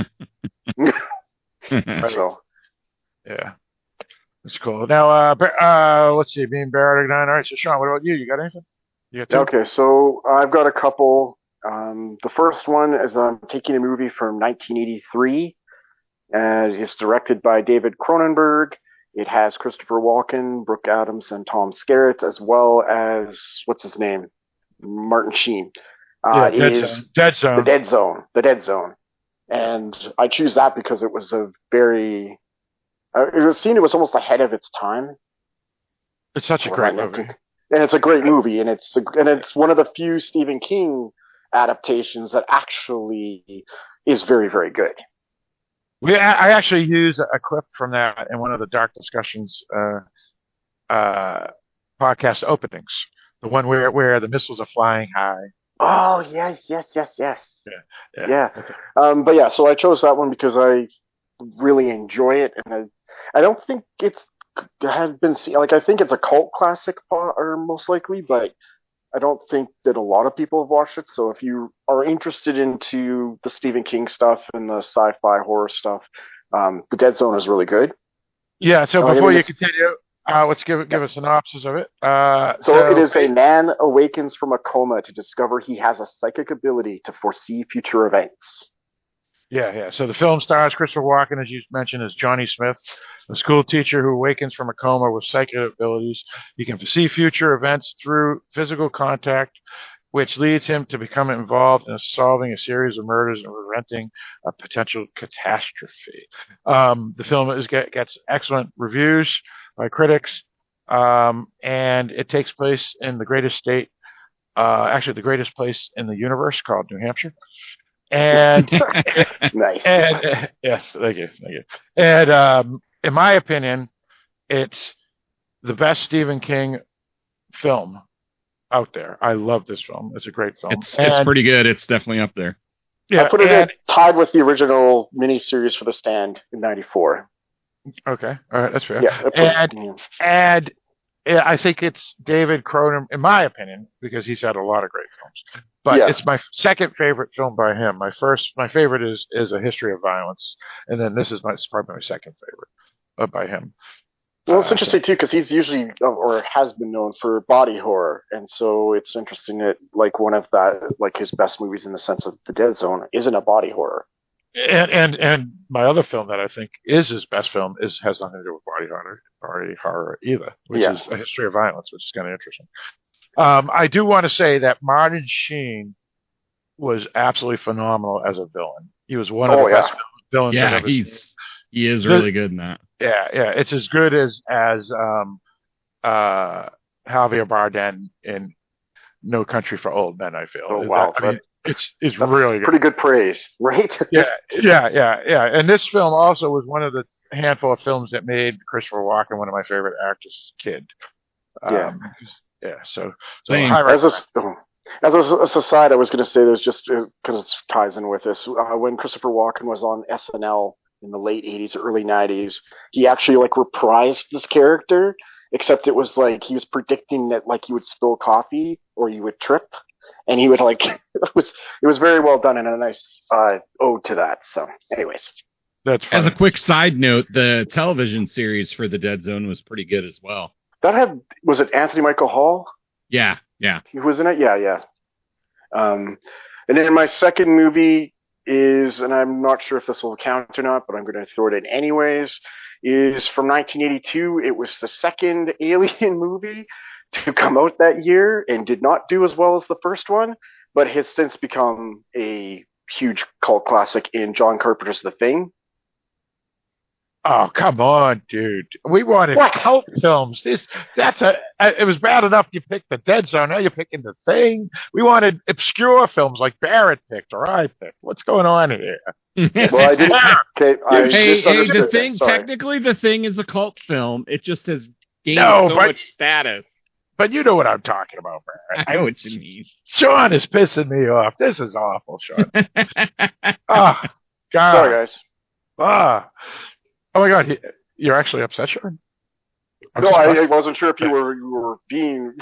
So, yeah, that's cool. Now, let's see, being Barrett again. All right, so Sean, what about you? You got anything? You got two? Okay, so I've got a couple. The first one is I'm taking a movie from 1983, and it's directed by David Cronenberg. It has Christopher Walken, Brooke Adams, and Tom Skerritt, as well as, what's his name? Martin Sheen. Dead Zone. The Dead Zone. And I choose that because it was a very... it was almost ahead of its time. It's such a great movie. And it's a great movie, and it's one of the few Stephen King adaptations that actually is very, very good. I actually use a clip from that in one of the Dark Discussions podcast openings, the one where the missiles are flying high. Oh, yes. Yeah. But yeah, so I chose that one because I really enjoy it, and I don't think it's had been seen. Like, I think it's a cult classic, or most likely, but I don't think that a lot of people have watched it. So if you are interested into the Stephen King stuff and the sci-fi horror stuff, The Dead Zone is really good. Yeah. So before you continue, let's give a synopsis of it. So it is a man awakens from a coma to discover he has a psychic ability to foresee future events. Yeah. So the film stars Christopher Walken, as you mentioned, as Johnny Smith, a school teacher who awakens from a coma with psychic abilities. He can foresee future events through physical contact, which leads him to become involved in solving a series of murders and preventing a potential catastrophe. The film gets excellent reviews by critics, and it takes place in the greatest state, actually the greatest place in the universe, called New Hampshire. And nice. And yes, thank you. And in my opinion, it's the best Stephen King film out there. I love this film. It's a great film. It's pretty good. It's definitely up there. Yeah, I put it tied with the original miniseries for The Stand in '94. Okay, all right, that's fair. Yeah, and I think it's David Cronenberg, in my opinion, because he's had a lot of great films. But it's my second favorite film by him. My favorite is A History of Violence, and then this is probably my second favorite by him. Well, it's interesting too because he's usually or has been known for body horror, and so it's interesting that like one of his best movies in the sense of The Dead Zone isn't a body horror. And my other film that I think is his best film has nothing to do with body horror either, which is A History of Violence, which is kind of interesting. I do want to say that Martin Sheen was absolutely phenomenal as a villain. He was one of the best villains I've ever seen. He is really good in that. Yeah. It's as good as Javier Bardem in No Country for Old Men, I feel. Oh, wow. It's really good. Pretty good praise, right? Yeah. And this film also was one of the handful of films that made Christopher Walken one of my favorite actors as a kid. So as a aside, I was going to say there's just because it ties in with this. When Christopher Walken was on SNL in the late '80s, early '90s, he actually reprised this character, except it was he was predicting that you would spill coffee or you would trip. And he would it was very well done and a nice ode to that. So, anyways, that's funny. As a quick side note, the television series for The Dead Zone was pretty good as well. Was it Anthony Michael Hall? Yeah. He was in it. Yeah. And then my second movie is, and I'm not sure if this will count or not, but I'm going to throw it in anyways. Is from 1982. It was the second Alien movie to come out that year and did not do as well as the first one, but has since become a huge cult classic in John Carpenter's The Thing. Oh, come on, dude. We wanted cult films. It was bad enough you picked The Dead Zone. Now you're picking The Thing. We wanted obscure films like Barrett picked or I picked. What's going on here? Well, I didn't. Hey, The Thing, technically The Thing is a cult film. It just has gained so much status. But you know what I'm talking about, Barrett. I know what you mean. Sean is pissing me off. This is awful, Sean. Oh, God. Sorry, guys. Oh my God, you're actually upset, Sean? I wasn't sure if you were being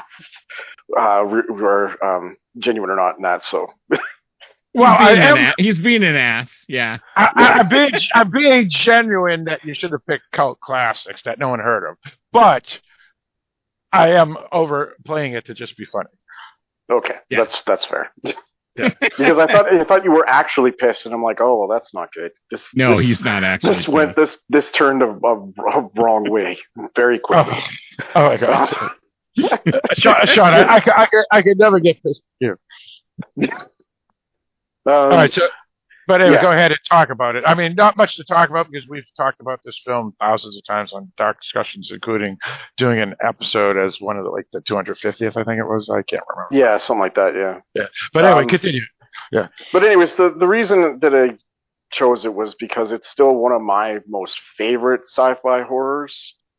genuine or not in that. So, well, he's being an ass. Yeah, I'm being genuine that you should have picked cult classics that no one heard of, but I am overplaying it to just be funny. Okay, that's fair. Yeah. Because I thought you were actually pissed, and I'm like, oh well, that's not good. He's not actually. This turned a wrong way very quickly. Oh my God, Sean, I could never get pissed at you. All right, but anyway, go ahead and talk about it. I mean, not much to talk about because we've talked about this film thousands of times on Dark Discussions, including doing an episode as one of the 250th, I think it was. I can't remember. Yeah, something like that. Yeah. But anyway, continue. Yeah. But anyways, the reason that I chose it was because it's still one of my most favorite sci-fi horrors.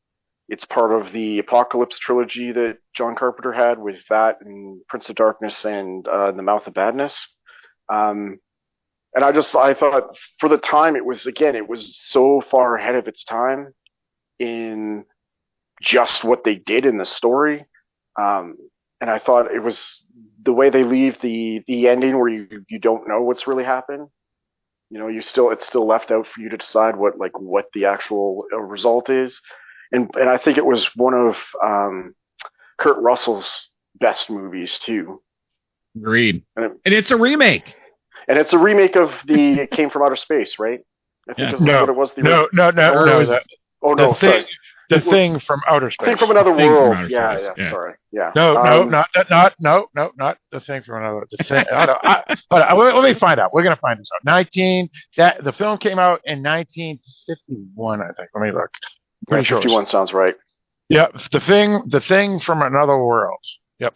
It's part of the Apocalypse trilogy that John Carpenter had with that and Prince of Darkness and The Mouth of Madness. And I thought for the time it was so far ahead of its time in just what they did in the story. And I thought it was the way they leave the ending where you don't know what's really happened. It's still left out for you to decide what the actual result is. And I think it was one of Kurt Russell's best movies too. Agreed. And it's a remake. And it's a remake of the It Came from Outer Space, right? I think that's what it was. No. Sorry. The Thing from Outer Space. Thing from Another World. Yeah. Sorry. Yeah. No, not The Thing from Another. The thing. Let me find out. We're gonna find this out. The film came out in 1951, I think. Let me look. Pretty sure 51 sounds right. Yep. The Thing from Another World. Yep.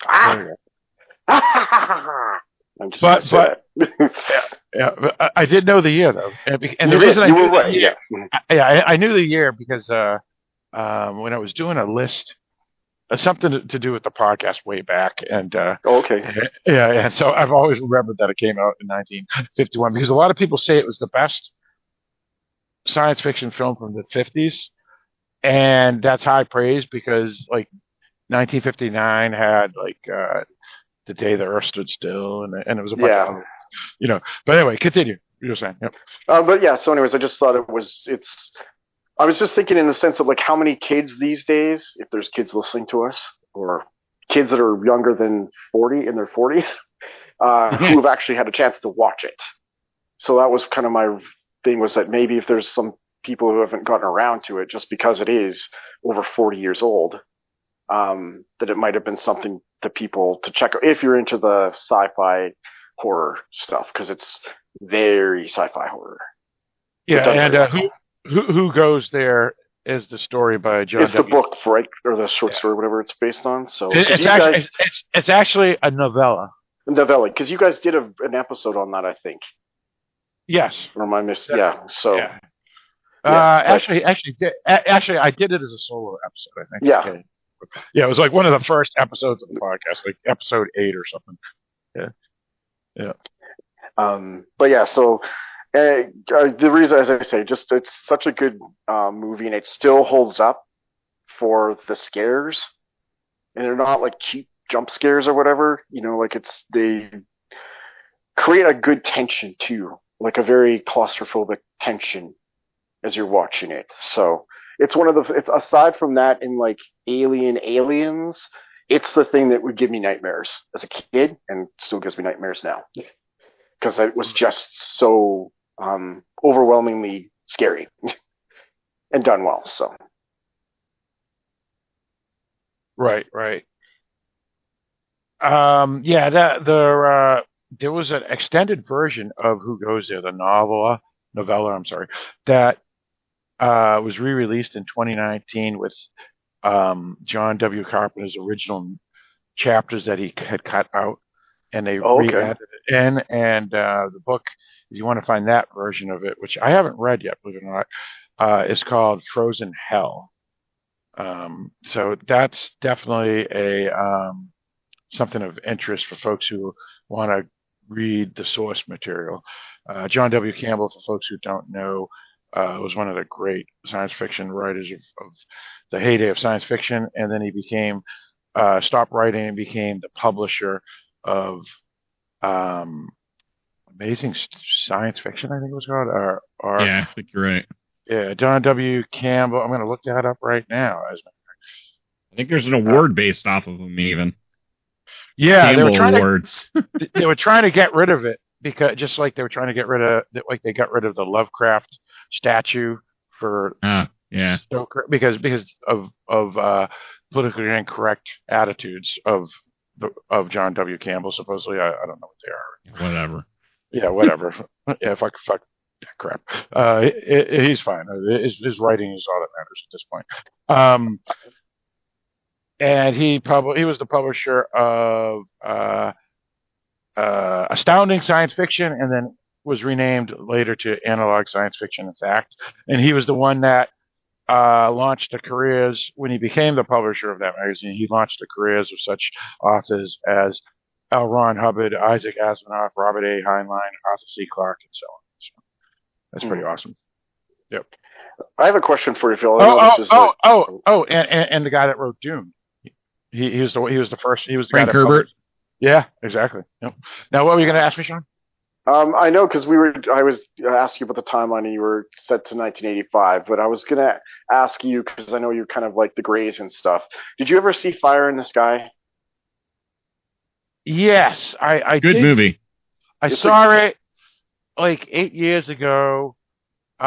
I'm just but yeah, I did know the year though, and the reason you were right. I knew the year because when I was doing a list, something to do with the podcast way back, and okay, and so I've always remembered that it came out in 1951 because a lot of people say it was the best science fiction film from the 50s, and that's high praise because 1959 had The Day the Earth Stood Still, and it was a bunch of, But anyway, continue. You were saying, yep. But yeah. So, anyways, I just thought I was just thinking in the sense of how many kids these days, if there's kids listening to us, or kids that are younger than 40 in their 40s, who have actually had a chance to watch it. So that was kind of my thing, was that maybe if there's some people who haven't gotten around to it just because it is over 40 years old, that it might have been something to people to check out if you're into the sci-fi horror stuff, because it's very sci-fi horror. Yeah, and who goes there is the story by John. It's the book, right, or the short story, whatever it's based on. So it's actually a novella. Novella, because you guys did an episode on that, I think. Yes. Or am I Yeah. So. Yeah. Actually, I did it as a solo episode, I think. Yeah. Okay. Yeah, it was one of the first episodes of the podcast, episode 8 or something. Yeah. But yeah, so the reason, as I say, just it's such a good movie, and it still holds up for the scares, and they're not cheap jump scares or whatever. They create a good tension too, a very claustrophobic tension as you're watching it. So. It's aside from that, in Aliens, it's the thing that would give me nightmares as a kid, and still gives me nightmares now, because it was just so overwhelmingly scary and done well. So, right. There was an extended version of Who Goes There, the novella. I'm sorry, that. Was re-released in 2019 with John W. Carpenter's original chapters that he had cut out, and they re-added it in. And the book, if you want to find that version of it, which I haven't read yet, believe it or not, is called Frozen Hell. So that's definitely something of interest for folks who want to read the source material. John W. Campbell, for folks who don't know, was one of the great science fiction writers of the heyday of science fiction, and then he stopped writing and became the publisher of Amazing Science Fiction, I think it was called. Yeah, I think you're right. Yeah, John W. Campbell. I'm going to look that up right now. I think there's an award based off of him, even. Yeah, Campbell they were trying to get rid of it, because just like they were trying to get rid of, they got rid of the Lovecraft statue for Stoker, because of politically incorrect attitudes of John W. Campbell. Supposedly, I don't know what they are. Whatever. Yeah, whatever. Yeah, fuck that crap. He's fine. His writing is all that matters at this point. And he was the publisher of Astounding Science Fiction, and then was renamed later to Analog Science Fiction and Fact. And he was the one that launched the careers when he became the publisher of that magazine. He launched the careers of such authors as L. Ron Hubbard, Isaac Asimov, Robert A. Heinlein, Arthur C. Clarke, and so on. So that's pretty awesome. Yep. I have a question for you, Phil. And the guy that wrote Dune. He was the first. He was the Frank guy that Herbert. published. Yeah, exactly. Yep. Now, what were you going to ask me, Sean? I know because I was asking you about the timeline, and you were set to 1985. But I was going to ask you because I know you're kind of like the Greys and stuff. Did you ever see Fire in the Sky? Yes, I Good did. movie. I saw it like 8 years ago, and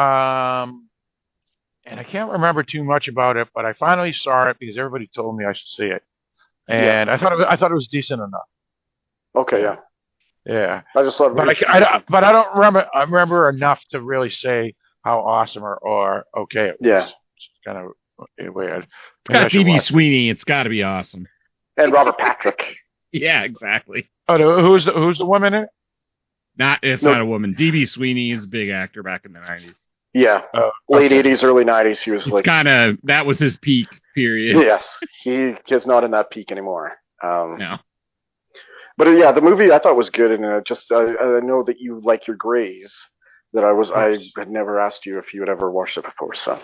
I can't remember too much about it. But I finally saw it because everybody told me I should see it, and I thought it was decent enough. Okay, yeah. I just thought, but I don't remember. I remember enough to really say how awesome or okay it was. Yeah, it's kind of weird. It's got D.B. Sweeney. It's got to be awesome. And Robert Patrick. Yeah, exactly. Oh, who's the woman in it? It's not a woman. D.B. Sweeney is a big actor back in the 90s. Yeah, late 80s, early 90s. He was that was his peak period. Yes, he is not in that peak anymore. No. But the movie I thought was good, and I know that you like your Greys. I had never asked you if you had ever watched it before, so.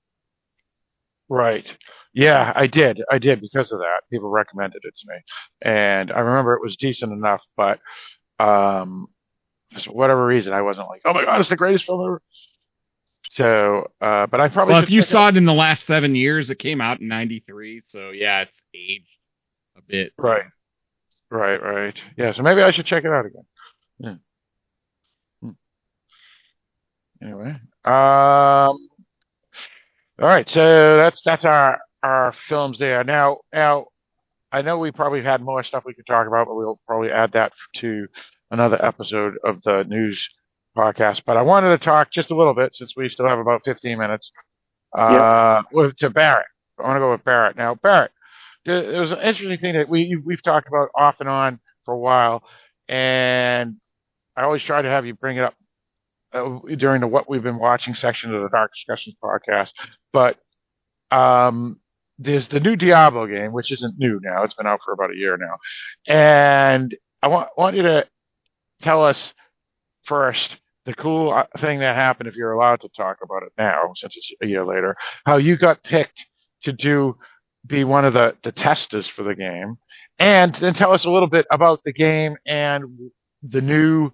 Right. Yeah, I did because of that. People recommended it to me, and I remember it was decent enough, but for whatever reason, I wasn't like, oh my god, it's the greatest film ever. So, but I probably. Well, if you saw it in the last 7 years, it came out in '93, so yeah, it's aged a bit. Right. Yeah, so maybe I should check it out again. Yeah. Anyway, all right, so that's our films there. Now, I know we probably had more stuff we could talk about, but we'll probably add that to another episode of the news podcast. But I wanted to talk just a little bit, since we still have about 15 minutes, to Barrett. I want to go with Barrett. Now, Barrett, there was an interesting thing that we've talked about off and on for a while, and I always try to have you bring it up during the What We've Been Watching section of the Dark Discussions podcast. But there's the new Diablo game, which isn't new now. It's been out for about a year now. And I want you to tell us first the cool thing that happened, if you're allowed to talk about it now, since it's a year later, how you got picked to be one of the testers for the game. And then tell us a little bit about the game and the new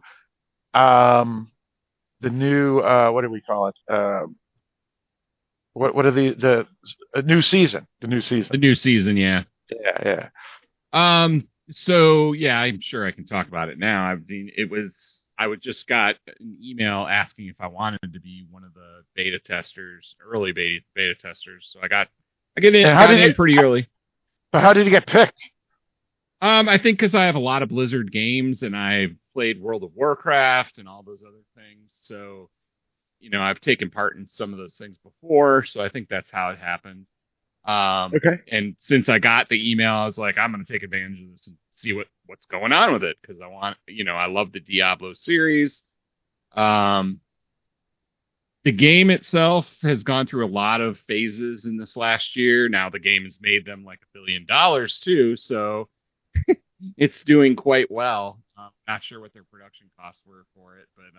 what do we call it? What are the new season? The new season, yeah. Yeah. So yeah, I'm sure I can talk about it now. I mean, I just got an email asking if I wanted to be one of the beta testers, early beta testers. So I got in pretty early. But how did you get picked? I think because I have a lot of Blizzard games, and I've played World of Warcraft and all those other things. So, I've taken part in some of those things before. So I think that's how it happened. Okay. And since I got the email, I was like, I'm going to take advantage of this and see what's going on with it. Because I love the Diablo series. The game itself has gone through a lot of phases in this last year. Now the game has made them like $1 billion too. So it's doing quite well. Not sure what their production costs were for it, but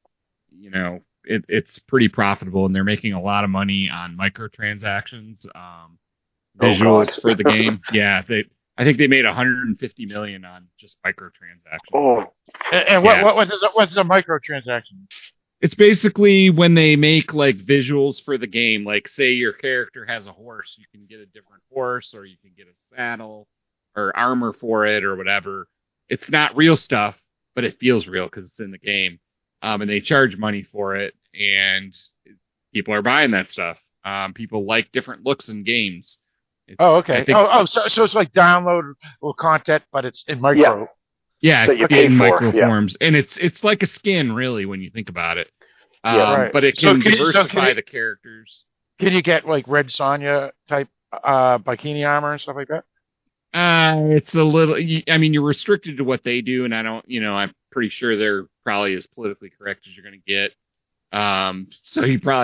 it's pretty profitable, and they're making a lot of money on microtransactions, visuals for the game. Yeah, I think they made $150 million on just microtransactions. Oh, and what's a microtransaction? It's basically when they make like visuals for the game. Like, say your character has a horse, you can get a different horse, or you can get a saddle or armor for it, or whatever. It's not real stuff, but it feels real because it's in the game. And they charge money for it, and people are buying that stuff. People like different looks in games. Okay. So it's like downloadable content, but it's in micro. Yeah, that you pay in for, micro forms, and it's like a skin, really, when you think about it. Right. But it can diversify the characters. Can you get like Red Sonja type bikini armor and stuff like that? It's a little. I mean, you're restricted to what they do, and I don't. I'm pretty sure they're probably as politically correct as you're going to get. So you probably.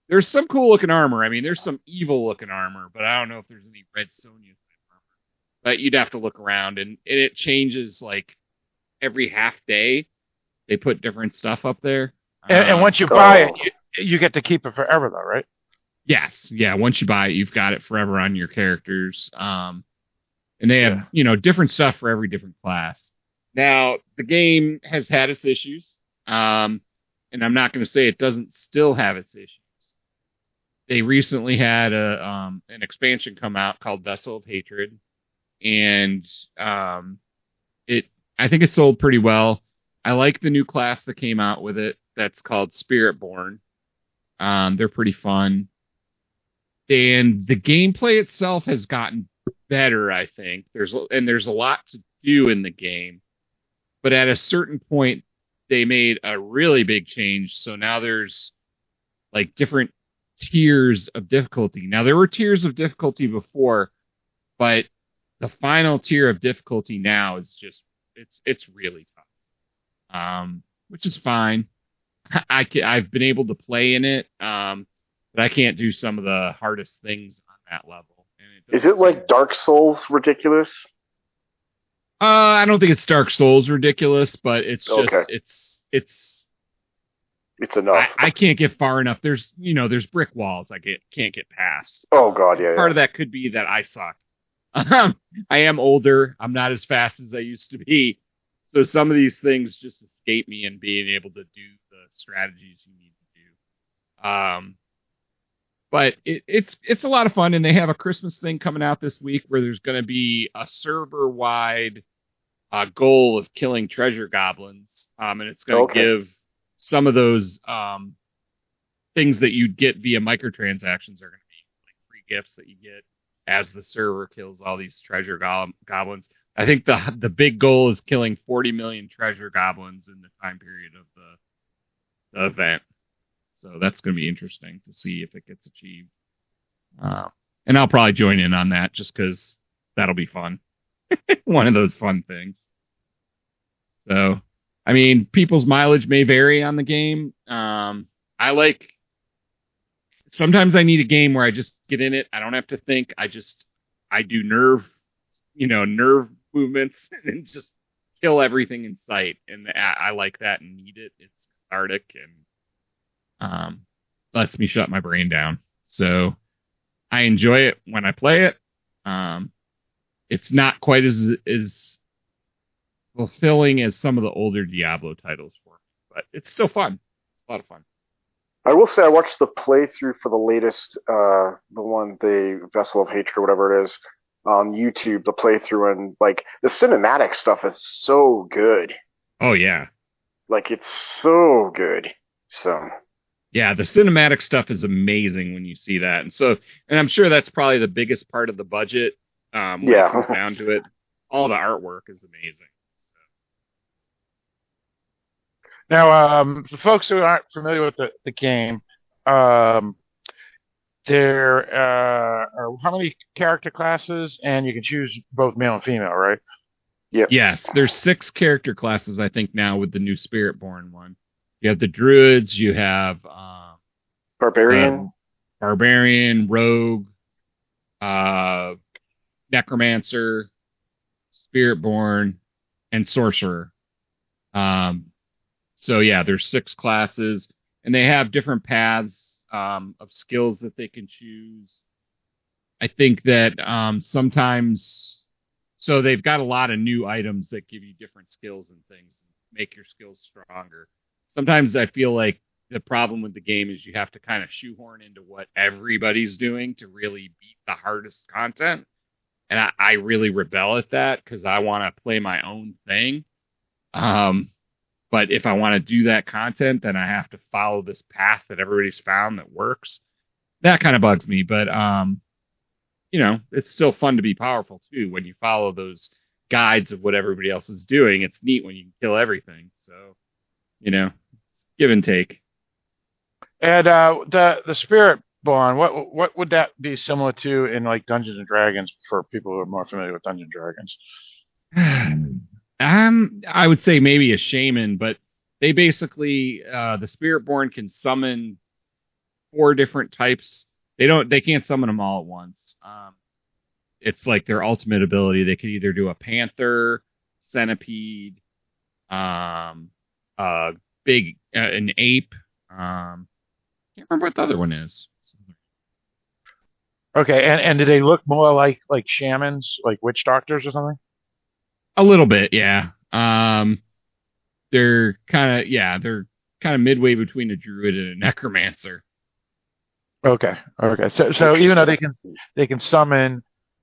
There's some cool looking armor. I mean, there's some evil looking armor, but I don't know if there's any Red Sonja armor. But you'd have to look around, and it changes like every half day. They put different stuff up there. And once you buy it, you get to keep it forever, though, right? Yes. Yeah. Once you buy it, you've got it forever on your characters. And they have, different stuff for every different class. Now, the game has had its issues. And I'm not going to say it doesn't still have its issues. They recently had an expansion come out called Vessel of Hatred. And I think it sold pretty well. I like the new class that came out with it. That's called Spiritborn. They're pretty fun. And the gameplay itself has gotten better, I think. There's a lot to do in the game. But at a certain point, they made a really big change. So now there's like different tiers of difficulty. Now, there were tiers of difficulty before, but the final tier of difficulty now is just, it's really tough. Which is fine. I've been able to play in it, but I can't do some of the hardest things on that level. And is it like Dark Souls ridiculous? I don't think it's Dark Souls ridiculous, but it's just it's enough. I can't get far enough. There's brick walls I can't get past. Oh God, yeah. Part of that could be that I suck. I am older. I'm not as fast as I used to be. So some of these things just escape me in being able to do the strategies you need to do. But it's a lot of fun, and they have a Christmas thing coming out this week where there's going to be a server-wide goal of killing treasure goblins, and it's going to give some of those things that you'd get via microtransactions are going to be like free gifts that you get as the server kills all these treasure goblins. I think the big goal is killing 40 million treasure goblins in the time period of the event. So that's going to be interesting to see if it gets achieved. And I'll probably join in on that just because that'll be fun. One of those fun things. So, I mean, people's mileage may vary on the game. Sometimes I need a game where I just get in it. I don't have to think. I do nerve movements and just kill everything in sight. And I like that and need it. It's cathartic and lets me shut my brain down. So I enjoy it when I play it. It's not quite as fulfilling as some of the older Diablo titles for me, but it's still fun. It's a lot of fun. I will say I watched the playthrough for the latest, the Vessel of Hatred, whatever it is, on YouTube, the playthrough, and like the cinematic stuff is so good. Oh yeah. Like it's so good. So yeah, the cinematic stuff is amazing when you see that. And I'm sure that's probably the biggest part of the budget. When it comes down to it, all the artwork is amazing. Now, for folks who aren't familiar with the game, there are how many character classes, and you can choose both male and female, right? Yep. Yes, there's 6 character classes, I think, now with the new Spiritborn one. You have the Druids, you have Barbarian, Rogue, Necromancer, Spiritborn, and Sorcerer. So yeah, there's 6 classes, and they have different paths of skills that they can choose. I think that sometimes, so they've got a lot of new items that give you different skills and things, and make your skills stronger. Sometimes I feel like the problem with the game is you have to kind of shoehorn into what everybody's doing to really beat the hardest content. And I really rebel at that because I want to play my own thing. But if I want to do that content, then I have to follow this path that everybody's found that works. That kind of bugs me. But, it's still fun to be powerful, too. When you follow those guides of what everybody else is doing, it's neat when you can kill everything. So, give and take. And the Spiritborn, what would that be similar to in like Dungeons and Dragons for people who are more familiar with Dungeons and Dragons? I would say maybe a shaman, but they basically the Spiritborn can summon 4 different types. They can't summon them all at once. It's like their ultimate ability. They could either do a panther, centipede, an ape. Can't remember what the other one is. Okay, and do they look more like shamans, like witch doctors or something? A little bit, yeah. They're kind of midway between a druid and a necromancer. Okay. So even though they can summon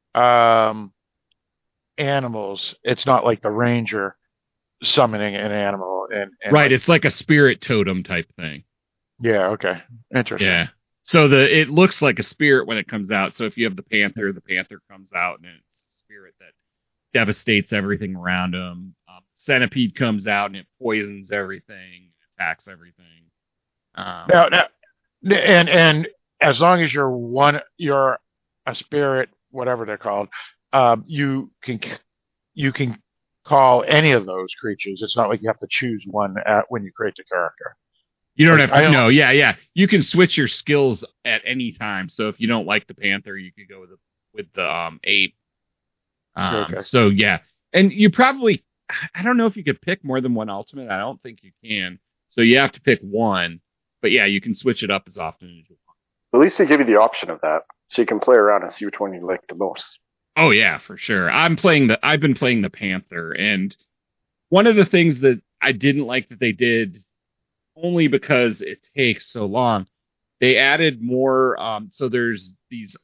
animals, it's not like the ranger summoning an animal and right. It's like a spirit totem type thing. Yeah. Okay. Interesting. Yeah. So it looks like a spirit when it comes out. So if you have the panther comes out and it's a spirit that devastates everything around him. Centipede comes out and it poisons everything, attacks everything. Now, and as long as you're a spirit, whatever they're called, you can call any of those creatures. It's not like you have to choose one when you create the character. You don't have to. No, yeah. You can switch your skills at any time. So if you don't like the panther, you could go with the ape. Okay. So yeah, and you probably, I don't know if you could pick more than one ultimate. I don't think you can. So you have to pick one. But yeah, you can switch it up as often as you want. At least they give you the option of that, so you can play around and see which one you like the most. Oh yeah, for sure. I've been playing the panther, and one of the things that I didn't like that they did, only because it takes so long, they added more. So there's these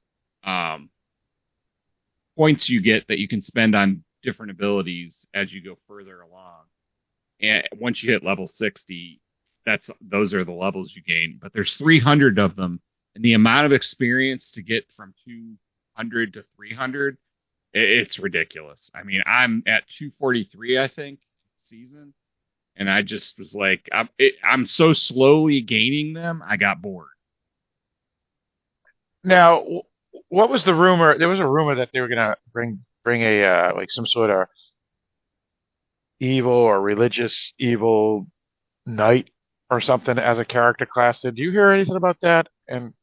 points you get that you can spend on different abilities as you go further along. And once you hit level 60, those are the levels you gain. But there's 300 of them, and the amount of experience to get from 200 to 300, it's ridiculous. I mean, I'm at 243, I think, season, and I just was like, I'm so slowly gaining them, I got bored. Now, what was the rumor? There was a rumor that they were going to bring a like some sort of evil or religious evil knight or something as a character class. Did you hear anything about that? And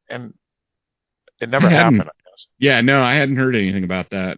it never happened, I guess. Yeah, no, I hadn't heard anything about that.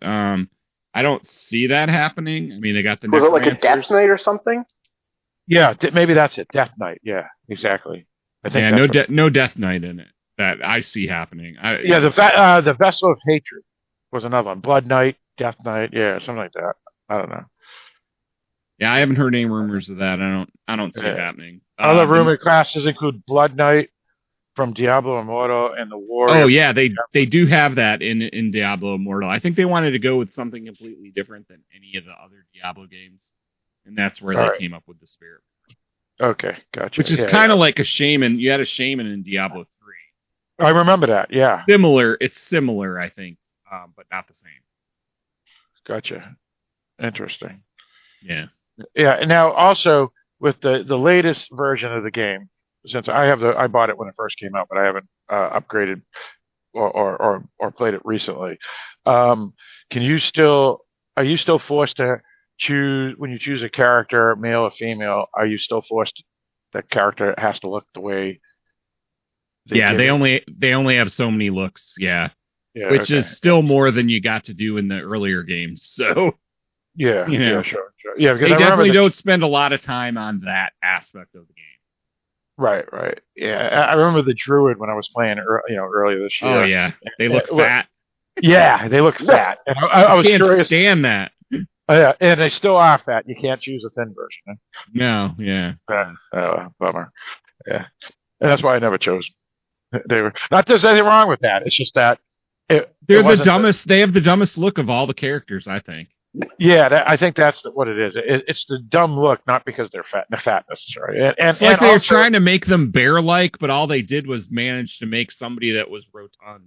I don't see that happening. I mean, they got the Was it like a Death Knight or something? Yeah, maybe that's it. Death Knight. Yeah, exactly. I think no Death Knight in it that I see happening. The Vessel of Hatred was another one. Blood Knight, Death Knight. Yeah, something like that. I don't know. Yeah, I haven't heard any rumors of that. I don't see it happening. Other rumored classes include Blood Knight from Diablo Immortal and the Warrior. Oh yeah, they do have that in Diablo Immortal. I think they wanted to go with something completely different than any of the other Diablo games, and that's where they came up with the Spirit. Okay, gotcha. Which is kind of like a shaman. You had a shaman in Diablo 3. I remember that. Yeah, it's similar, I think, but not the same. Gotcha. Interesting. Yeah. Yeah. And now also with the latest version of the game, since I bought it when it first came out, but I haven't upgraded or played it recently. Are you still forced to choose when you choose a character, male or female? Are you still forced that character has to look the way? They only have so many looks. Yeah, which is still more than you got to do in the earlier games. So yeah, sure. Yeah, because they definitely don't spend a lot of time on that aspect of the game. Right. Yeah, I remember the Druid when I was playing, earlier this year. Oh yeah, they look fat. Yeah, they look fat. And I was can't curious. Stand that. Yeah, and they still are fat. You can't choose a thin version. No, yeah. Bummer. Yeah, and that's why I never chose. They were not. There's anything wrong with that. It's just that they're the dumbest. They have the dumbest look of all the characters, I think. Yeah, I think that's what it is. It's the dumb look, not because they're fat necessarily. And it's like they were trying to make them bear-like, but all they did was manage to make somebody that was rotund.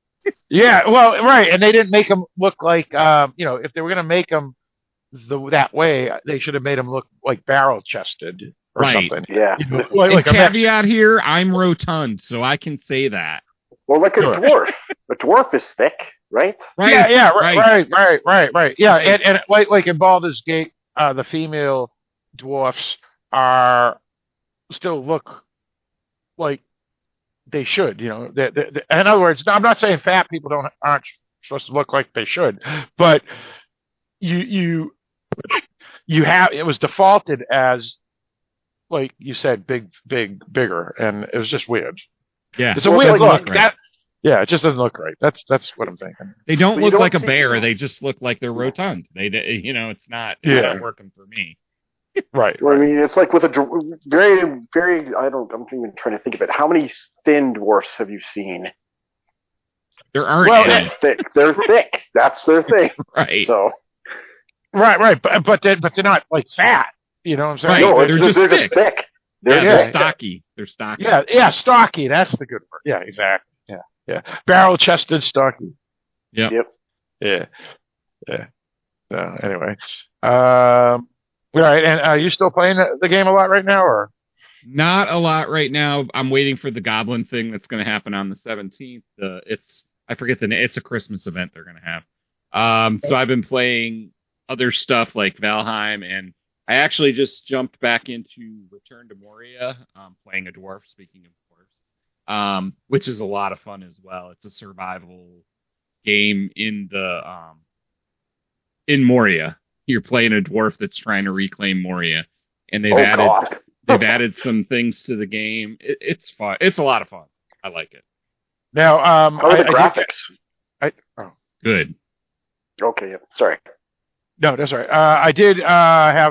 Yeah, well, right, and they didn't make them look like, if they were going to make them that way, they should have made them look like barrel-chested or something. Yeah. Like caveat here, I'm rotund, so I can say that. Well, like a dwarf. A dwarf is thick. Right? Right. Yeah. Right. Yeah, and like in Baldur's Gate, the female dwarfs still look like they should. In other words, I'm not saying fat people aren't supposed to look like they should, but you have it was defaulted as, like you said, bigger, and it was just weird. Yeah, it's a weird look. Right. Yeah, it just doesn't look right. That's what I'm thinking. They don't look like a bear. They just look like they're rotund. It's not working for me. Right. Well, I mean, it's like with a very, very. I'm even trying to think of it. How many thin dwarfs have you seen? There aren't any. They're thick. That's their thing. Right. So. Right. But they're not like fat. You know what I'm saying? Right. No, they're just thick. They're stocky. They're stocky. Yeah, stocky. That's the good word. Yeah, exactly. Yeah. Barrel-chested, stocky. Yep. Yeah. So anyway, all right. And are you still playing the game a lot right now, or? Not a lot right now. I'm waiting for the Goblin thing that's going to happen on the 17th. I forget the name. It's a Christmas event they're going to have. So I've been playing other stuff like Valheim, and I actually just jumped back into Return to Moria, playing a dwarf. Speaking of dwarves, which is a lot of fun as well. It's a survival game in Moria. You're playing a dwarf that's trying to reclaim Moria, and they've added some things to the game. It's fun. It's a lot of fun. I like it. Now, how are the graphics? Good. Okay. Yeah. Sorry. No, that's all right. I did have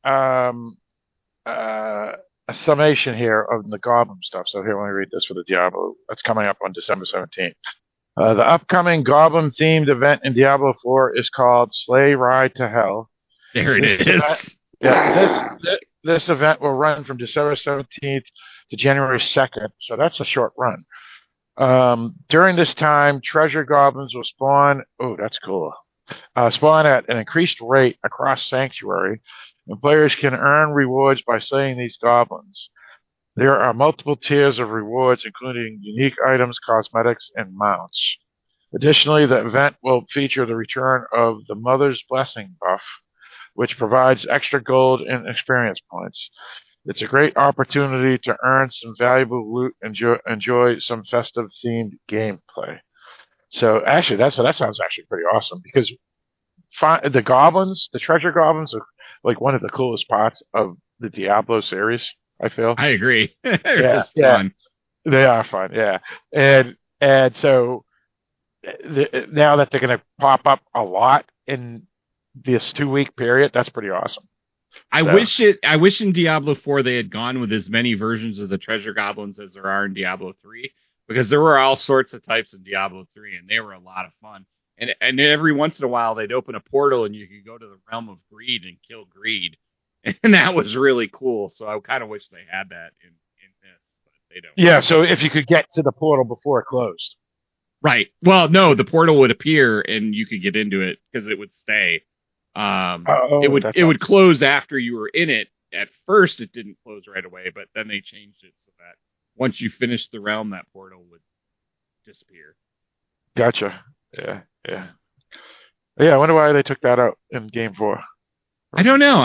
a summation here of the Goblin stuff. So here, let me read this for the Diablo. That's coming up on December 17th. The upcoming Goblin-themed event in Diablo 4 is called Sleigh Ride to Hell. There it is. This event will run from December 17th to January 2nd, so that's a short run. During this time, treasure goblins will spawn. Oh, that's cool. Spawn at an increased rate across Sanctuary, and players can earn rewards by slaying these goblins. There are multiple tiers of rewards, including unique items, cosmetics, and mounts. Additionally, the event will feature the return of the Mother's Blessing buff, which provides extra gold and experience points. It's a great opportunity to earn some valuable loot and enjoy some festive-themed gameplay. So actually, that sounds actually pretty awesome, because the goblins, the treasure goblins, are like one of the coolest parts of the Diablo series, I feel. I agree. They're fun. They are fun, yeah. And so now that they're going to pop up a lot in this 2-week period, that's pretty awesome. I wish in Diablo 4 they had gone with as many versions of the treasure goblins as there are in Diablo 3, because there were all sorts of types in Diablo 3, and they were a lot of fun. And every once in a while they'd open a portal and you could go to the realm of greed and kill greed, and that was really cool. So I kind of wish they had that in this, but they don't. Yeah, so if you could get to the portal before it closed. Right. Well, no, the portal would appear and you could get into it because it would stay. It would close after you were in it. At first, it didn't close right away, but then they changed it so that once you finished the realm, that portal would disappear. Gotcha. Yeah. I wonder why they took that out in Game 4. I don't know.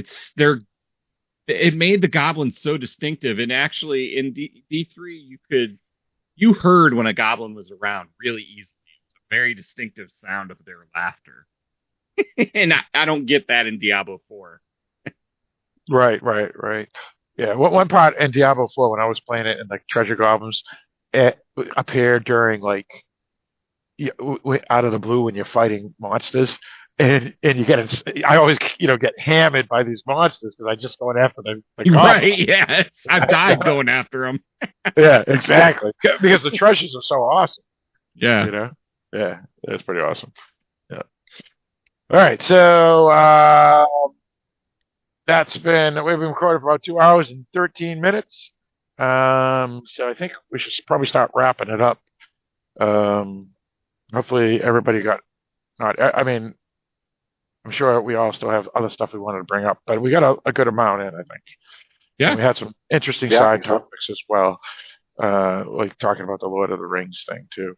It made the goblins so distinctive, and actually in D3 you heard when a goblin was around really easily. It's a very distinctive sound of their laughter. And I don't get that in Diablo 4. Right. Yeah, one part in Diablo 4 when I was playing it, and like treasure goblins, it appeared during like out of the blue when you're fighting monsters, and you I always get hammered by these monsters because I just going after the goblins. Right? Yeah, I've died going after them. Yeah, exactly. Because the treasures are so awesome. Yeah. Yeah, that's pretty awesome. Yeah. All right, so we've been recording for about 2 hours and 13 minutes. So I think we should probably start wrapping it up. Hopefully everybody I'm sure we all still have other stuff we wanted to bring up, but we got a good amount in, I think. Yeah. And we had some interesting side topics as well, like talking about the Lord of the Rings thing too.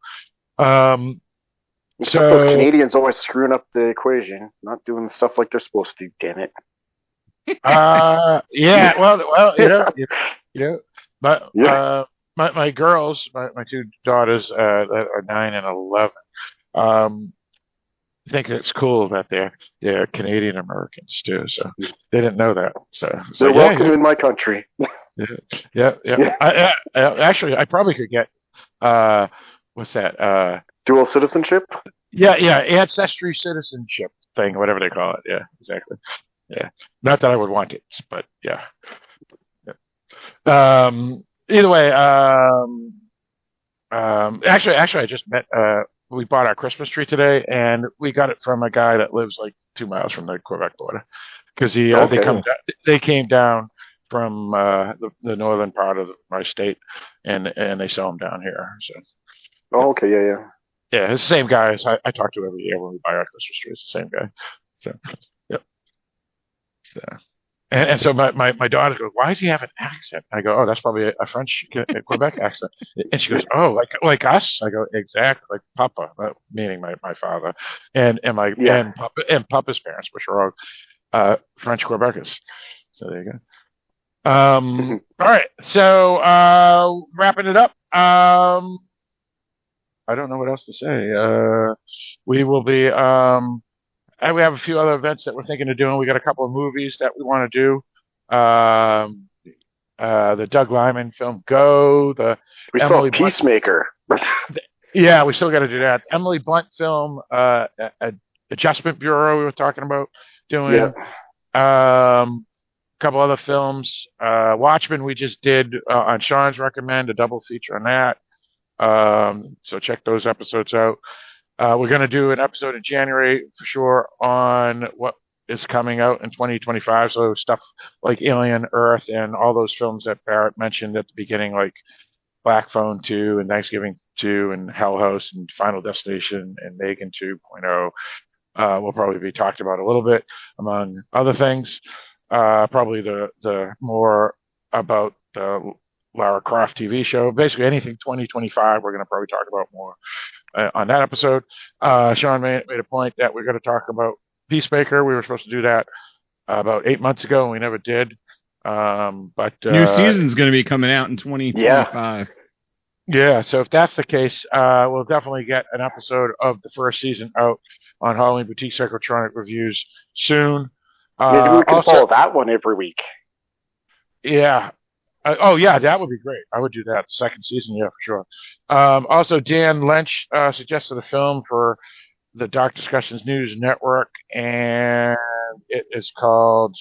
Except those Canadians always screwing up the equation, not doing stuff like they're supposed to. Damn it. Yeah. Well, but my girls, my two daughters that are 9 and 11, um, think it's cool that they're Canadian Americans too. So they didn't know that. So They're yeah, welcome in my country. yeah, yeah. Yeah. Actually, I probably could get uh, what's that? Dual citizenship? Yeah, ancestry citizenship thing, whatever they call it. Yeah, exactly. Yeah, not that I would want it, but yeah. Either way, actually, I just met. We bought our Christmas tree today, and we got it from a guy that lives like 2 miles from the Quebec border. Because Okay. they came down from the northern part of my state, and they sell them down here. So Oh, okay, yeah. yeah, it's the same guy as I talk to every year when we buy our Christmas tree. It's the same guy. So yep. So, and so my daughter goes, "Why does he have an accent?" I go, "Oh, that's probably a French Quebec accent." And she goes, "Oh, like us?" I go, "Exactly, like Papa," meaning my father, Yeah. and Papa's parents, which are all French Quebecers. So there you go. All right. So wrapping it up. I don't know what else to say. We will be. And we have a few other events that we're thinking of doing. We got a couple of movies that we want to do. The Doug Liman film Go. The We still Emily have Blunt. Peacemaker. Yeah, we still got to do that. Emily Blunt film. Adjustment Bureau. We were talking about doing. Yeah. Couple other films. Watchmen we just did on Sean's recommend, a double feature on that. So check those episodes out. We're going to do an episode in January for sure on what is coming out in 2025. So stuff like Alien, Earth, and all those films that Barrett mentioned at the beginning, like Black Phone 2 and Thanksgiving 2 and Hell House and Final Destination and Megan 2.0. Will probably be talked about a little bit, among other things. Probably the more about the Lara Croft TV show. Basically, anything 2025, we're going to probably talk about more on that episode. Sean made a point that we're going to talk about Peacemaker. We were supposed to do that about 8 months ago, and we never did. But new season's going to be coming out in 2025. Yeah, so if that's the case, we'll definitely get an episode of the first season out on Halloween Boutique Psychotronic Reviews soon. Maybe we can follow that one every week. Yeah. Yeah, that would be great. I would do that. Second season, yeah, for sure. Also, Dan Lynch suggested a film for the Dark Discussions News Network, and it is called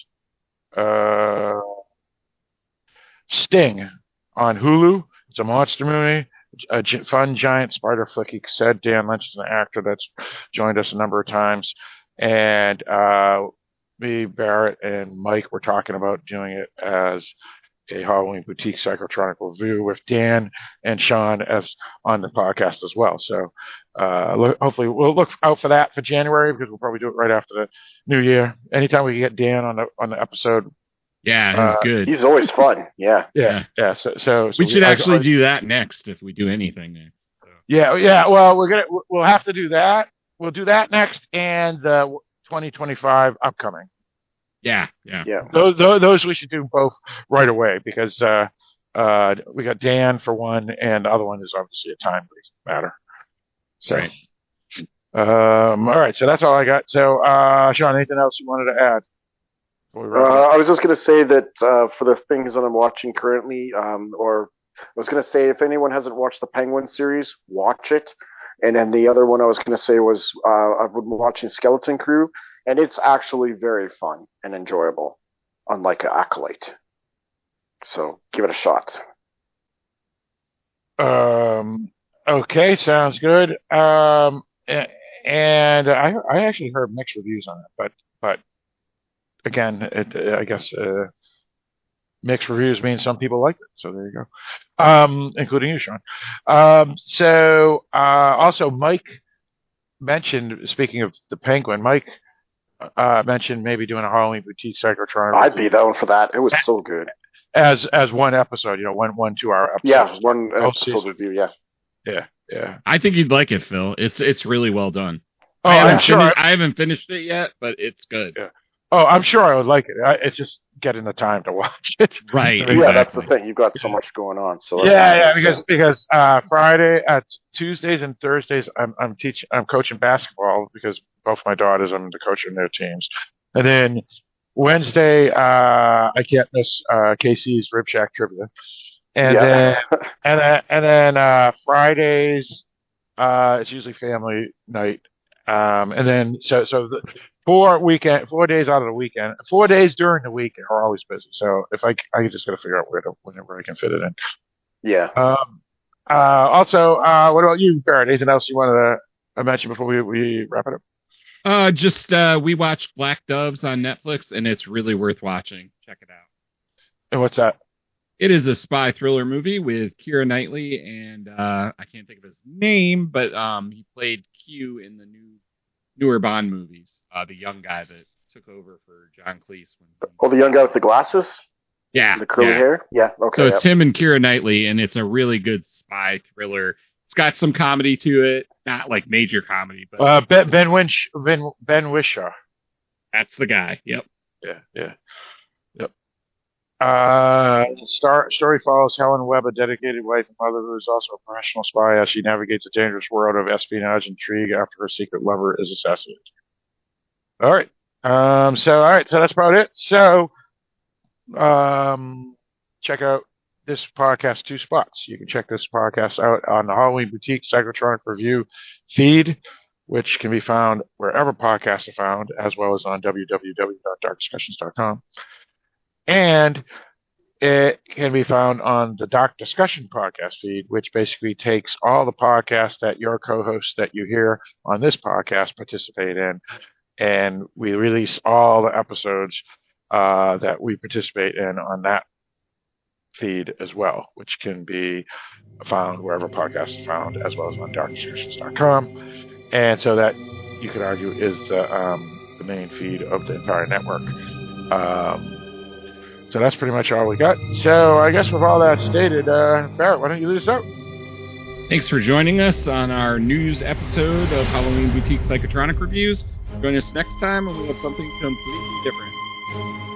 Sting on Hulu. It's a monster movie, a fun giant spider flick. He said Dan Lynch is an actor that's joined us a number of times, and me, Barrett, and Mike were talking about doing it as a Halloween Boutique Psychotronic review with Dan and Sean as on the podcast as well. So hopefully we'll look out for that for January, because we'll probably do it right after the New Year. Anytime we can get Dan on the episode. Yeah, he's good. He's always fun. Yeah. So we should actually do that next if we do anything next. So. Yeah. Well, we'll have to do that. We'll do that next, and the 2025 upcoming. Yeah. Those we should do both right away, because we got Dan for one, and the other one is obviously a time matter. So, right. All right. So that's all I got. So, Sean, anything else you wanted to add? I was just going to say that for the things that I'm watching currently, or I was going to say, if anyone hasn't watched the Penguin series, watch it. And then the other one I was going to say was I've been watching Skeleton Crew, and it's actually very fun and enjoyable, unlike Acolyte. So give it a shot. Okay, sounds good. And I actually heard mixed reviews on it, but again, I guess mixed reviews mean some people liked it. So there you go, including you, Sean. Also, Mike mentioned, speaking of the Penguin, Mike mentioned maybe doing a Halloween Boutique Psychotronic. I'd be down for that. It was so good. As one episode, one 2-hour episode. Yeah, one episode review. Yeah. I think you'd like it, Phil. It's really well done. Oh, I haven't finished it yet, but it's good. Yeah. Oh, I'm sure I would like it. It's just getting the time to watch it. Right. Yeah, that's the exactly. thing. You've got so much going on. So Yeah, because Friday at Tuesdays and Thursdays I'm coaching basketball because both my daughters I'm the coach in their teams, and then Wednesday I can't miss KC's Rib Shack trivia, and then Fridays it's usually family night, and then so the 4 days out of the weekend, 4 days during the week are always busy. So if I just got to figure out whenever I can fit it in. Yeah. Also, what about you, Barrett? Anything else you wanted to mention before we wrap it up? We watched Black Doves on Netflix, and it's really worth watching. Check it out. And what's that? It is a spy thriller movie with Keira Knightley, and I can't think of his name, but he played Q in the newer Bond movies. The young guy that took over for John Cleese. The young guy with the glasses? Yeah. The curly hair? Yeah, okay. So it's him and Keira Knightley, and it's a really good spy thriller. It's got some comedy to it. Not like major comedy, but... Ben Whishaw. That's the guy, yep. Yeah. Story follows Helen Webb, a dedicated wife and mother who is also a professional spy as she navigates a dangerous world of espionage intrigue after her secret lover is assassinated. All right. So that's about it. So, check out this podcast, 2 spots. You can check this podcast out on the Halloween Boutique Psychotronic Review feed, which can be found wherever podcasts are found, as well as on www.darkdiscussions.com. And it can be found on the Dark Discussion podcast feed, which basically takes all the podcasts that your co-hosts that you hear on this podcast participate in, and we release all the episodes that we participate in on that feed as well, which can be found wherever podcasts are found, as well as on darkdiscussions.com. And so that, you could argue, is the main feed of the entire network. So that's pretty much all we got. So I guess with all that stated, Barrett, why don't you lead us out? Thanks for joining us on our news episode of Halloween Boutique Psychotronic Reviews. Join us next time, and we'll have something completely different.